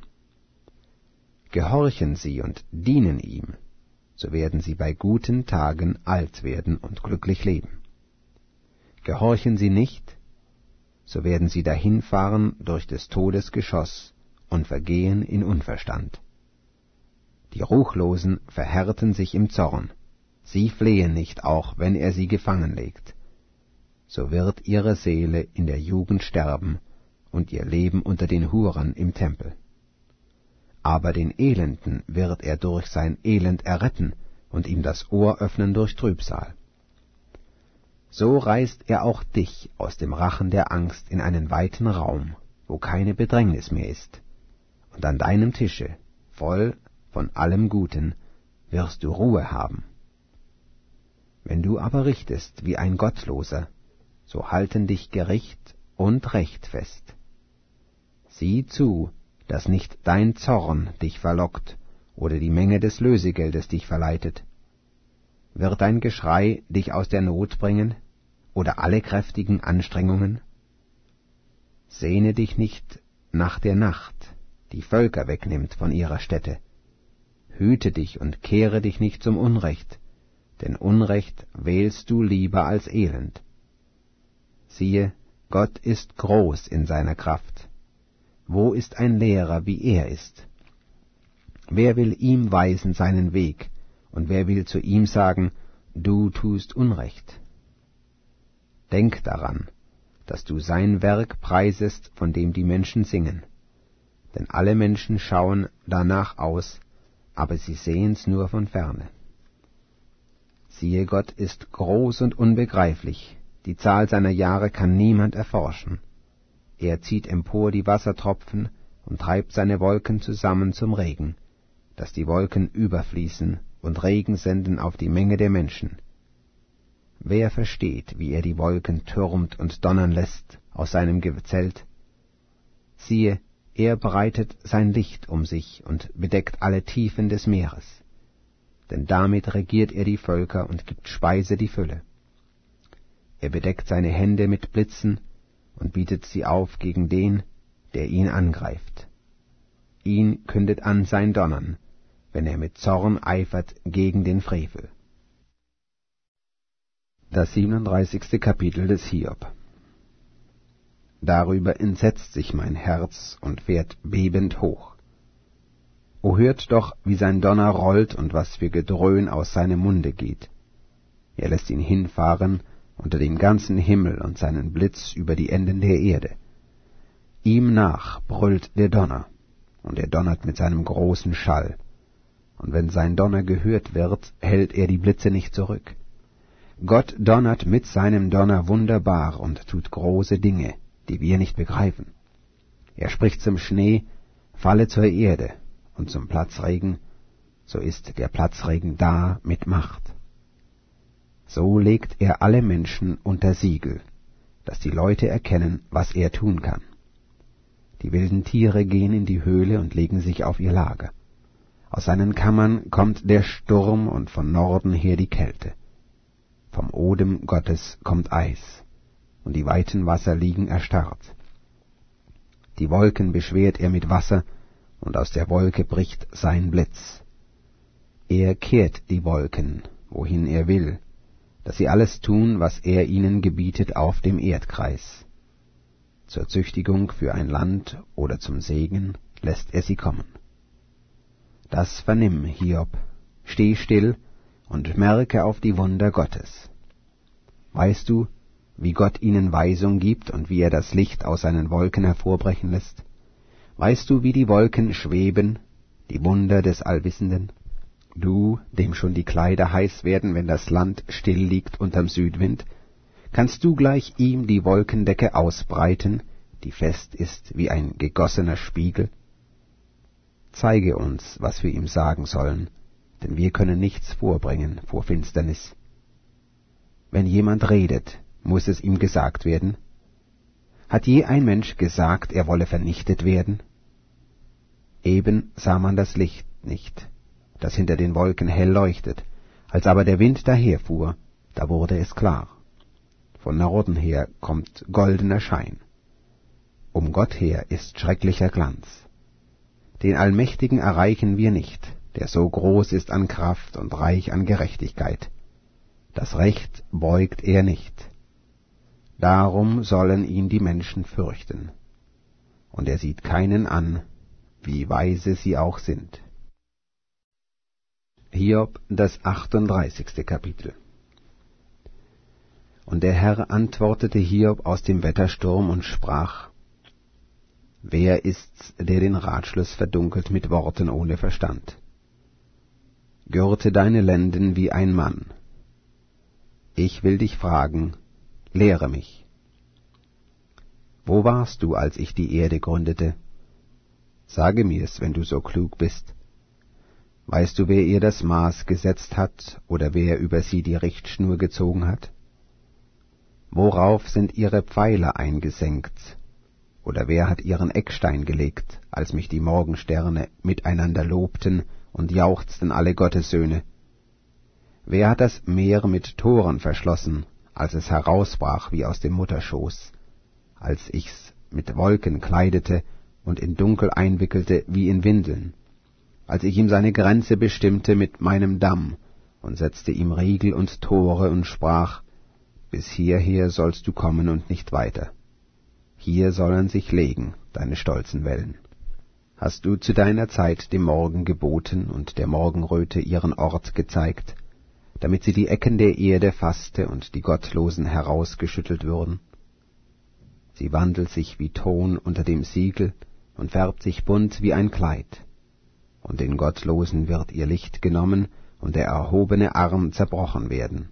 Gehorchen sie und dienen ihm, so werden sie bei guten Tagen alt werden und glücklich leben. Gehorchen sie nicht, so werden sie dahinfahren durch des Todes Geschoss und vergehen in Unverstand. Die Ruchlosen verhärten sich im Zorn, sie flehen nicht, auch wenn er sie gefangen legt. So wird ihre Seele in der Jugend sterben und ihr Leben unter den Huren im Tempel. Aber den Elenden wird er durch sein Elend erretten und ihm das Ohr öffnen durch Trübsal. So reißt er auch dich aus dem Rachen der Angst in einen weiten Raum, wo keine Bedrängnis mehr ist, und an deinem Tische, voll von allem Guten, wirst du Ruhe haben. Wenn du aber richtest wie ein Gottloser, so halten dich Gericht und Recht fest. Sieh zu, dass nicht dein Zorn dich verlockt oder die Menge des Lösegeldes dich verleitet. Wird dein Geschrei dich aus der Not bringen oder alle kräftigen Anstrengungen? Sehne dich nicht nach der Nacht, die Völker wegnimmt von ihrer Stätte. Hüte dich und kehre dich nicht zum Unrecht, denn Unrecht wählst du lieber als Elend. Siehe, Gott ist groß in seiner Kraft. Wo ist ein Lehrer, wie er ist? Wer will ihm weisen seinen Weg, und wer will zu ihm sagen, du tust Unrecht? Denk daran, dass du sein Werk preisest, von dem die Menschen singen. Denn alle Menschen schauen danach aus, aber sie sehen's nur von ferne. Siehe, Gott ist groß und unbegreiflich, die Zahl seiner Jahre kann niemand erforschen. Er zieht empor die Wassertropfen und treibt seine Wolken zusammen zum Regen, dass die Wolken überfließen und Regen senden auf die Menge der Menschen. Wer versteht, wie er die Wolken türmt und donnern lässt aus seinem Zelt? Siehe, er breitet sein Licht um sich und bedeckt alle Tiefen des Meeres. Denn damit regiert er die Völker und gibt Speise die Fülle. Er bedeckt seine Hände mit Blitzen und bietet sie auf gegen den, der ihn angreift. Ihn kündet an sein Donnern, wenn er mit Zorn eifert gegen den Frevel. Das 37. Kapitel des Hiob. Darüber entsetzt sich mein Herz und fährt bebend hoch. O hört doch, wie sein Donner rollt und was für Gedröhn aus seinem Munde geht. Er lässt ihn hinfahren unter den ganzen Himmel und seinen Blitz über die Enden der Erde. Ihm nach brüllt der Donner, und er donnert mit seinem großen Schall. Und wenn sein Donner gehört wird, hält er die Blitze nicht zurück. Gott donnert mit seinem Donner wunderbar und tut große Dinge, die wir nicht begreifen. Er spricht zum Schnee, falle zur Erde, und zum Platzregen, so ist der Platzregen da mit Macht. So legt er alle Menschen unter Siegel, dass die Leute erkennen, was er tun kann. Die wilden Tiere gehen in die Höhle und legen sich auf ihr Lager. Aus seinen Kammern kommt der Sturm und von Norden her die Kälte. Vom Odem Gottes kommt Eis, und die weiten Wasser liegen erstarrt. Die Wolken beschwert er mit Wasser, und aus der Wolke bricht sein Blitz. Er kehrt die Wolken, wohin er will, dass sie alles tun, was er ihnen gebietet auf dem Erdkreis. Zur Züchtigung für ein Land oder zum Segen lässt er sie kommen. Das vernimm, Hiob, steh still und merke auf die Wunder Gottes. Weißt du, wie Gott ihnen Weisung gibt und wie er das Licht aus seinen Wolken hervorbrechen lässt? Weißt du, wie die Wolken schweben, die Wunder des Allwissenden? Du, dem schon die Kleider heiß werden, wenn das Land still liegt unterm Südwind, kannst du gleich ihm die Wolkendecke ausbreiten, die fest ist wie ein gegossener Spiegel? Zeige uns, was wir ihm sagen sollen, denn wir können nichts vorbringen vor Finsternis. Wenn jemand redet, muss es ihm gesagt werden. Hat je ein Mensch gesagt, er wolle vernichtet werden? Eben sah man das Licht nicht, das hinter den Wolken hell leuchtet. Als aber der Wind daherfuhr, da wurde es klar. Von Norden her kommt goldener Schein. Um Gott her ist schrecklicher Glanz. Den Allmächtigen erreichen wir nicht, der so groß ist an Kraft und reich an Gerechtigkeit. Das Recht beugt er nicht. Darum sollen ihn die Menschen fürchten. Und er sieht keinen an, wie weise sie auch sind. Hiob, das 38. Kapitel. Und der Herr antwortete Hiob aus dem Wettersturm und sprach: Wer ist's, der den Ratschluss verdunkelt mit Worten ohne Verstand? Gürte deine Lenden wie ein Mann. Ich will dich fragen, lehre mich. Wo warst du, als ich die Erde gründete? Sage mir's, wenn du so klug bist. Weißt du, wer ihr das Maß gesetzt hat, oder wer über sie die Richtschnur gezogen hat? Worauf sind ihre Pfeiler eingesenkt? Oder wer hat ihren Eckstein gelegt, als mich die Morgensterne miteinander lobten und jauchzten alle Gottessöhne? Wer hat das Meer mit Toren verschlossen, als es herausbrach wie aus dem Mutterschoß, als ich's mit Wolken kleidete und in Dunkel einwickelte wie in Windeln, als ich ihm seine Grenze bestimmte mit meinem Damm und setzte ihm Riegel und Tore und sprach: Bis hierher sollst du kommen und nicht weiter. Hier sollen sich legen deine stolzen Wellen. Hast du zu deiner Zeit dem Morgen geboten und der Morgenröte ihren Ort gezeigt, damit sie die Ecken der Erde fasste und die Gottlosen herausgeschüttelt würden? Sie wandelt sich wie Ton unter dem Siegel und färbt sich bunt wie ein Kleid. Und den Gottlosen wird ihr Licht genommen und der erhobene Arm zerbrochen werden.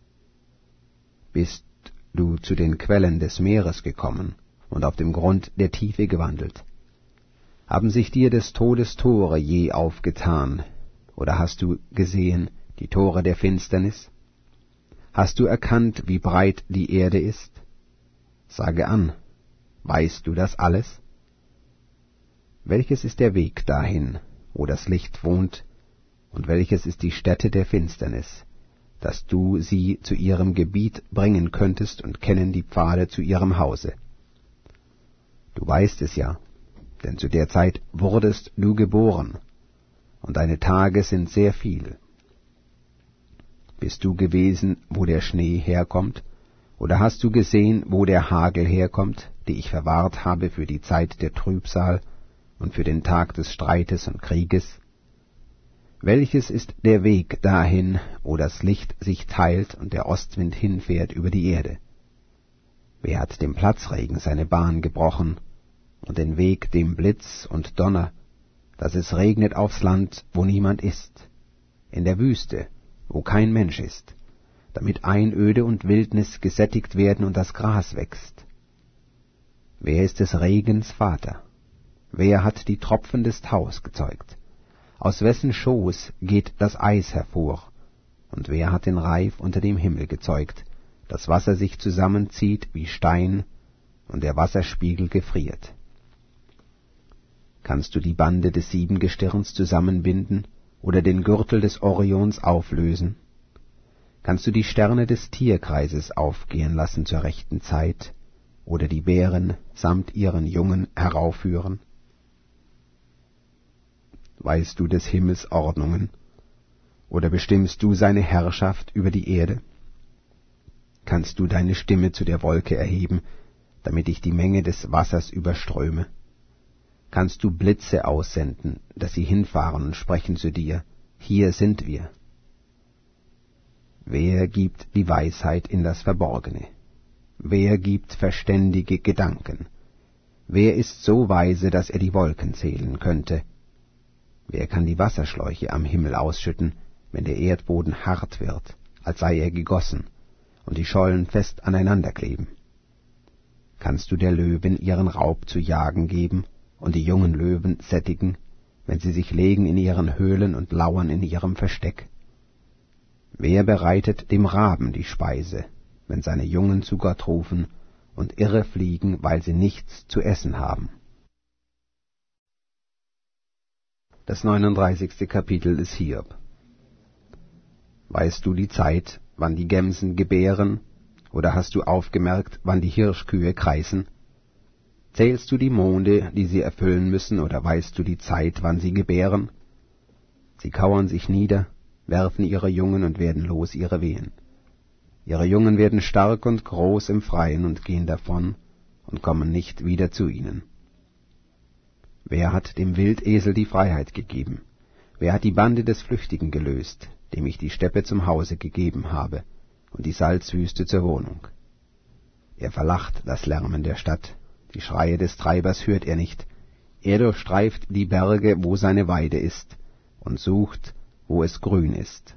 Bist du zu den Quellen des Meeres gekommen und auf dem Grund der Tiefe gewandelt? Haben sich dir des Todes Tore je aufgetan, oder hast du gesehen die Tore der Finsternis? Hast du erkannt, wie breit die Erde ist? Sage an, weißt du das alles? Welches ist der Weg dahin, wo das Licht wohnt, und welches ist die Stätte der Finsternis, dass du sie zu ihrem Gebiet bringen könntest und kennen die Pfade zu ihrem Hause? Du weißt es ja, denn zu der Zeit wurdest du geboren, und deine Tage sind sehr viel. Bist du gewesen, wo der Schnee herkommt, oder hast du gesehen, wo der Hagel herkommt, die ich verwahrt habe für die Zeit der Trübsal und für den Tag des Streites und Krieges? Welches ist der Weg dahin, wo das Licht sich teilt und der Ostwind hinfährt über die Erde? Wer hat dem Platzregen seine Bahn gebrochen und den Weg dem Blitz und Donner, dass es regnet aufs Land, wo niemand ist, in der Wüste, wo kein Mensch ist, damit Einöde und Wildnis gesättigt werden und das Gras wächst? Wer ist des Regens Vater? Wer hat die Tropfen des Taus gezeugt? Aus wessen Schoß geht das Eis hervor? Und wer hat den Reif unter dem Himmel gezeugt, das Wasser sich zusammenzieht wie Stein und der Wasserspiegel gefriert? Kannst du die Bande des Siebengestirns zusammenbinden oder den Gürtel des Orions auflösen? Kannst du die Sterne des Tierkreises aufgehen lassen zur rechten Zeit oder die Bären samt ihren Jungen heraufführen? Weißt du des Himmels Ordnungen, oder bestimmst du seine Herrschaft über die Erde? Kannst du deine Stimme zu der Wolke erheben, damit ich die Menge des Wassers überströme? Kannst du Blitze aussenden, dass sie hinfahren und sprechen zu dir, hier sind wir? Wer gibt die Weisheit in das Verborgene? Wer gibt verständige Gedanken? Wer ist so weise, dass er die Wolken zählen könnte? Wer kann die Wasserschläuche am Himmel ausschütten, wenn der Erdboden hart wird, als sei er gegossen, und die Schollen fest aneinander kleben? Kannst du der Löwen ihren Raub zu jagen geben und die jungen Löwen sättigen, wenn sie sich legen in ihren Höhlen und lauern in ihrem Versteck? Wer bereitet dem Raben die Speise, wenn seine Jungen zu Gott rufen und irre fliegen, weil sie nichts zu essen haben? Das 39. Kapitel des Hiob. Weißt du die Zeit, wann die Gemsen gebären, oder hast du aufgemerkt, wann die Hirschkühe kreisen? Zählst du die Monde, die sie erfüllen müssen, oder weißt du die Zeit, wann sie gebären? Sie kauern sich nieder, werfen ihre Jungen und werden los ihre Wehen. Ihre Jungen werden stark und groß im Freien und gehen davon und kommen nicht wieder zu ihnen. Wer hat dem Wildesel die Freiheit gegeben? Wer hat die Bande des Flüchtigen gelöst, dem ich die Steppe zum Hause gegeben habe und die Salzwüste zur Wohnung? Er verlacht das Lärmen der Stadt, die Schreie des Treibers hört er nicht. Er durchstreift die Berge, wo seine Weide ist, und sucht, wo es grün ist.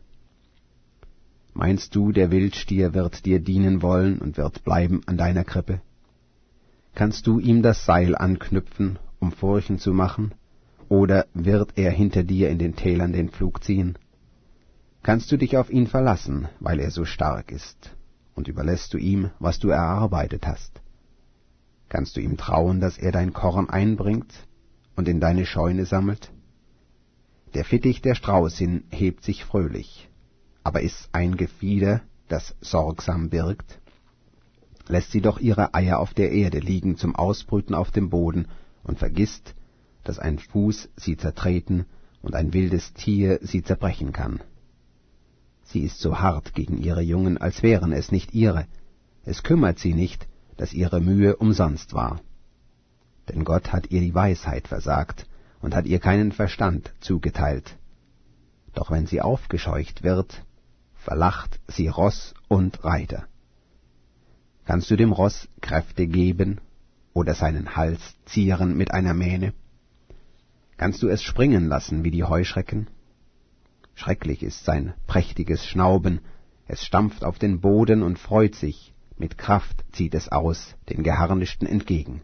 Meinst du, der Wildstier wird dir dienen wollen und wird bleiben an deiner Krippe? Kannst du ihm das Seil anknüpfen, um Furchen zu machen, oder wird er hinter dir in den Tälern den Pflug ziehen? Kannst du dich auf ihn verlassen, weil er so stark ist, und überlässt du ihm, was du erarbeitet hast? Kannst du ihm trauen, dass er dein Korn einbringt und in deine Scheune sammelt? Der Fittich der Straußin hebt sich fröhlich, aber ist ein Gefieder, das sorgsam birgt? Lässt sie doch ihre Eier auf der Erde liegen zum Ausbrüten auf dem Boden und vergisst, dass ein Fuß sie zertreten und ein wildes Tier sie zerbrechen kann. Sie ist so hart gegen ihre Jungen, als wären es nicht ihre. Es kümmert sie nicht, dass ihre Mühe umsonst war. Denn Gott hat ihr die Weisheit versagt und hat ihr keinen Verstand zugeteilt. Doch wenn sie aufgescheucht wird, verlacht sie Ross und Reiter. Kannst du dem Ross Kräfte geben oder seinen Hals zieren mit einer Mähne? Kannst du es springen lassen wie die Heuschrecken? Schrecklich ist sein prächtiges Schnauben, es stampft auf den Boden und freut sich, mit Kraft zieht es aus, den Geharnischten entgegen.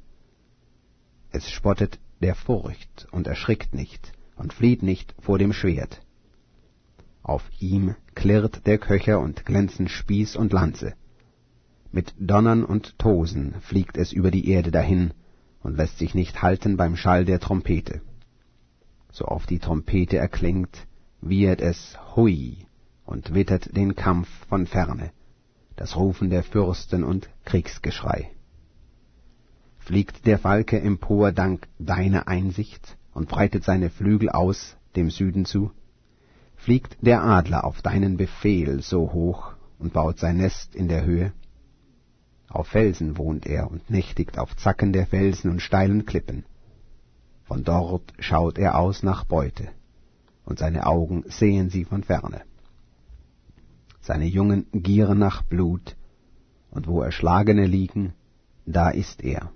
Es spottet der Furcht und erschrickt nicht und flieht nicht vor dem Schwert. Auf ihm klirrt der Köcher und glänzen Spieß und Lanze. Mit Donnern und Tosen fliegt es über die Erde dahin und lässt sich nicht halten beim Schall der Trompete. So oft die Trompete erklingt, wiehert es Hui und wittert den Kampf von ferne, das Rufen der Fürsten und Kriegsgeschrei. Fliegt der Falke empor dank deiner Einsicht und breitet seine Flügel aus dem Süden zu? Fliegt der Adler auf deinen Befehl so hoch und baut sein Nest in der Höhe? Auf Felsen wohnt er und nächtigt auf Zacken der Felsen und steilen Klippen. Von dort schaut er aus nach Beute, und seine Augen sehen sie von ferne. Seine Jungen gieren nach Blut, und wo Erschlagene liegen, da ist er.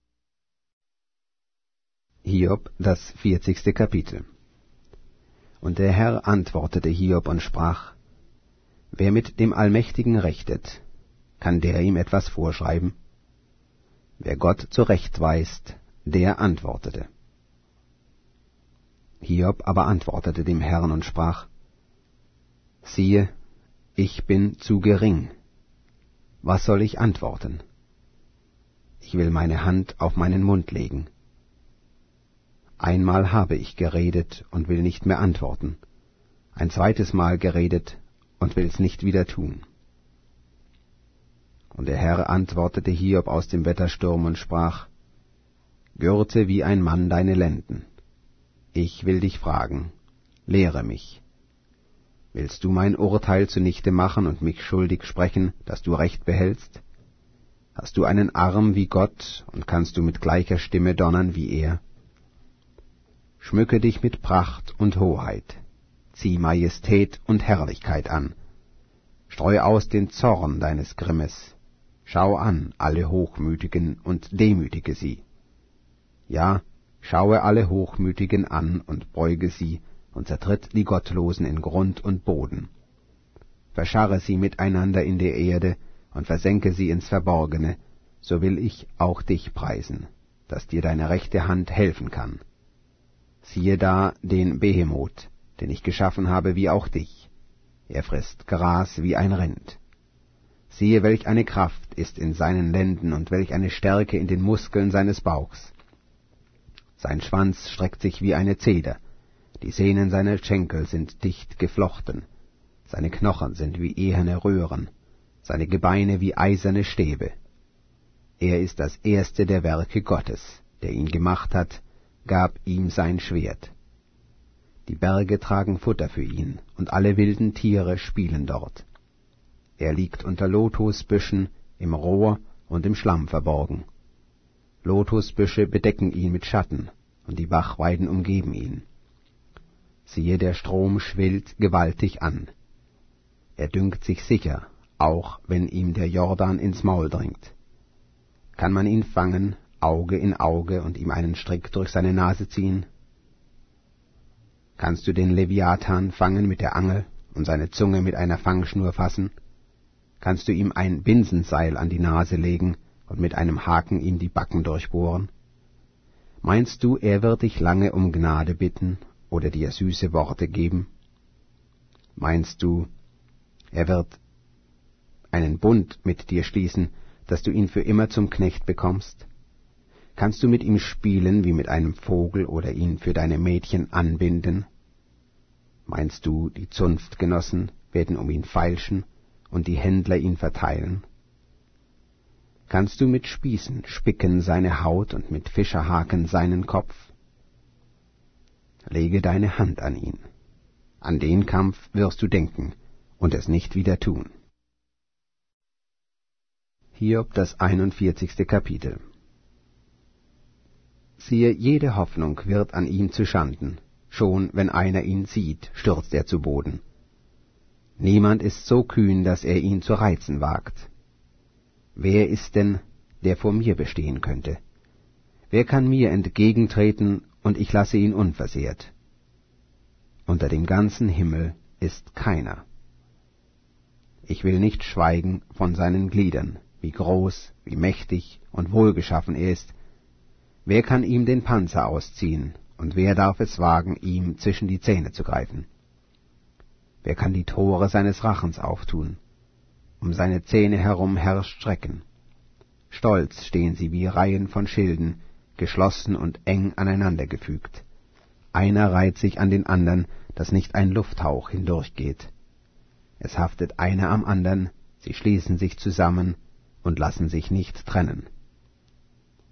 Hiob, das 40. Kapitel. Und der Herr antwortete Hiob und sprach: Wer mit dem Allmächtigen rechtet, kann der ihm etwas vorschreiben? Wer Gott zurechtweist, der antwortete. Hiob aber antwortete dem Herrn und sprach: Siehe, ich bin zu gering. Was soll ich antworten? Ich will meine Hand auf meinen Mund legen. Einmal habe ich geredet und will nicht mehr antworten, ein zweites Mal geredet und will's nicht wieder tun. Und der Herr antwortete Hiob aus dem Wettersturm und sprach: Gürte wie ein Mann deine Lenden. Ich will dich fragen, lehre mich. Willst du mein Urteil zunichte machen und mich schuldig sprechen, dass du Recht behältst? Hast du einen Arm wie Gott und kannst du mit gleicher Stimme donnern wie er? Schmücke dich mit Pracht und Hoheit, zieh Majestät und Herrlichkeit an, streu aus den Zorn deines Grimmes, schau an alle Hochmütigen und demütige sie. Ja, schaue alle Hochmütigen an und beuge sie und zertritt die Gottlosen in Grund und Boden. Verscharre sie miteinander in der Erde und versenke sie ins Verborgene, so will ich auch dich preisen, dass dir deine rechte Hand helfen kann. Siehe da den Behemoth, den ich geschaffen habe wie auch dich. Er frisst Gras wie ein Rind. Siehe, welch eine Kraft ist in seinen Lenden und welch eine Stärke in den Muskeln seines Bauchs. Sein Schwanz streckt sich wie eine Zeder, die Sehnen seiner Schenkel sind dicht geflochten, seine Knochen sind wie eherne Röhren, seine Gebeine wie eiserne Stäbe. Er ist das erste der Werke Gottes, der ihn gemacht hat, gab ihm sein Schwert. Die Berge tragen Futter für ihn, und alle wilden Tiere spielen dort. Er liegt unter Lotusbüschen, im Rohr und im Schlamm verborgen. Lotusbüsche bedecken ihn mit Schatten, und die Bachweiden umgeben ihn. Siehe, der Strom schwillt gewaltig an. Er dünkt sich sicher, auch wenn ihm der Jordan ins Maul dringt. Kann man ihn fangen, Auge in Auge, und ihm einen Strick durch seine Nase ziehen? Kannst du den Leviathan fangen mit der Angel und seine Zunge mit einer Fangschnur fassen? Kannst du ihm ein Binsenseil an die Nase legen und mit einem Haken ihm die Backen durchbohren? Meinst du, er wird dich lange um Gnade bitten oder dir süße Worte geben? Meinst du, er wird einen Bund mit dir schließen, dass du ihn für immer zum Knecht bekommst? Kannst du mit ihm spielen wie mit einem Vogel oder ihn für deine Mädchen anbinden? Meinst du, die Zunftgenossen werden um ihn feilschen und die Händler ihn verteilen? Kannst du mit Spießen spicken seine Haut und mit Fischerhaken seinen Kopf? Lege deine Hand an ihn. An den Kampf wirst du denken und es nicht wieder tun. Hiob, das 41. Kapitel. Siehe, jede Hoffnung wird an ihm zuschanden, schon wenn einer ihn sieht, stürzt er zu Boden. Niemand ist so kühn, dass er ihn zu reizen wagt. Wer ist denn, der vor mir bestehen könnte? Wer kann mir entgegentreten, und ich lasse ihn unversehrt? Unter dem ganzen Himmel ist keiner. Ich will nicht schweigen von seinen Gliedern, wie groß, wie mächtig und wohlgeschaffen er ist. Wer kann ihm den Panzer ausziehen, und wer darf es wagen, ihm zwischen die Zähne zu greifen? Wer kann die Tore seines Rachens auftun? Um seine Zähne herum herrscht Schrecken. Stolz stehen sie wie Reihen von Schilden, geschlossen und eng aneinandergefügt. Einer reiht sich an den andern, dass nicht ein Lufthauch hindurchgeht. Es haftet einer am andern, sie schließen sich zusammen und lassen sich nicht trennen.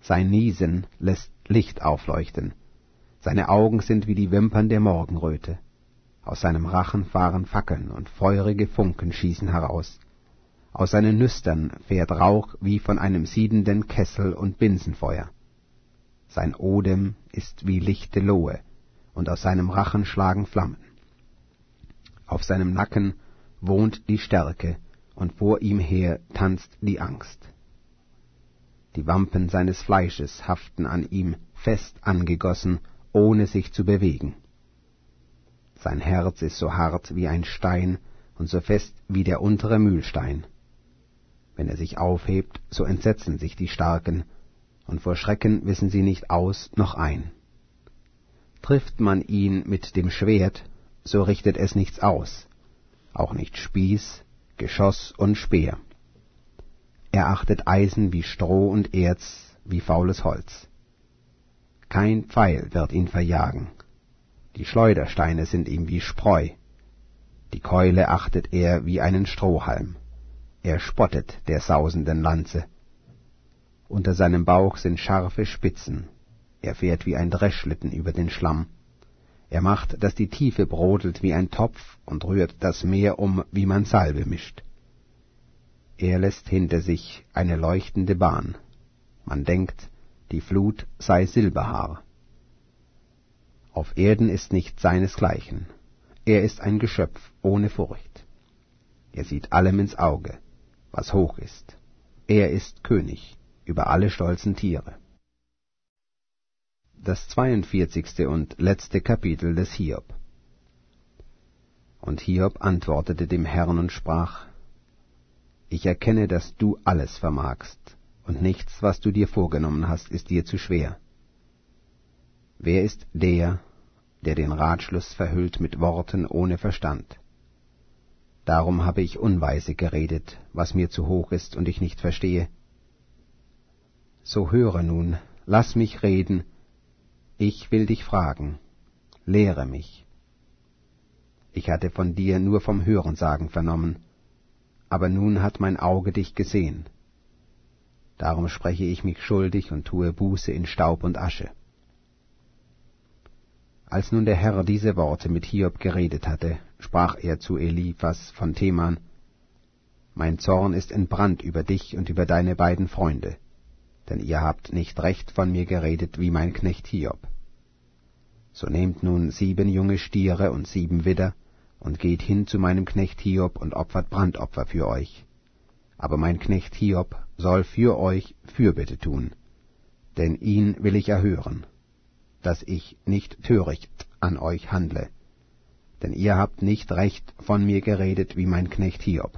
Sein Niesen lässt Licht aufleuchten. Seine Augen sind wie die Wimpern der Morgenröte. Aus seinem Rachen fahren Fackeln und feurige Funken schießen heraus. Aus seinen Nüstern fährt Rauch wie von einem siedenden Kessel und Binsenfeuer. Sein Odem ist wie lichte Lohe, und aus seinem Rachen schlagen Flammen. Auf seinem Nacken wohnt die Stärke, und vor ihm her tanzt die Angst. Die Wampen seines Fleisches haften an ihm, fest angegossen, ohne sich zu bewegen. Sein Herz ist so hart wie ein Stein und so fest wie der untere Mühlstein. Wenn er sich aufhebt, so entsetzen sich die Starken, und vor Schrecken wissen sie nicht aus noch ein. Trifft man ihn mit dem Schwert, so richtet es nichts aus, auch nicht Spieß, Geschoss und Speer. Er achtet Eisen wie Stroh und Erz wie faules Holz. Kein Pfeil wird ihn verjagen. Die Schleudersteine sind ihm wie Spreu. Die Keule achtet er wie einen Strohhalm. Er spottet der sausenden Lanze. Unter seinem Bauch sind scharfe Spitzen. Er fährt wie ein Dreschlitten über den Schlamm. Er macht, dass die Tiefe brodelt wie ein Topf und rührt das Meer um, wie man Salbe mischt. Er lässt hinter sich eine leuchtende Bahn. Man denkt, die Flut sei Silberhaar. Auf Erden ist nicht seinesgleichen. Er ist ein Geschöpf ohne Furcht. Er sieht allem ins Auge, was hoch ist. Er ist König über alle stolzen Tiere. Das 42. und letzte Kapitel des Hiob. Und Hiob antwortete dem Herrn und sprach: Ich erkenne, dass du alles vermagst, und nichts, was du dir vorgenommen hast, ist dir zu schwer. Wer ist der den Ratschluss verhüllt mit Worten ohne Verstand? Darum habe ich unweise geredet, was mir zu hoch ist und ich nicht verstehe. So höre nun, lass mich reden, ich will dich fragen, lehre mich. Ich hatte von dir nur vom Hörensagen vernommen, aber nun hat mein Auge dich gesehen. Darum spreche ich mich schuldig und tue Buße in Staub und Asche. Als nun der Herr diese Worte mit Hiob geredet hatte, sprach er zu Eliphas von Teman: Mein Zorn ist entbrannt über dich und über deine beiden Freunde, denn ihr habt nicht recht von mir geredet wie mein Knecht Hiob. So nehmt nun 7 junge Stiere und 7 Widder und geht hin zu meinem Knecht Hiob und opfert Brandopfer für euch. Aber mein Knecht Hiob soll für euch Fürbitte tun, denn ihn will ich erhören, dass ich nicht töricht an euch handle, denn ihr habt nicht recht von mir geredet wie mein Knecht Hiob.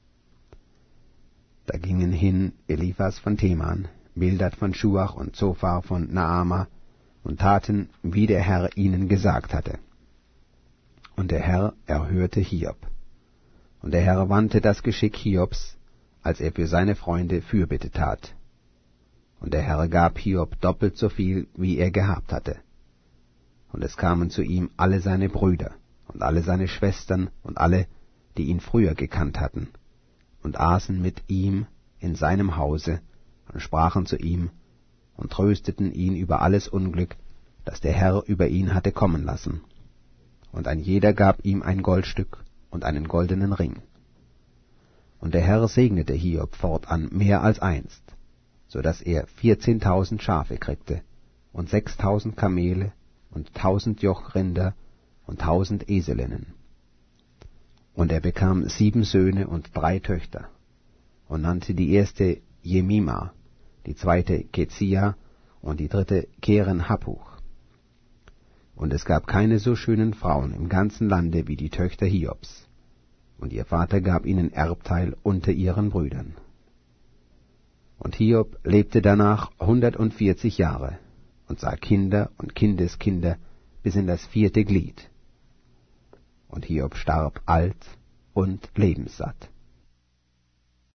Da gingen hin Eliphas von Teman, Bildad von Schuach und Zophar von Naama und taten, wie der Herr ihnen gesagt hatte. Und der Herr erhörte Hiob. Und der Herr wandte das Geschick Hiobs, als er für seine Freunde Fürbitte tat. Und der Herr gab Hiob doppelt so viel, wie er gehabt hatte. Und es kamen zu ihm alle seine Brüder und alle seine Schwestern und alle, die ihn früher gekannt hatten, und aßen mit ihm in seinem Hause und sprachen zu ihm und trösteten ihn über alles Unglück, das der Herr über ihn hatte kommen lassen. Und ein jeder gab ihm ein Goldstück und einen goldenen Ring. Und der Herr segnete Hiob fortan mehr als einst, so dass er 14.000 Schafe kriegte und 6.000 Kamele und 1.000 Jochrinder und 1.000 Eselinnen. Und er bekam 7 Söhne und 3 Töchter und nannte die erste Jemima, die zweite Kezia und die dritte Keren Happuch. Und es gab keine so schönen Frauen im ganzen Lande wie die Töchter Hiobs. Und ihr Vater gab ihnen Erbteil unter ihren Brüdern. Und Hiob lebte danach 140 Jahre und sah Kinder und Kindeskinder bis in das 4. Glied. Und Hiob starb alt und lebenssatt.